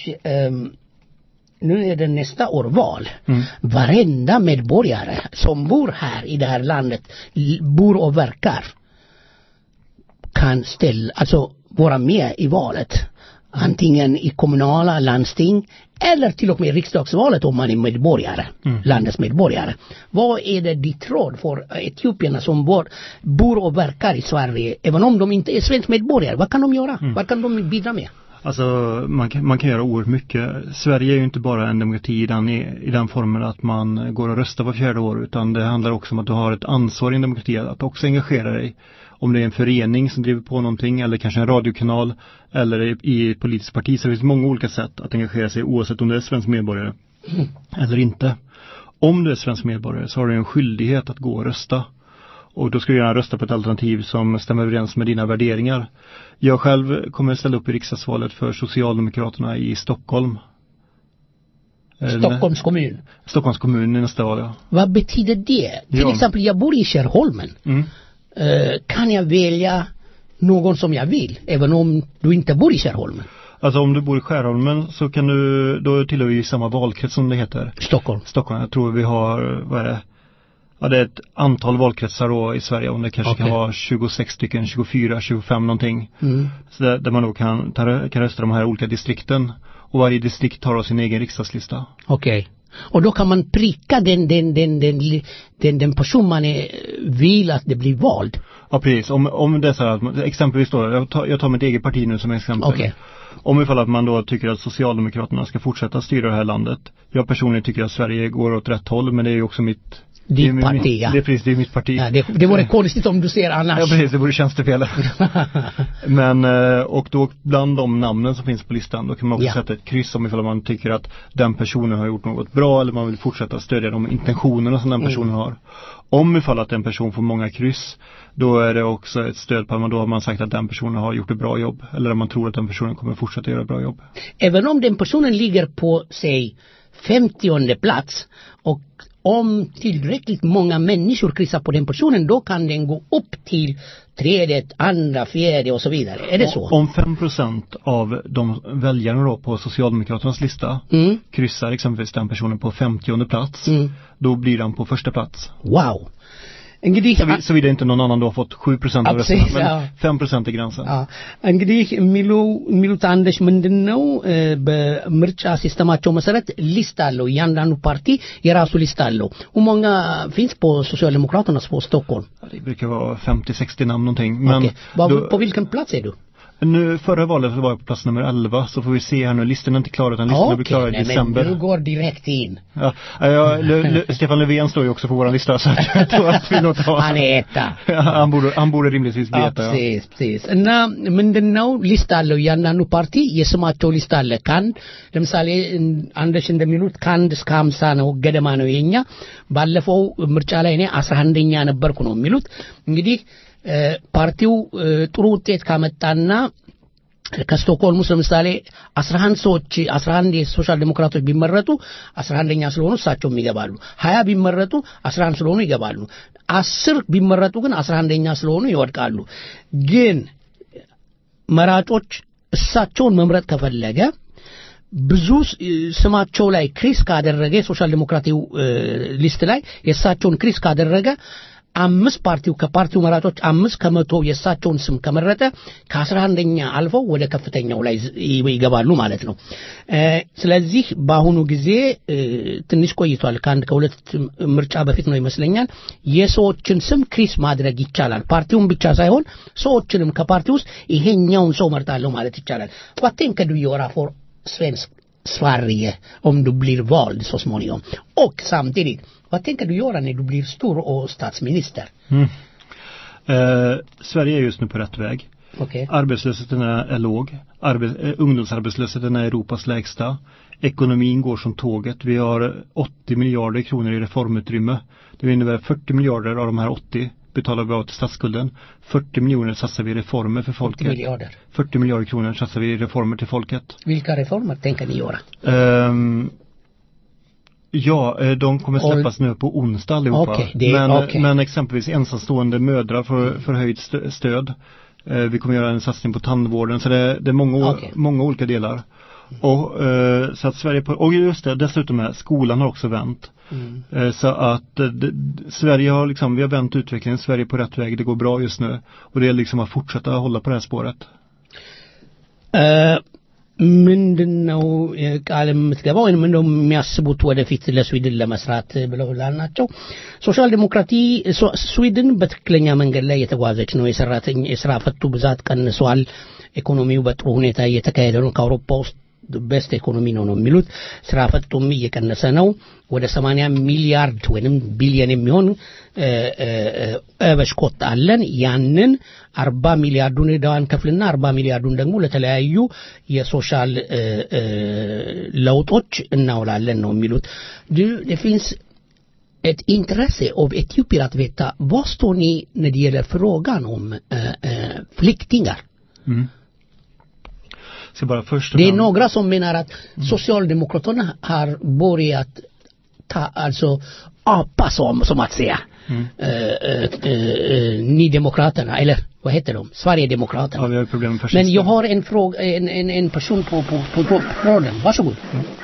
nu är det nästa årval. Varenda medborgare som bor här i det här landet bor och verkar kan alltså vara med i valet. Antingen i kommunala landsting eller till och med riksdagsvalet om man är medborgare, landets medborgare. Vad är det ditt råd för etiopierna som bor och verkar i Sverige även om de inte är svensk medborgare? Vad kan de göra? Vad kan de bidra med? Alltså man kan göra oerhört mycket. Sverige är ju inte bara en demokrati i den formen att man går och röstar var fjärde år, utan det handlar också om att du har ett ansvar i en demokrati att också engagera dig. Om det är en förening som driver på någonting eller kanske en radiokanal eller i ett politiskt parti, så det finns många olika sätt att engagera sig oavsett om du är svensk medborgare eller inte. Om du är svensk medborgare så har du en skyldighet att gå och rösta. Och då ska du gärna rösta på ett alternativ som stämmer överens med dina värderingar. Jag själv kommer att ställa upp i riksdagsvalet för Socialdemokraterna i Stockholm. Stockholms kommun. Stockholms kommun i nästa val, ja. Vad betyder det? Till exempel, jag bor i Skärholmen. Kan jag välja någon som jag vill, även om du inte bor i Skärholmen? Alltså om du bor i Skärholmen så kan du, då tillhör vi samma valkrets som det heter. Stockholm. Jag tror vi har, vad är det? Ja, det är ett antal valkretsar då i Sverige, om det kanske kan vara 26 stycken, 24, 25 någonting. Så där man då kan rösta de här olika distrikten. Och varje distrikt har då sin egen riksdagslista. Okej. Och då kan man pricka den person man vill att det blir vald. Ja, precis. Om det är så här att exempelvis då, jag tar mitt eget parti nu som exempel. Okej. Om ifall att man då tycker att Socialdemokraterna ska fortsätta styra det här landet. Jag personligen tycker att Sverige går åt rätt håll, men det är ju också ditt parti, ja. Det är precis, det är mitt parti. Ja, det vore konstigt om du ser annars. Ja, precis, det vore tjänstefel. Men, och då bland de namnen som finns på listan, då kan man också sätta ett kryss om ifall man tycker att den personen har gjort något bra, eller man vill fortsätta stödja de intentionerna som den personen har. Om ifall att en person får många kryss, då är det också ett stöd på att då har man sagt att den personen har gjort ett bra jobb, eller om man tror att den personen kommer fortsätta göra ett bra jobb. Även om den personen ligger på, säg, 50:e plats, och om tillräckligt många människor kryssar på den personen, då kan den gå upp till 3:e, 2:a, 4:e och så vidare. Är det så? Om 5% av de väljarna då på Socialdemokraternas lista kryssar exempelvis den personen på 50:e plats, då blir den på första plats. Wow! እንግዲህ såvida inte någon annan då har fått 7% av rösterna, men 5% är gränsen. እንግዲህ የሚሉት አንደሽ ምንድነው በምርጫ ሲስተማቸው መሰረት ሊስት አለው እያንዳንዱ ፓርቲ የራሱ ሊስት አለው hur många finns på Socialdemokraterna på Stockholm? Det brukar vara 50-60 namn någonting, men på vilken plats är du? Nu förra valet var jag på plats nummer 11, så får vi se här nu, listan är inte klar utan listan blir klar i december. Men du går direkt in. Ja, Stefan Löfven står ju också på våran lista, så jag tror att vi nog tar. Han är etta. Han borde rimligtvis veta. Ja, precis. እና ምንድነው ሊስት አለው ያንዳንዱ ፓርቲ የስማቸው ሊስት አለ ካንድ ለምሳሌ አንደሽ እንደሚሉት ካንድ እስከ 50 ነው ገደማ ነው የኛ ባለፈው ምርጫ ላይ እኔ 11ኛ ነበርኩ ነው የሚሉት እንግዲህ ፓርቲው ጥሩ ውጤት ካመጣና ከስቶክሆልም ውስጥ ለምሳሌ 11 የሶሻል ዲሞክራቶች ቢመረጡ 11ኛ ስለሆኑ እሳቸው ይገባሉ 20 ቢመረጡ 11 ስለሆኑ ይገባሉ 10 ቢመረጡ ግን 11ኛ ስለሆኑ ይወድቃሉ ግን መራጮች እሳቸውን መምረጥ ከፈለገ ብዙ ስማቸው ላይ ክሪስ ካደረገ የሶሻል ዲሞክራቲው ሊስት ላይ የእሳቸውን ክሪስ ካደረገ 5 ፓርቲው ከፓርቲው መራጮች 5% የሳቸውን ስም ከመረጠ ከ11ኛ አልፈው ወደ ከፍተኛው ላይ ይገባሉ ማለት ነው ስለዚህ በአሁኑ ጊዜ ትንሽ ቆይቷል ከሁለት ምርጫ በፊት ነው ይመስለኛል የሰዎችን ስም ክሪስ ማድረግ ይቻላል ፓርቲውን ብቻ ሳይሆን ሰዎችንም ከፓርቲው ውስጥ ይሄኛውን ሰው መርጣለሁ ማለት ይቻላል what think do you are for Sverige om du blir vald så småningom? Och samtidigt, vad tänker du göra när du blir stor och statsminister? Sverige är just nu på rätt väg. Okay. Arbetslösheten är låg. Ungdomsarbetslösheten är Europas lägsta. Ekonomin går som tåget. Vi har 80 miljarder kronor i reformutrymme. Det innebär 40 miljarder av de här 80 betalar vi av till statsskulden. 40 miljoner satsar vi i reformer för folket. 40 miljarder kronor satsar vi i reformer till folket. Vilka reformer tänker ni göra? De kommer släppas nu på onsdag allihopa. Men exempelvis ensamstående mödrar får höjt stöd. Vi kommer göra en satsning på tandvården. Så det är många olika delar. Och så att Sverige och just det, dessutom är skolan har också vänt. Så att Sverige har liksom, vi har vänt utvecklingen, Sverige är på rätt väg, det går bra just nu. Och det är liksom att fortsätta hålla på det här spåret. ምንድነው ቃል የምትገባው ወይንም እንደው የሚያስቡት ወደፊት ለስዊድን ለመስራት ብለው ላልናቸው ሶሻል ዲሞክራሲ ስዊድን በትክክለኛ መንገድ ላይ የተጓዘች ነው የስራ ፈቱ ብዛት ቀንሷል ኢኮኖሚው በጥሩ ሁኔታ እየተካሄደ ነው ከአውሮፓ ውስጥ ቤስት ኢኮኖሚ ነው የሚሉት ስራ ፈቱም እየቀነሰ ነው ወደ 80 ሚሊያርድ ወይንም ቢሊዮን የሚሆን በሽኮት አለን ያንን 40 ሚሊያርዱን ዳዋን ከፍልና 40 ሚሊያርዱን ደግሞ ለተለያዩ የሶሻል ለውጦች እናውላለን ነው የሚሉት det finns ett intresse av Etiopien att veta vad står ni när det gäller frågan om flyktingar det är några som menar att Socialdemokraterna har börjat alltså apa som att säga Ni Demokraterna eller vad heter de? Sverigedemokraterna. Ja, vi har problem med men jag har en fråga en person på tråden. Varsågod.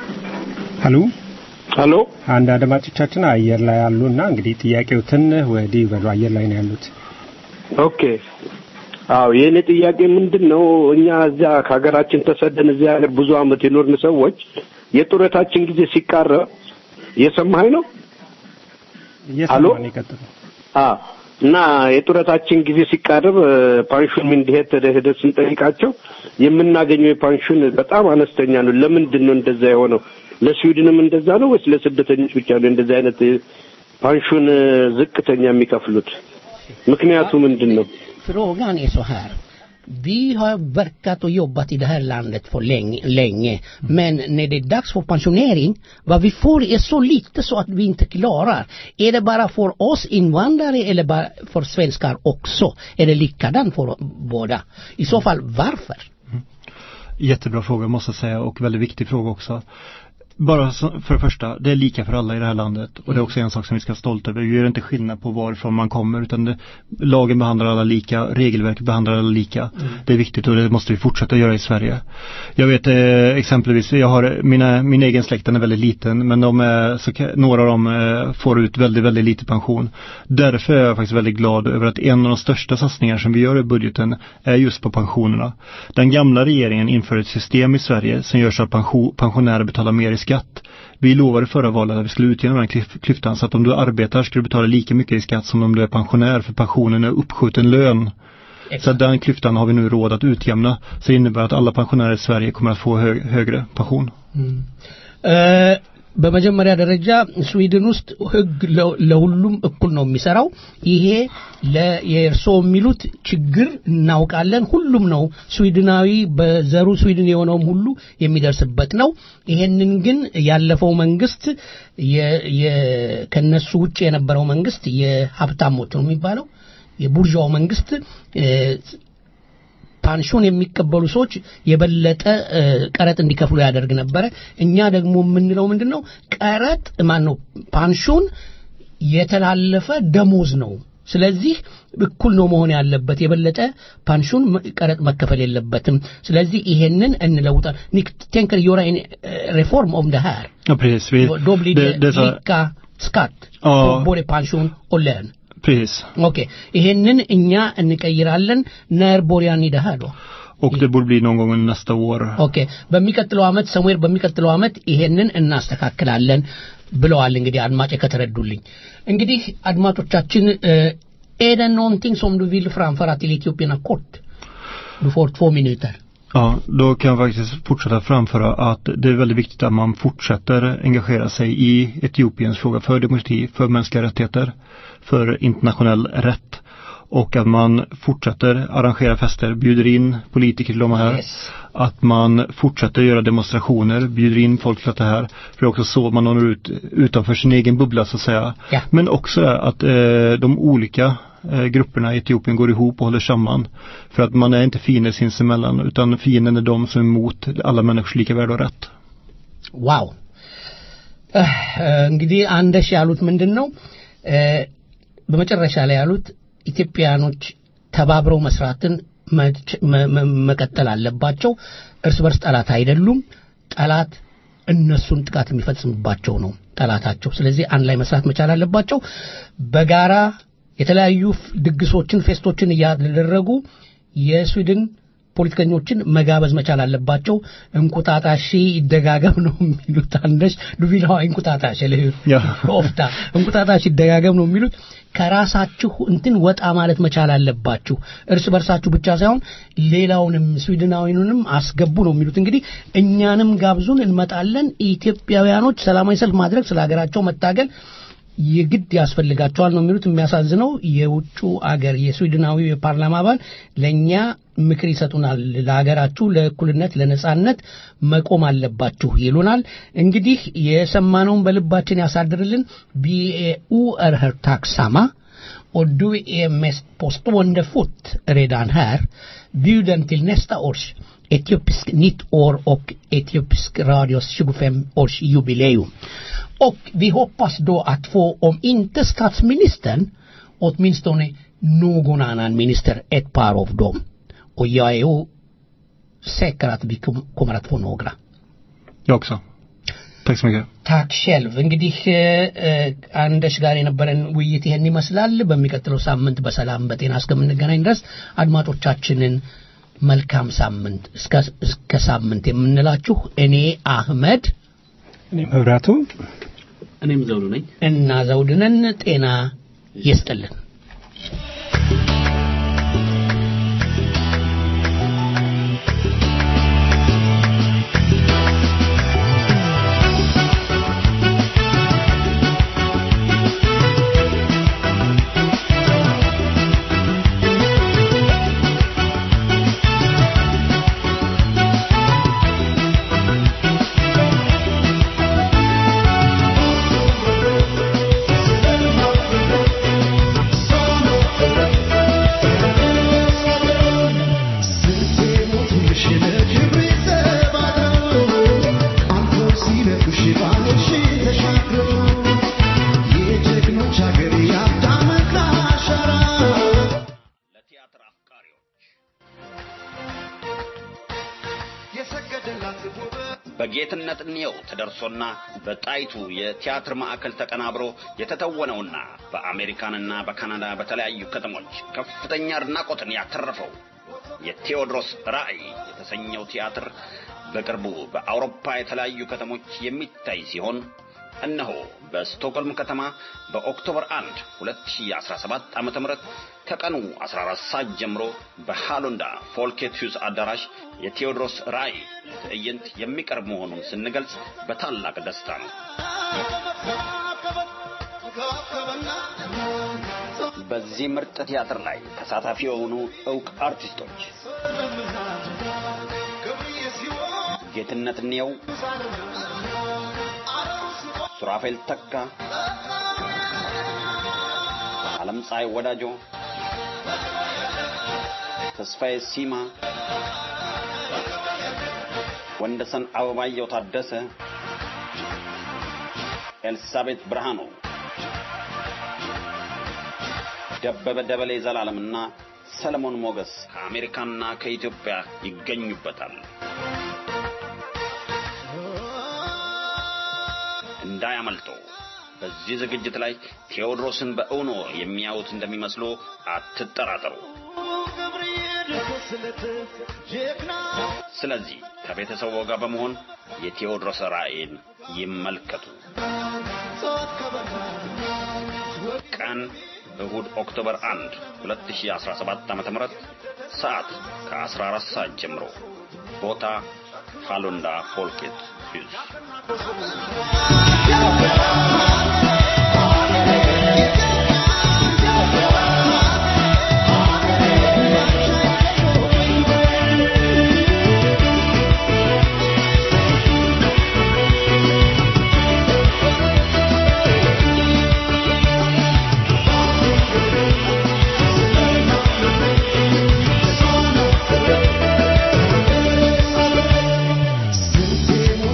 Hallå? አንድ አድማጮቻችን አየር ላይ ያሉና እንግዲህ ጥያቄውትን ወዲህ በሉ አየር ላይ ነው ያሉት። ኦኬ አው የኔ ጥያቄ ምንድነው እኛ እዚያ ከሀገራችን ተሰደን እዚያ ሀገር ብዙ አመት የኖርን ሰዎች የጡረታችን ጊዜ ሲቃረብ እየሰማኸኝ ነው? እየሰማኸኝ ይቀጥሉ። እና የጡረታችን ጊዜ ሲቃረብ ፓንሽን እንዲሄድ ተደህደ ስንጠይቃቸው የምናገኘው የፓንሽን በጣም አነስተኛ ነው። ለምንድን ነው እንደዛ የሆነው? ለስዊድንም እንደዛ ነው ወይስ ለስደተኞች ብቻ ነው እንደዛ አይነት ፓንሽን ዝቅተኛ የሚከፍሉት? ምክንያቱ ምንድነው? Frågan är så här. Vi har verkat och jobbat i det här landet för länge. Men när det är dags för pensionering, vad vi får är så lite så att vi inte klarar. Är det bara för oss invandrare eller bara för svenskar också? Är det likadant för båda? I så fall, varför? Jättebra fråga måste jag säga och väldigt viktig fråga också. Bara för det första, det är lika för alla i det här landet och det är också en sak som vi ska vara stolta över. Vi gör inte skillnad på varifrån man kommer utan lagen behandlar alla lika, regelverket behandlar alla lika. Det är viktigt och det måste vi fortsätta göra i Sverige. Jag vet exempelvis, jag har min egen släkt är väldigt liten men några av dem får ut väldigt, väldigt lite pension. Därför är jag faktiskt väldigt glad över att en av de största satsningar som vi gör i budgeten är just på pensionerna. Den gamla regeringen införde ett system i Sverige som gör så att pensionärer betalar mer i skatt. Vi lovade förra valet att vi skulle utjämna den klyftan så att om du arbetar ska du betala lika mycket i skatt som om du är pensionär för pensionen är uppskjuten lön. Exakt. Så den klyftan har vi nu råd att utjämna. Så det innebär att alla pensionärer i Sverige kommer att få högre pension. በመጀመሪያ ደረጃ ስዊድን ውስጥ ህግ ለሁሉም እኩል ነው የሚሰራው ይሄ ለየርሶ የሚሉት ችግር እናውቃለን ሁሉም ነው ስዊድናዊ በዘሩ ስዊድን የሆነውም ሁሉ የሚደርስበት ነው ይሄንን ግን ያለፈው መንግስት ከነሱ ውጪ የነበረው መንግስት የሀብታሞች ነው የሚባለው የቡርዣው መንግስት ፓንሽን የሚቀበሉ ሰዎች የበለጠ ቀረጥ እንዲከፍሉ ያደርግ ነበር እኛ ደግሞ ምንለው ምንድነው ቀረጥ ማን ነው ፓንሽን የተላለፈ ደሞዝ ነው ስለዚህ እኩል ነው መሆን ያለበት የበለጠ ፓንሽን ቀረጥ መከፈል የለበትም ስለዚህ ይሄንን እንለውጣ ኒክ ቴንከር ዮራ ሪፎርም ኦፍ ደ ሃር ja precis ዶብሊ ሊካ ስካት både ፓንሽን och lön Precis. Okej. ይሄንን እኛ እንቀይራለን när börjar ni det här då? Och det borde bli någon gång nästa år. Okej. በሚቀጥለው አመት somewhere በሚቀጥለው አመት ይሄንን እናስተካክላለን ብለዋል እንግዲህ አድማጭ ከተረዱልኝ እንግዲህ አድማጮቻችን är det någonting som du vill framföra till Etiopien kort? Du får 2 minuter. Ja, då kan jag faktiskt fortsätta framföra att det är väldigt viktigt att man fortsätter engagera sig i Etiopiens fråga för demokrati, för mänskliga rättigheter, för internationell rätt. Och att man fortsätter arrangera fester, bjuder in politiker till de här. Yes. Att man fortsätter göra demonstrationer, bjuder in folk till det här. För det är också så man når ut utanför sin egen bubbla så att säga. Ja. Men också det att de olika grupperna i Etiopien går ihop och håller samman. För att man är inte fiender sinsemellan, utan fienden är de som är emot alla människors lika värde och rätt. ዋው እንግዲህ አንደሽ ያሉት ምንድነው በመጨረሻ ላይ ያሉት ኢትዮጵያኖች ተባብረው መስራትን መቀጠል አለባቸው እርስ በርስ ጠላት አይደሉም ጠላት እነሱን ጥቃት የሚፈጽምባቸው ነው ጠላታቸው ስለዚህ አንድ ላይ መስራት መቻል አለባቸው በጋራ የተለያዩ ድግሶችን ፌስቶችን ያደረጉ የስዊድን ፖለቲከኞችን መጋበዝ መቻል አለባቸው እንቁጣጣሽ ይደጋገም ነው የሚሉት አንደሽ ዱቪላው እንቁጣጣሽ ለኦፍታ እንቁጣጣሽ ይደጋገም ነው የሚሉት ከራሳችሁ እንትን ወጣ ማለት መቻል አለባችሁ እርስ በርሳችሁ ብቻ ሳይሆን ሌላውንም ስዊድናዊኑንም አስገቡ ነው የሚሉት እንግዲህ እኛንም ጋብዙን እንመጣለን ኢትዮጵያውያኖች ሰላማዊ ሰልፍ ማድረግ ስለ ሀገራቸው መታገል የግድ ያስፈልጋቸዋል ነው የሚሉት የሚያሳዝነው የውጩ አገር የስዊድናዊ የፓርላማ አባል ለኛ ምክር ይሰጡናል ለሀገራችሁ ለእኩልነት ለነጻነት መቆም አለባችሁ ይሉናል እንግዲህ የሰማነውን በልባችን ያሳድርልን ቢኤኡ är tacksamma och du är mest på stående fot redan här bjuden till nästa års etiopisk nytt år och etiopisk radios 25-års jubileum och vi hoppas då att få om inte statsministern åtminstone någon annan minister ett par av dem och jag är ju säker att vi kommer att få några. Jag också. Tack så mycket. ታክ ሸልቭ እንግዲህ አንደሽ ጋር የነበረን ውይይት ይሄን ይመስላል በሚቀጥለው ሳምንት በሰላም በጤና እስከምንገናኝ ድረስ አድማጮቻችንን መልካም ሳምንት እስከ ሳምንት የምንላችሁ እኔ አህመድ እኔ መብራቱ እኔም ዘውዱ ነኝ እና ዘውድነን ጤና ይስጥልን በጌትነት ነው ተደርሶና በጣይቱ የቲያትር ማዕከል ተቀናብሮ የተተወነውና በአሜሪካንና በካናዳ በተለያዩ ከተሞች ከፍተኛ አድናቆትን ያተረፈው የቴዎድሮስ ራእይ የተሰኘው ቲያትር በቅርቡ በአውሮፓ የተለያዩ ከተሞች የሚታይ ሲሆን እነሆ በስቶክሆልም ከተማ በኦክቶበር 1 2017 ዓ.ም ከቀኑ 14 ሰዓት ጀምሮ በሃሎንዳ ፎልኬት ሁስ አዳራሽ የቴዎድሮስ ራእይ ትዕይንት የሚቀርብ መሆኑን ስንገልጽ በታላቅ ደስታ ነው። በዚህ ምርጥ ቲያትር ላይ ተሳታፊ የሆኑ ዕውቅ አርቲስቶች ጌትነት ነው ሱራፌል ተካ ዓለም ፀሐይ ወዳጆ ተስፋዬ ሲማ ወንደሰን አበባየው ታደሰ ኤልሳቤት ብርሃኑ ደበበ ደበሌ ዘላለምና ሰለሞን ሞገስ ከአሜሪካና ከኢትዮጵያ ይገኙበታል። እንዳያመልጡ። በዚህ ዝግጅት ላይ ቴዎድሮስን በእውኖ የሚያዩት እንደሚመስሉ አትጠራጠሩ። ስለዚህ ከቤተሰቡ ጋር በመሆን የቴዎድሮስ ራእይን ይመልከቱ። ቀን እሁድ ኦክቶበር 1 2017 ዓ.ም ሰዓት ከ14 ሰዓት ጀምሮ ቦታ ሃሉንዳ ፎልኬት ሂውስ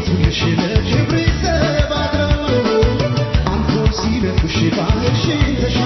She